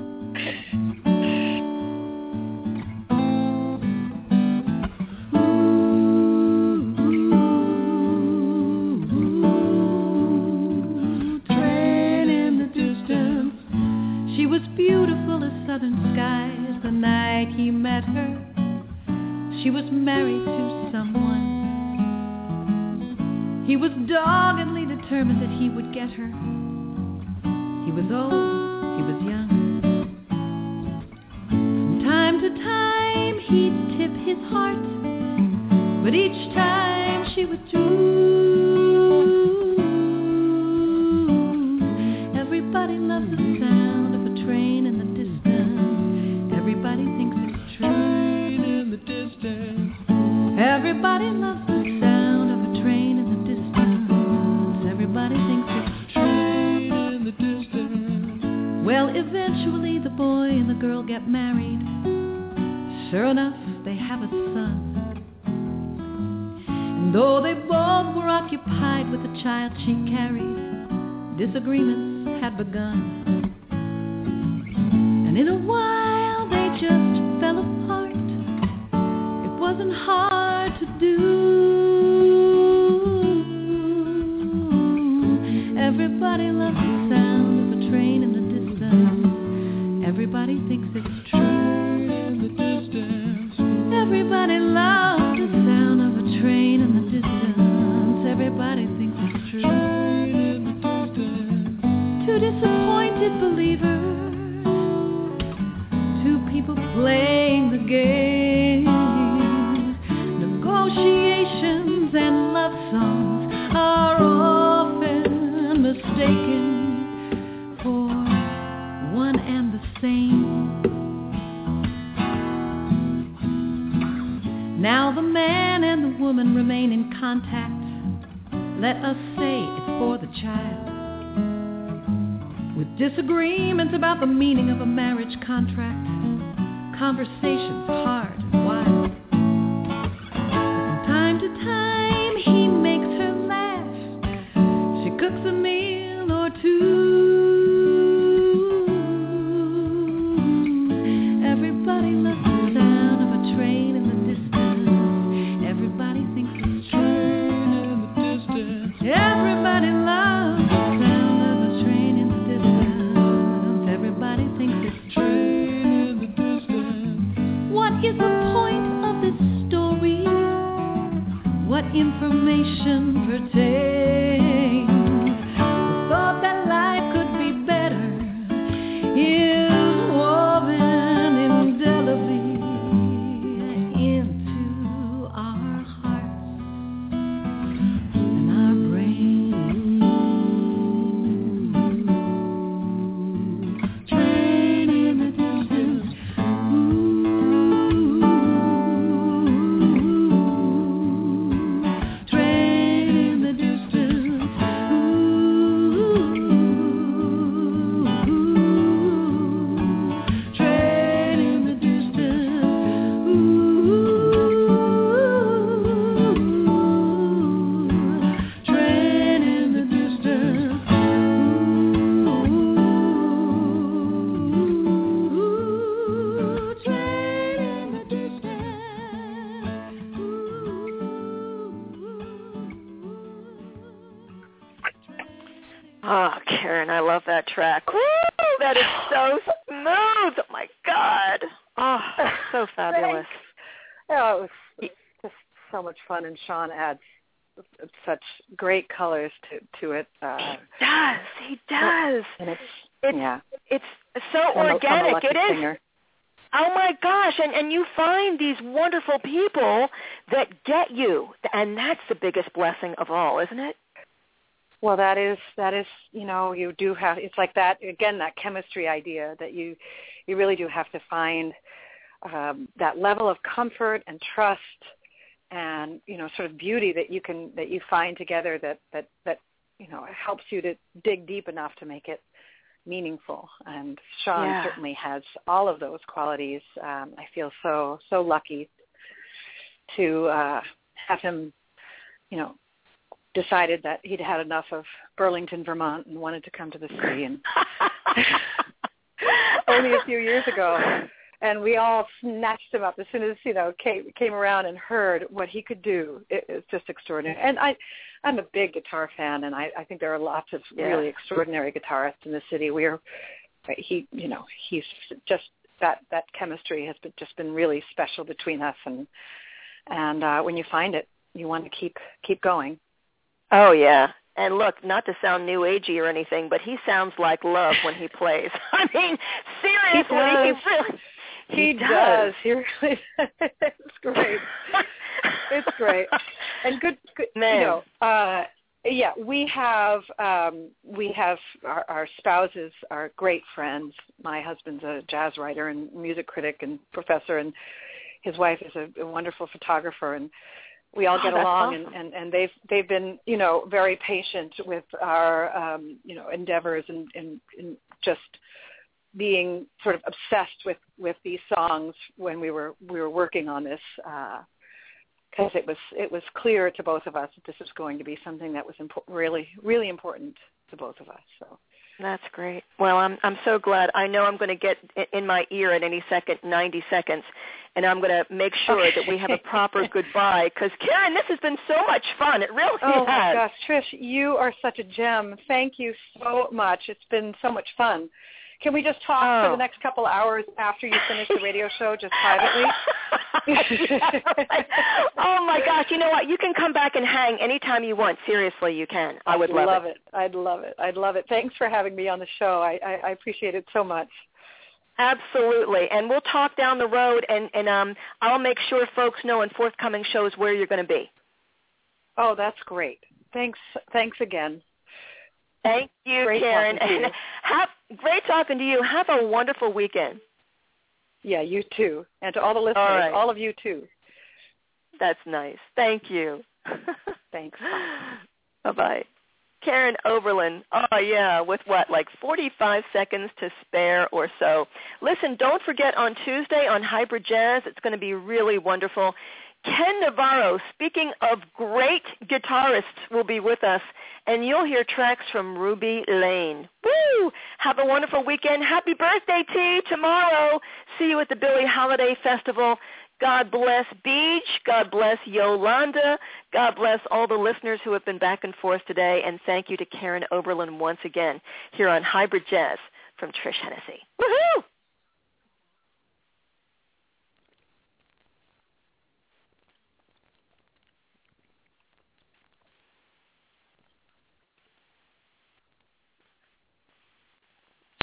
Speaker 6: Train in the distance. She was beautiful as southern skies the night he met her. She was married to someone. He was doggedly determined that he would get her. He was old, he was young. From time to time he'd tip his heart, but each time she withdrew. Everybody loves the sound of a train in the distance. Everybody thinks it's true. Everybody loves the sound of a train in the distance. Everybody thinks it's train in the distance. Well, eventually the boy and the girl get married. Sure enough, they have a son. And though they both were occupied with the child she carried, disagreements had begun. And in a while they just fell apart. It wasn't hard to do. Everybody loves the sound of a train in the distance. Everybody thinks it's true. In the distance. Everybody loves the sound of a train in the distance. Everybody thinks it's true. In the distance. Two disappointed believers. Two people playing the game. Negotiations and love songs are often mistaken for one and the same. Now the man and the woman remain in contact. Let us say it's for the child. With disagreements about the meaning of a marriage contract, conversations hard and wild. Time to time he makes her laugh. She cooks a meal or two. Everybody loves the sound of a train in the distance. Everybody thinks it's train in the distance. Everybody loves the sound of a train in the distance. Everybody thinks it's train in the distance. What is the point information pertains. The thought that life could be better is woven indelibly into our hearts and our brains. Train in the distance.
Speaker 3: Oh, Karen, I love that track. Woo! That is so smooth. Oh, my God. Oh, so fabulous.
Speaker 8: Oh, it was just so much fun, and Sean adds such great colors to it.
Speaker 3: He does.
Speaker 8: And
Speaker 3: it's so organic. It is.
Speaker 8: Singer.
Speaker 3: Oh, my gosh. And you find these wonderful people that get you, and that's the biggest blessing of all, isn't it?
Speaker 8: Well, that is, you do have, it's like that, again, that chemistry idea that you really do have to find that level of comfort and trust and, sort of beauty that you find together that helps you to dig deep enough to make it meaningful. And Sean certainly has all of those qualities. I feel so lucky to have him, decided that he'd had enough of Burlington, Vermont, and wanted to come to the city. And only a few years ago, and we all snatched him up as soon as came around and heard what he could do. It's just extraordinary. And I'm a big guitar fan, and I think there are lots of really extraordinary guitarists in the city. He's just that chemistry has been really special between us, and when you find it, you want to keep going.
Speaker 3: Oh, yeah. And look, not to sound new agey or anything, but he sounds like love when he plays. I mean, seriously,
Speaker 8: he does. He really it's great. It's great. And good
Speaker 3: man.
Speaker 8: We have our spouses are great friends. My husband's a jazz writer and music critic and professor, and his wife is a wonderful photographer, and we all get along,
Speaker 3: awesome.
Speaker 8: and they've been, very patient with our, endeavors and just being sort of obsessed with these songs when we were working on this, because it was clear to both of us that this was going to be something that was really, really important to both of us. So.
Speaker 3: That's great. Well, I'm so glad. I know I'm going to get in my ear at any second, 90 seconds, and I'm going to make sure that we have a proper goodbye. Because, Karen, this has been so much fun. It really has.
Speaker 8: Oh, my gosh, Trish, you are such a gem. Thank you so much. It's been so much fun. Can we just talk for the next couple hours after you finish the radio show, just privately?
Speaker 3: Right. Oh, my gosh. You know what? You can come back and hang anytime you want. Seriously, you can. I would love it.
Speaker 8: I'd love it. Thanks for having me on the show. I appreciate it so much.
Speaker 3: Absolutely. And we'll talk down the road, and I'll make sure folks know in forthcoming shows where you're going to be.
Speaker 8: Oh, that's great. Thanks again.
Speaker 3: Thank you,
Speaker 8: great
Speaker 3: Karen.
Speaker 8: Talking to you.
Speaker 3: Great talking to you. Have a wonderful weekend.
Speaker 8: Yeah, you too. And to all the listeners, all of you too.
Speaker 3: That's nice. Thank you.
Speaker 8: Thanks.
Speaker 3: Bye-bye. Karen Oberlin. Oh, yeah, with what, like 45 seconds to spare or so. Listen, don't forget on Tuesday on Hybrid Jazz, it's going to be really wonderful. Ken Navarro, speaking of great guitarists, will be with us, and you'll hear tracks from Ruby Lane. Woo! Have a wonderful weekend. Happy birthday, T, tomorrow. See you at the Billie Holiday Festival. God bless Beach. God bless Yolanda. God bless all the listeners who have been back and forth today, and thank you to Karen Oberlin once again here on Hybrid Jazz from Trish Hennessy. Woohoo!